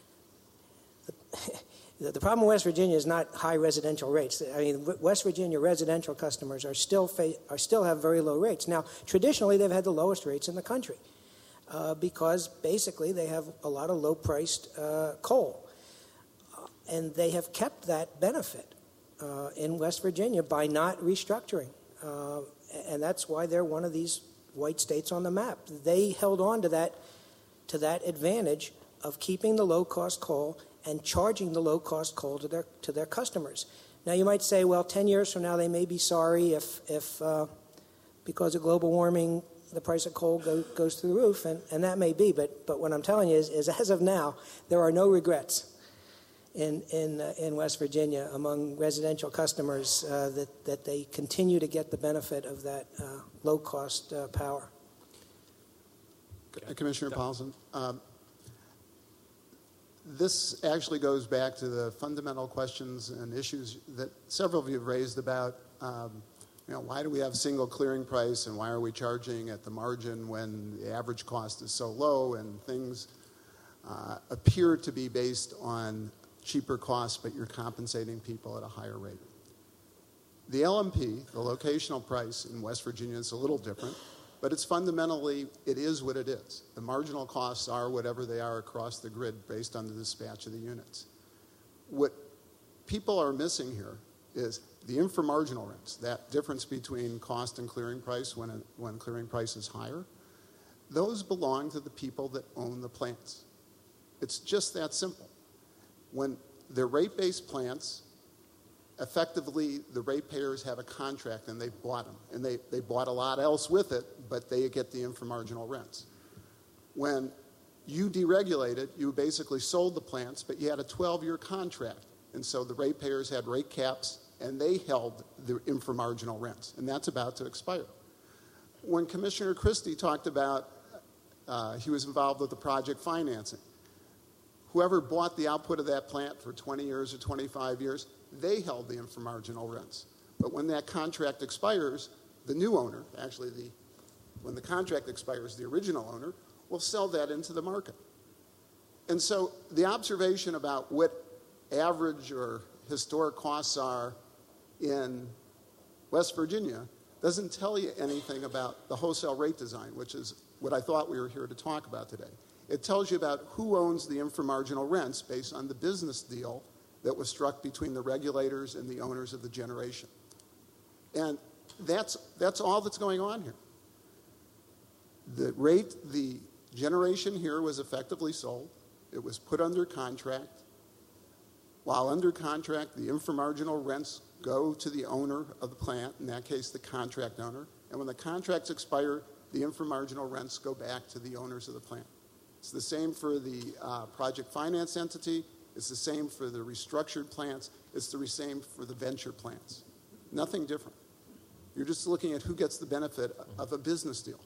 the problem in West Virginia is not high residential rates. I mean, West Virginia residential customers are still have very low rates. Now, traditionally, they've had the lowest rates in the country because basically they have a lot of low-priced coal, and they have kept that benefit in West Virginia by not restructuring, and that's why they're one of these white states on the map. They held on to that advantage of keeping the low-cost coal and charging the low-cost coal to their customers. Now, you might say, well, 10 years from now, they may be sorry if because of global warming, the price of coal goes through the roof, and that may be. But what I'm telling you is as of now, there are no regrets in West Virginia among residential customers that they continue to get the benefit of that low-cost power. Commissioner Paulson, this actually goes back to the fundamental questions and issues that several of you have raised about, why do we have single clearing price and why are we charging at the margin when the average cost is so low, and things appear to be based on cheaper costs, but you're compensating people at a higher rate. The LMP, the locational price in West Virginia, is a little different, but it's fundamentally, it is what it is. The marginal costs are whatever they are across the grid based on the dispatch of the units. What people are missing here is the inframarginal rents, that difference between cost and clearing price when clearing price is higher. Those belong to the people that own the plants. It's just that simple. When they're rate-based plants, effectively the ratepayers have a contract and they've bought them. And they bought a lot else with it, but they get the inframarginal rents. When you deregulated, you basically sold the plants, but you had a 12-year contract. And so the ratepayers had rate caps and they held the inframarginal rents. And that's about to expire. When Commissioner Christie talked about he was involved with the project financing, whoever bought the output of that plant for 20 years or 25 years, they held the inframarginal rents. But when that contract expires, the new owner, when the contract expires, the original owner will sell that into the market. And so the observation about what average or historic costs are in West Virginia doesn't tell you anything about the wholesale rate design, which is what I thought we were here to talk about today. It tells you about who owns the inframarginal rents based on the business deal that was struck between the regulators and the owners of the generation. And that's all that's going on here. The generation here was effectively sold. It was put under contract. While under contract, the inframarginal rents go to the owner of the plant, in that case the contract owner. And when the contracts expire, the inframarginal rents go back to the owners of the plant. It's the same for the project finance entity. It's the same for the restructured plants. It's the same for the venture plants. Nothing different. You're just looking at who gets the benefit of a business deal.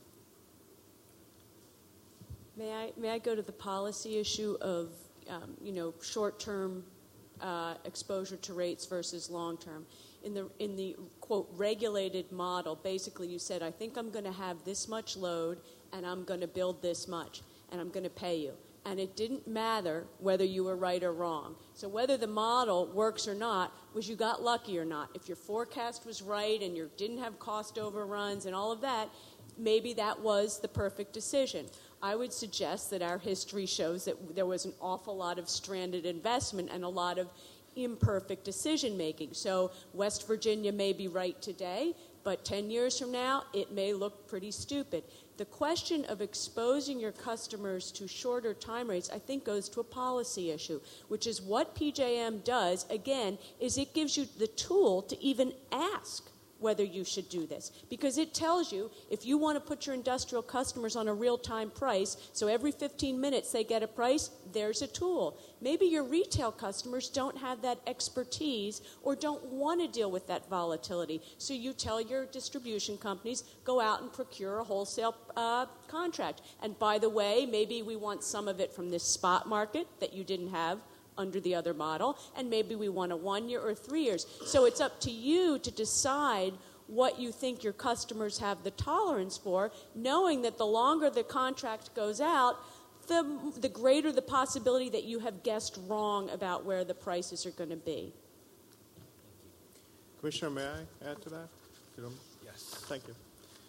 May I go to the policy issue of short-term exposure to rates versus long-term? In the quote regulated model, basically you said, I think I'm going to have this much load and I'm going to build this much and I'm going to pay you. And it didn't matter whether you were right or wrong. So whether the model works or not was you got lucky or not. If your forecast was right and you didn't have cost overruns and all of that, maybe that was the perfect decision. I would suggest that our history shows that there was an awful lot of stranded investment and a lot of imperfect decision-making. So West Virginia may be right today, but 10 years from now, it may look pretty stupid. The question of exposing your customers to shorter time rates, I think, goes to a policy issue, which is what PJM does, again, is it gives you the tool to even ask whether you should do this. Because it tells you if you want to put your industrial customers on a real-time price, so every 15 minutes they get a price, there's a tool. Maybe your retail customers don't have that expertise or don't want to deal with that volatility. So you tell your distribution companies, go out and procure a wholesale contract. And by the way, maybe we want some of it from this spot market that you didn't have under the other model, and maybe we want a 1 year or 3 years. So it's up to you to decide what you think your customers have the tolerance for, knowing that the longer the contract goes out, the greater the possibility that you have guessed wrong about where the prices are going to be. Commissioner, may I add to that? Yes. Thank you.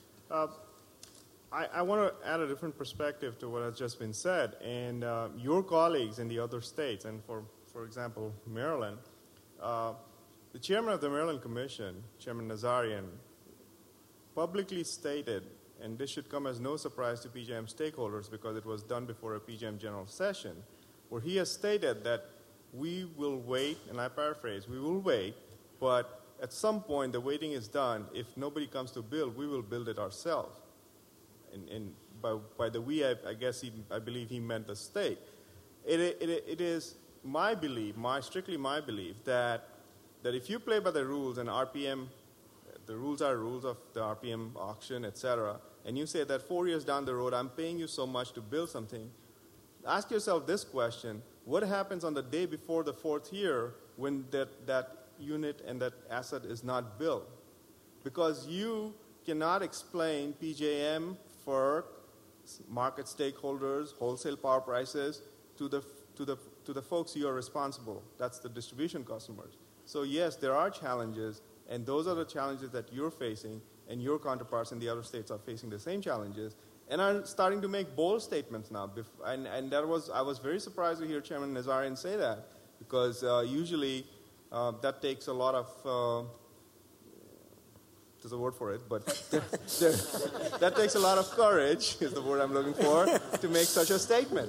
I want to add a different perspective to what has just been said. And your colleagues in the other states, and for example, Maryland, the chairman of the Maryland Commission, Chairman Nazarian, publicly stated, and this should come as no surprise to PJM stakeholders because it was done before a PJM general session, where he has stated that we will wait, and I paraphrase, we will wait, but at some point the waiting is done. If nobody comes to build, we will build it ourselves. And by the we, I believe he meant the state. It is my belief, strictly my belief, that if you play by the rules and RPM, the rules are rules of the RPM auction, etc., and you say that 4 years down the road, I'm paying you so much to build something, ask yourself this question: what happens on the day before the 4th year when that unit and that asset is not built? Because you cannot explain PJM, FERC, market stakeholders, wholesale power prices to the folks you are responsible. That's the distribution customers. So yes, there are challenges, and those are the challenges that you're facing, and your counterparts in the other states are facing the same challenges, and are starting to make bold statements now. And I was very surprised to hear Chairman Nazarian say that, because usually that takes a lot of there's a word for it, but that takes a lot of courage, is the word I'm looking for, to make such a statement.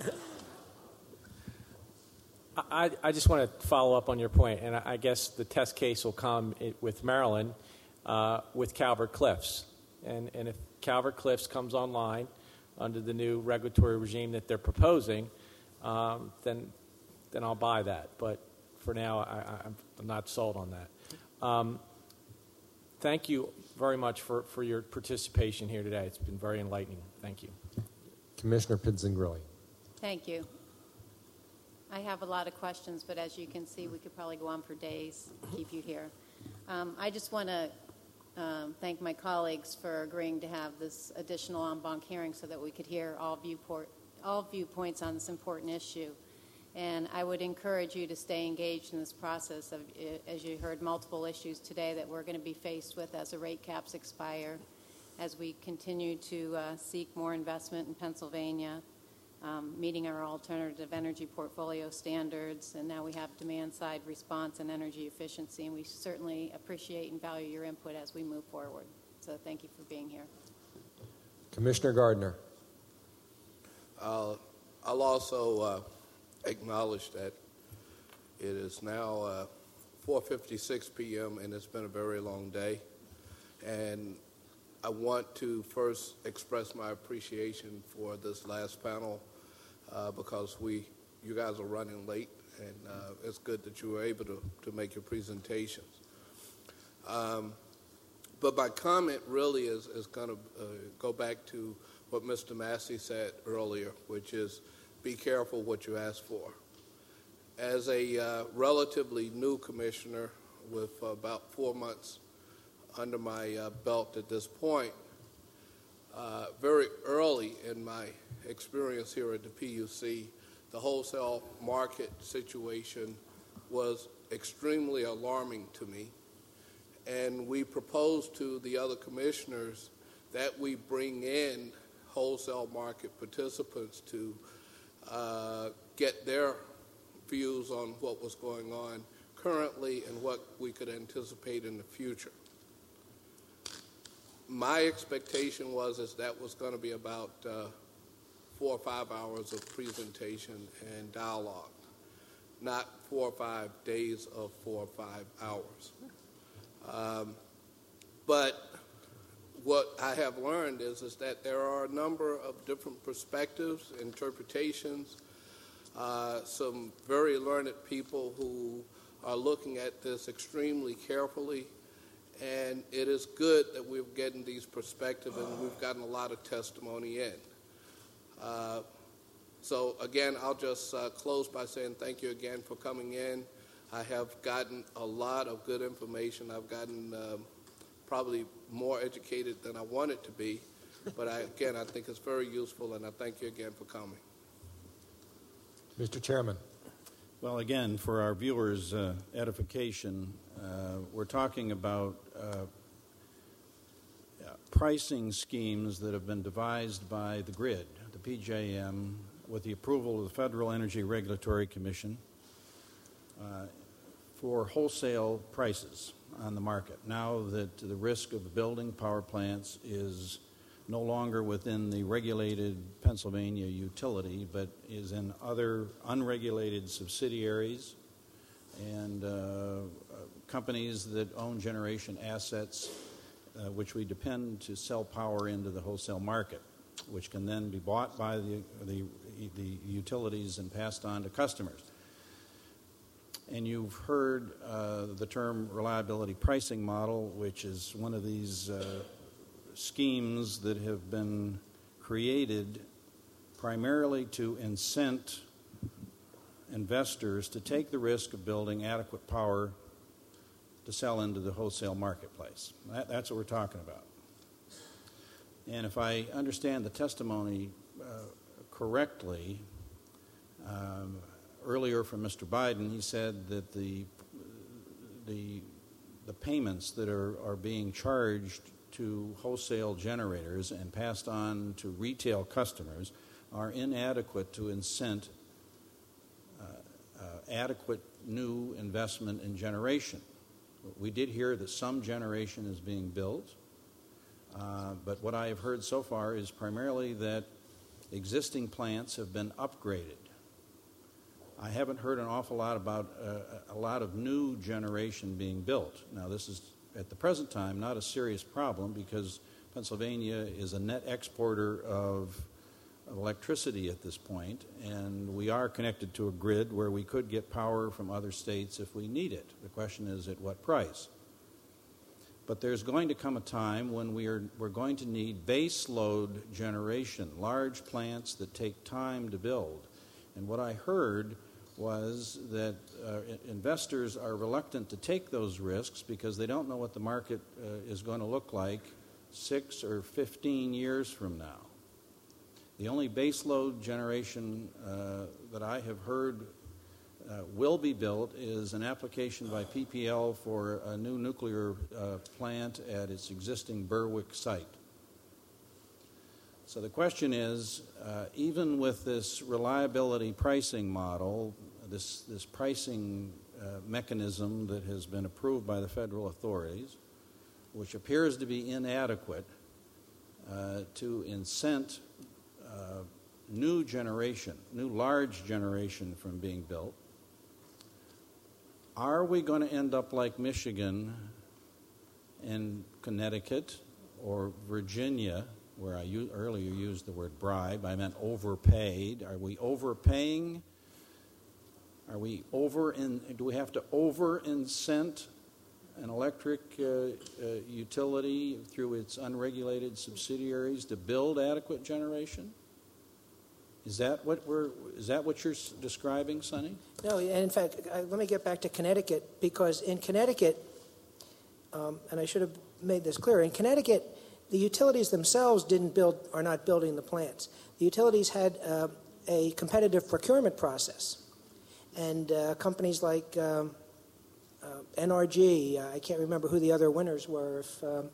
I just want to follow up on your point, and I guess the test case will come with Maryland with Calvert Cliffs. And if Calvert Cliffs comes online under the new regulatory regime that they're proposing, then I'll buy that. But for now, I'm not sold on that. Thank you very much for your participation here today. It's been very enlightening. Thank you. Commissioner Pizzingrilli. Thank you. I have a lot of questions, but as you can see, we could probably go on for days, keep you here. I just want to thank my colleagues for agreeing to have this additional en banc hearing so that we could hear all viewpoints on this important issue. And I would encourage you to stay engaged in this process. As you heard, multiple issues today that we're going to be faced with as the rate caps expire, as we continue to seek more investment in Pennsylvania, meeting our alternative energy portfolio standards, and now we have demand-side response and energy efficiency, and we certainly appreciate and value your input as we move forward. So thank you for being here. Commissioner Gardner. I'll also acknowledge that it is now 4:56 p.m. and it's been a very long day. And I want to first express my appreciation for this last panel because you guys are running late, and it's good that you were able to make your presentations. But my comment really is going to go back to what Mr. Massey said earlier, which is be careful what you ask for. As a relatively new commissioner with about 4 months under my belt at this point, very early in my experience here at the PUC, the wholesale market situation was extremely alarming to me. And we proposed to the other commissioners that we bring in wholesale market participants to get their views on what was going on currently and what we could anticipate in the future. My expectation was that was going to be about 4 or 5 hours of presentation and dialogue, not 4 or 5 days of 4 or 5 hours. But what I have learned is that there are a number of different perspectives, interpretations, some very learned people who are looking at this extremely carefully, and it is good that we're getting these perspectives and we've gotten a lot of testimony in. So again, I'll just close by saying thank you again for coming in. I have gotten a lot of good information. I've gotten probably more educated than I wanted to be, but I think it's very useful, and I thank you again for coming. Mr. Chairman. Well, again, for our viewers' edification, we're talking about pricing schemes that have been devised by the grid, the PJM, with the approval of the Federal Energy Regulatory Commission for wholesale prices on the market. Now that the risk of building power plants is no longer within the regulated Pennsylvania utility, but is in other unregulated subsidiaries and companies that own generation assets, which we depend to sell power into the wholesale market, which can then be bought by the utilities and passed on to customers. And you've heard the term reliability pricing model, which is one of these schemes that have been created primarily to incent investors to take the risk of building adequate power to sell into the wholesale marketplace. That's what we're talking about. And if I understand the testimony correctly, earlier from Mr. Biden, he said that the payments that are being charged to wholesale generators and passed on to retail customers are inadequate to incent adequate new investment in generation. We did hear that some generation is being built, but what I have heard so far is primarily that existing plants have been upgraded. I haven't heard an awful lot about a lot of new generation being built. Now, this is, at the present time, not a serious problem because Pennsylvania is a net exporter of electricity at this point, and we are connected to a grid where we could get power from other states if we need it. The question is at what price? But there's going to come a time when we're going to need base load generation, large plants that take time to build. And what I heard was that investors are reluctant to take those risks because they don't know what the market is going to look like 6 or 15 years from now. The only baseload generation that I have heard will be built is an application by PPL for a new nuclear plant at its existing Berwick site. So the question is, even with this reliability pricing model, this pricing mechanism that has been approved by the federal authorities, which appears to be inadequate to incent new large generation from being built, are we going to end up like Michigan and Connecticut or Virginia, where I earlier used the word bribe, I meant overpaid. Are we overpaying? Do we have to over-incent an electric utility through its unregulated subsidiaries to build adequate generation? Is that what you're describing, Sonny? No, and in fact, let me get back to Connecticut, because in Connecticut, and I should have made this clear, in Connecticut, the utilities themselves are not building the plants. The utilities had a competitive procurement process, and companies like NRG, I can't remember who the other winners were.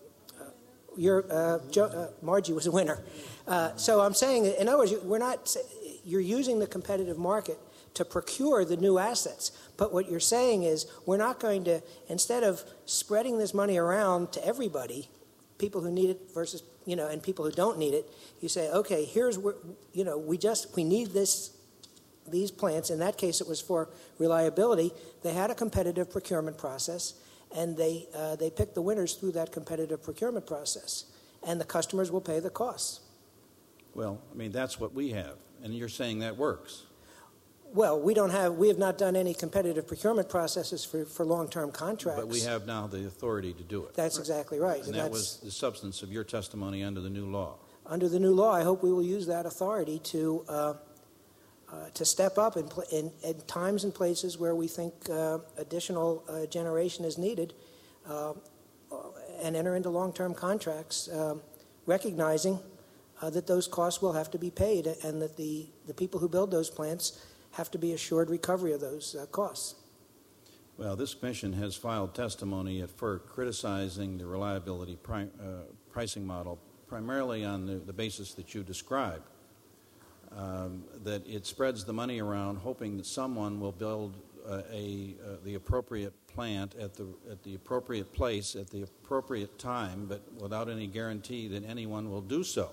Margie was a winner. So I'm saying, in other words, you're using the competitive market to procure the new assets. But what you're saying is we're not going to, instead of spreading this money around to everybody, people who need it versus, and people who don't need it, you say, okay, here's where, we need these plants. In that case, it was for reliability. They had a competitive procurement process, and they picked the winners through that competitive procurement process, and the customers will pay the costs. Well, I mean, that's what we have, and you're saying that works. Well, we have not done any competitive procurement processes for long-term contracts. But we have now the authority to do it. That's exactly right. And that was the substance of your testimony under the new law. Under the new law, I hope we will use that authority to step up in times and places where we think additional generation is needed, and enter into long-term contracts, recognizing that those costs will have to be paid, and that the people who build those plants have to be assured recovery of those costs. Well, this commission has filed testimony at FERC criticizing the reliability pricing model, primarily on the basis that you described. That it spreads the money around, hoping that someone will build the appropriate plant at the appropriate place at the appropriate time, but without any guarantee that anyone will do so.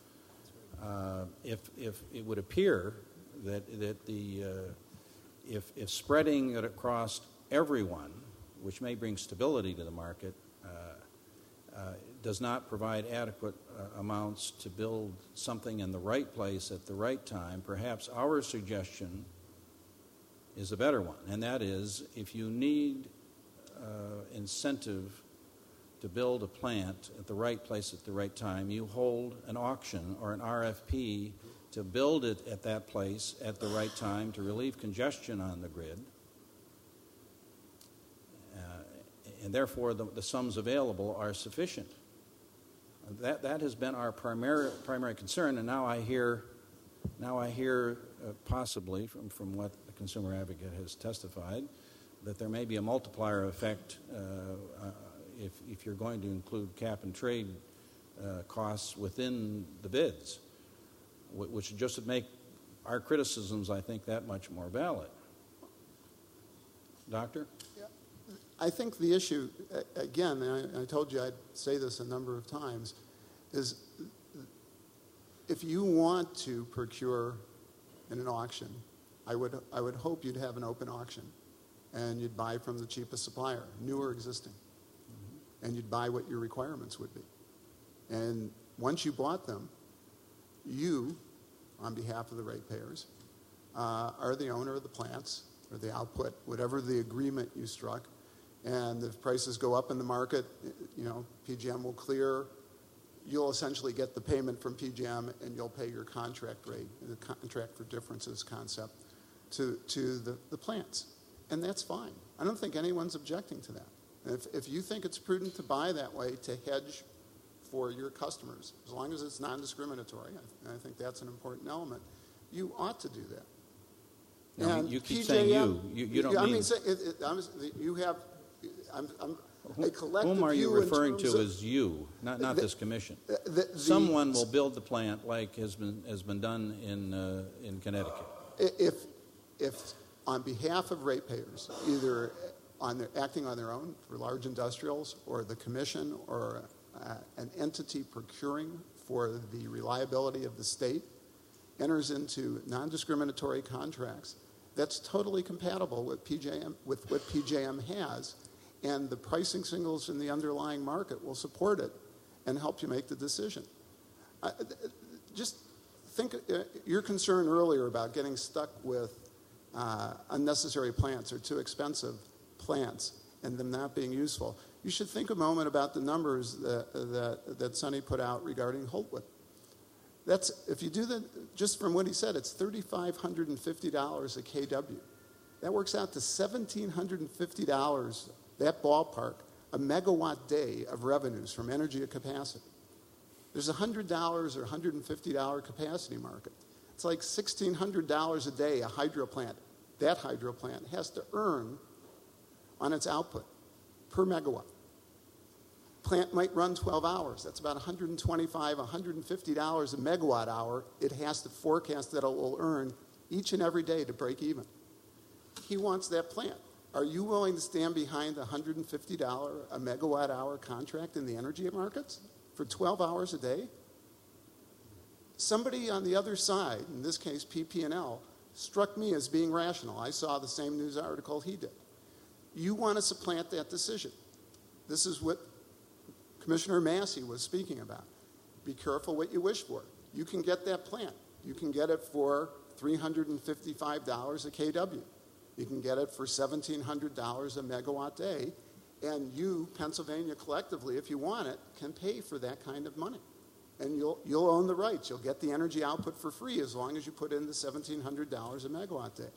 If it would appear that if spreading it across everyone, which may bring stability to the market, does not provide adequate amounts to build something in the right place at the right time, perhaps our suggestion is a better one, and that is if you need incentive to build a plant at the right place at the right time, you hold an auction or an RFP to build it at that place at the right time to relieve congestion on the grid. And therefore the sums available are sufficient. That has been our primary concern, and now I hear possibly from what the consumer advocate has testified that there may be a multiplier effect if you're going to include cap and trade costs within the bids, which just would make our criticisms, I think, that much more valid. Doctor? I think the issue, again, and I told you I'd say this a number of times, is if you want to procure in an auction, I would hope you'd have an open auction, and you'd buy from the cheapest supplier, new or existing, and you'd buy what your requirements would be. And once you bought them, you, on behalf of the ratepayers, are the owner of the plants or the output, whatever the agreement you struck. And if prices go up in the market, PJM will clear. You'll essentially get the payment from PJM, and you'll pay your contract rate, the contract for differences concept, to the plants. And that's fine. I don't think anyone's objecting to that. If you think it's prudent to buy that way to hedge for your customers, as long as it's non-discriminatory, I think that's an important element, you ought to do that. Now, you keep saying you don't mean... you have... a collective Whom are you view referring to as you, not this commission? Someone will build the plant like has been done in Connecticut. If on behalf of ratepayers, either acting on their own for large industrials, or the commission, or an entity procuring for the reliability of the state, enters into non-discriminatory contracts, that's totally compatible with what PJM has, and the pricing signals in the underlying market will support it. and help you make the decision. Just think, your concern earlier about getting stuck with unnecessary plants or too expensive plants and them not being useful. You should think a moment about the numbers that Sonny put out regarding Holtwood. That's, if you do that, just from what he said, it's $3,550 a kW. That works out to $1,750, that ballpark, a megawatt day of revenues from energy at capacity. There's a $100 or $150 capacity market. It's like $1,600 a day a hydro plant. That hydro plant has to earn on its output per megawatt. Plant might run 12 hours. That's about $125, $150 a megawatt hour. It has to forecast that it will earn each and every day to break even. He wants that plant. Are you willing to stand behind the $150 a megawatt hour contract in the energy markets for 12 hours a day? Somebody on the other side, in this case PP&L, struck me as being rational. I saw the same news article he did. You want to supplant that decision. This is what Commissioner Massey was speaking about. Be careful what you wish for. You can get that plant. You can get it for $355 a kW. You can get it for $1,700 a megawatt day. And you, Pennsylvania, collectively, if you want it, can pay for that kind of money. And you'll own the rights. You'll get the energy output for free as long as you put in the $1,700 a megawatt day.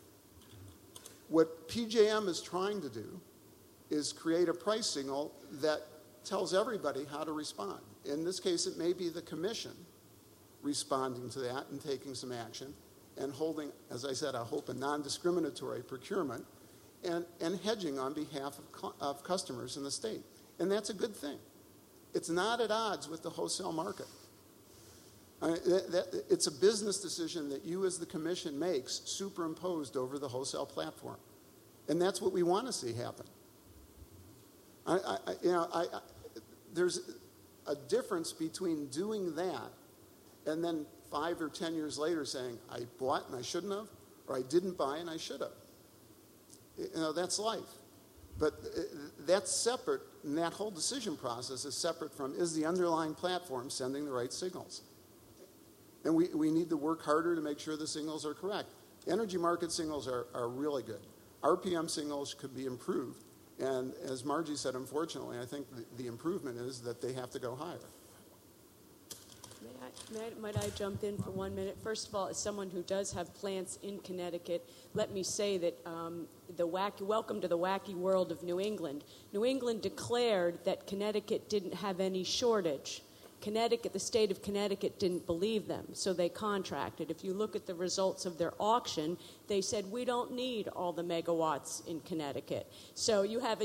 What PJM is trying to do is create a price signal that tells everybody how to respond. In this case, it may be the commission responding to that and taking some action and holding, as I said, I hope, a non-discriminatory procurement and hedging on behalf of customers in the state. And that's a good thing. It's not at odds with the wholesale market. It's a business decision that you as the commission makes superimposed over the wholesale platform. And that's what we want to see happen. There's a difference between doing that and then 5 or 10 years later saying, I bought and I shouldn't have, or I didn't buy and I should have. That's life. But that's separate, and that whole decision process is separate from, is the underlying platform sending the right signals? And we need to work harder to make sure the signals are correct. Energy market signals are really good. RPM signals could be improved. And as Margie said, unfortunately, I think the improvement is that they have to go higher. Might I jump in for 1 minute? First of all, as someone who does have plants in Connecticut, let me say that welcome to the wacky world of New England. New England declared that Connecticut didn't have any shortage. Connecticut, the state of Connecticut, didn't believe them, so they contracted. If you look at the results of their auction, they said, we don't need all the megawatts in Connecticut. So you have a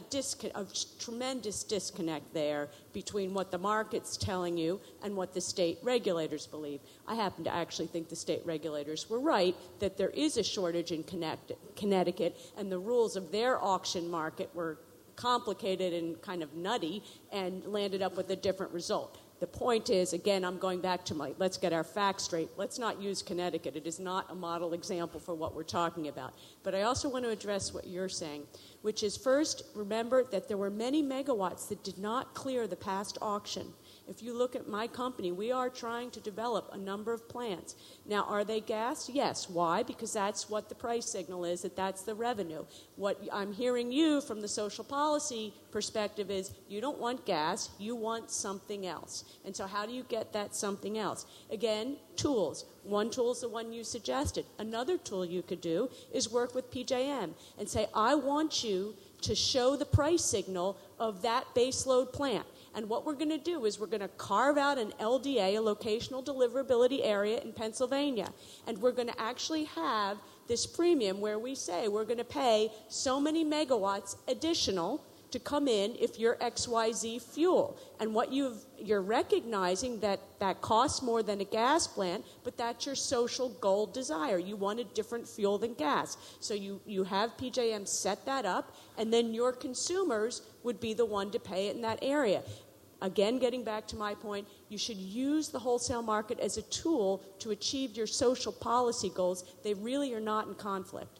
tremendous disconnect there between what the market's telling you and what the state regulators believe. I happen to actually think the state regulators were right, that there is a shortage in Connecticut, and the rules of their auction market were complicated and kind of nutty and landed up with a different result. The point is, again, I'm going back to let's get our facts straight. Let's not use Connecticut. It is not a model example for what we're talking about. But I also want to address what you're saying, which is, first, remember that there were many megawatts that did not clear the past auction. If you look at my company, we are trying to develop a number of plants. Now, are they gas? Yes. Why? Because that's what the price signal is, that's the revenue. What I'm hearing you from the social policy perspective is you don't want gas, you want something else. And so how do you get that something else? Again, tools. One tool is the one you suggested. Another tool you could do is work with PJM and say, I want you to show the price signal of that baseload plant. And what we're going to do is we're going to carve out an LDA, a locational deliverability area in Pennsylvania. And we're going to actually have this premium where we say we're going to pay so many megawatts additional to come in if you're XYZ fuel. And what you're recognizing that costs more than a gas plant, but that's your social goal desire. You want a different fuel than gas. So you have PJM set that up, and then your consumers would be the one to pay it in that area. Again, getting back to my point, you should use the wholesale market as a tool to achieve your social policy goals. They really are not in conflict.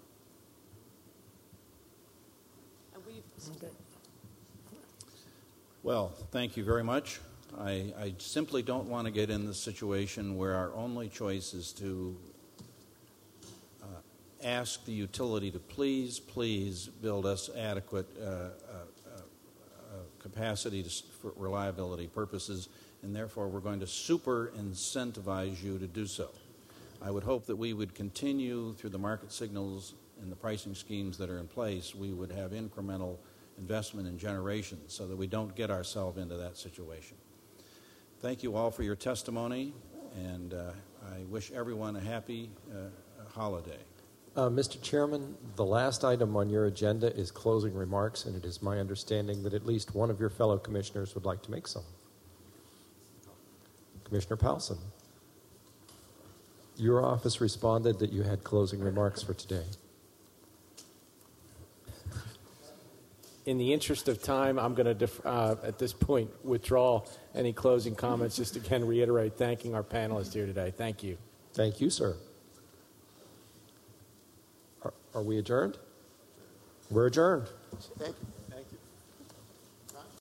Well, thank you very much. I simply don't want to get in the situation where our only choice is to ask the utility to please build us adequate capacity for reliability purposes, and therefore we're going to super incentivize you to do so. I would hope that we would continue through the market signals and the pricing schemes that are in place, we would have incremental investment in generation so that we don't get ourselves into that situation. Thank you all for your testimony, and I wish everyone a happy holiday. Mr. Chairman, the last item on your agenda is closing remarks, and it is my understanding that at least one of your fellow commissioners would like to make some. Commissioner Powelson, your office responded that you had closing remarks for today. In the interest of time, I'm going to, at this point, withdraw any closing comments. Just again reiterate thanking our panelists here today. Thank you. Thank you, sir. Are we adjourned? We're adjourned. Thank you.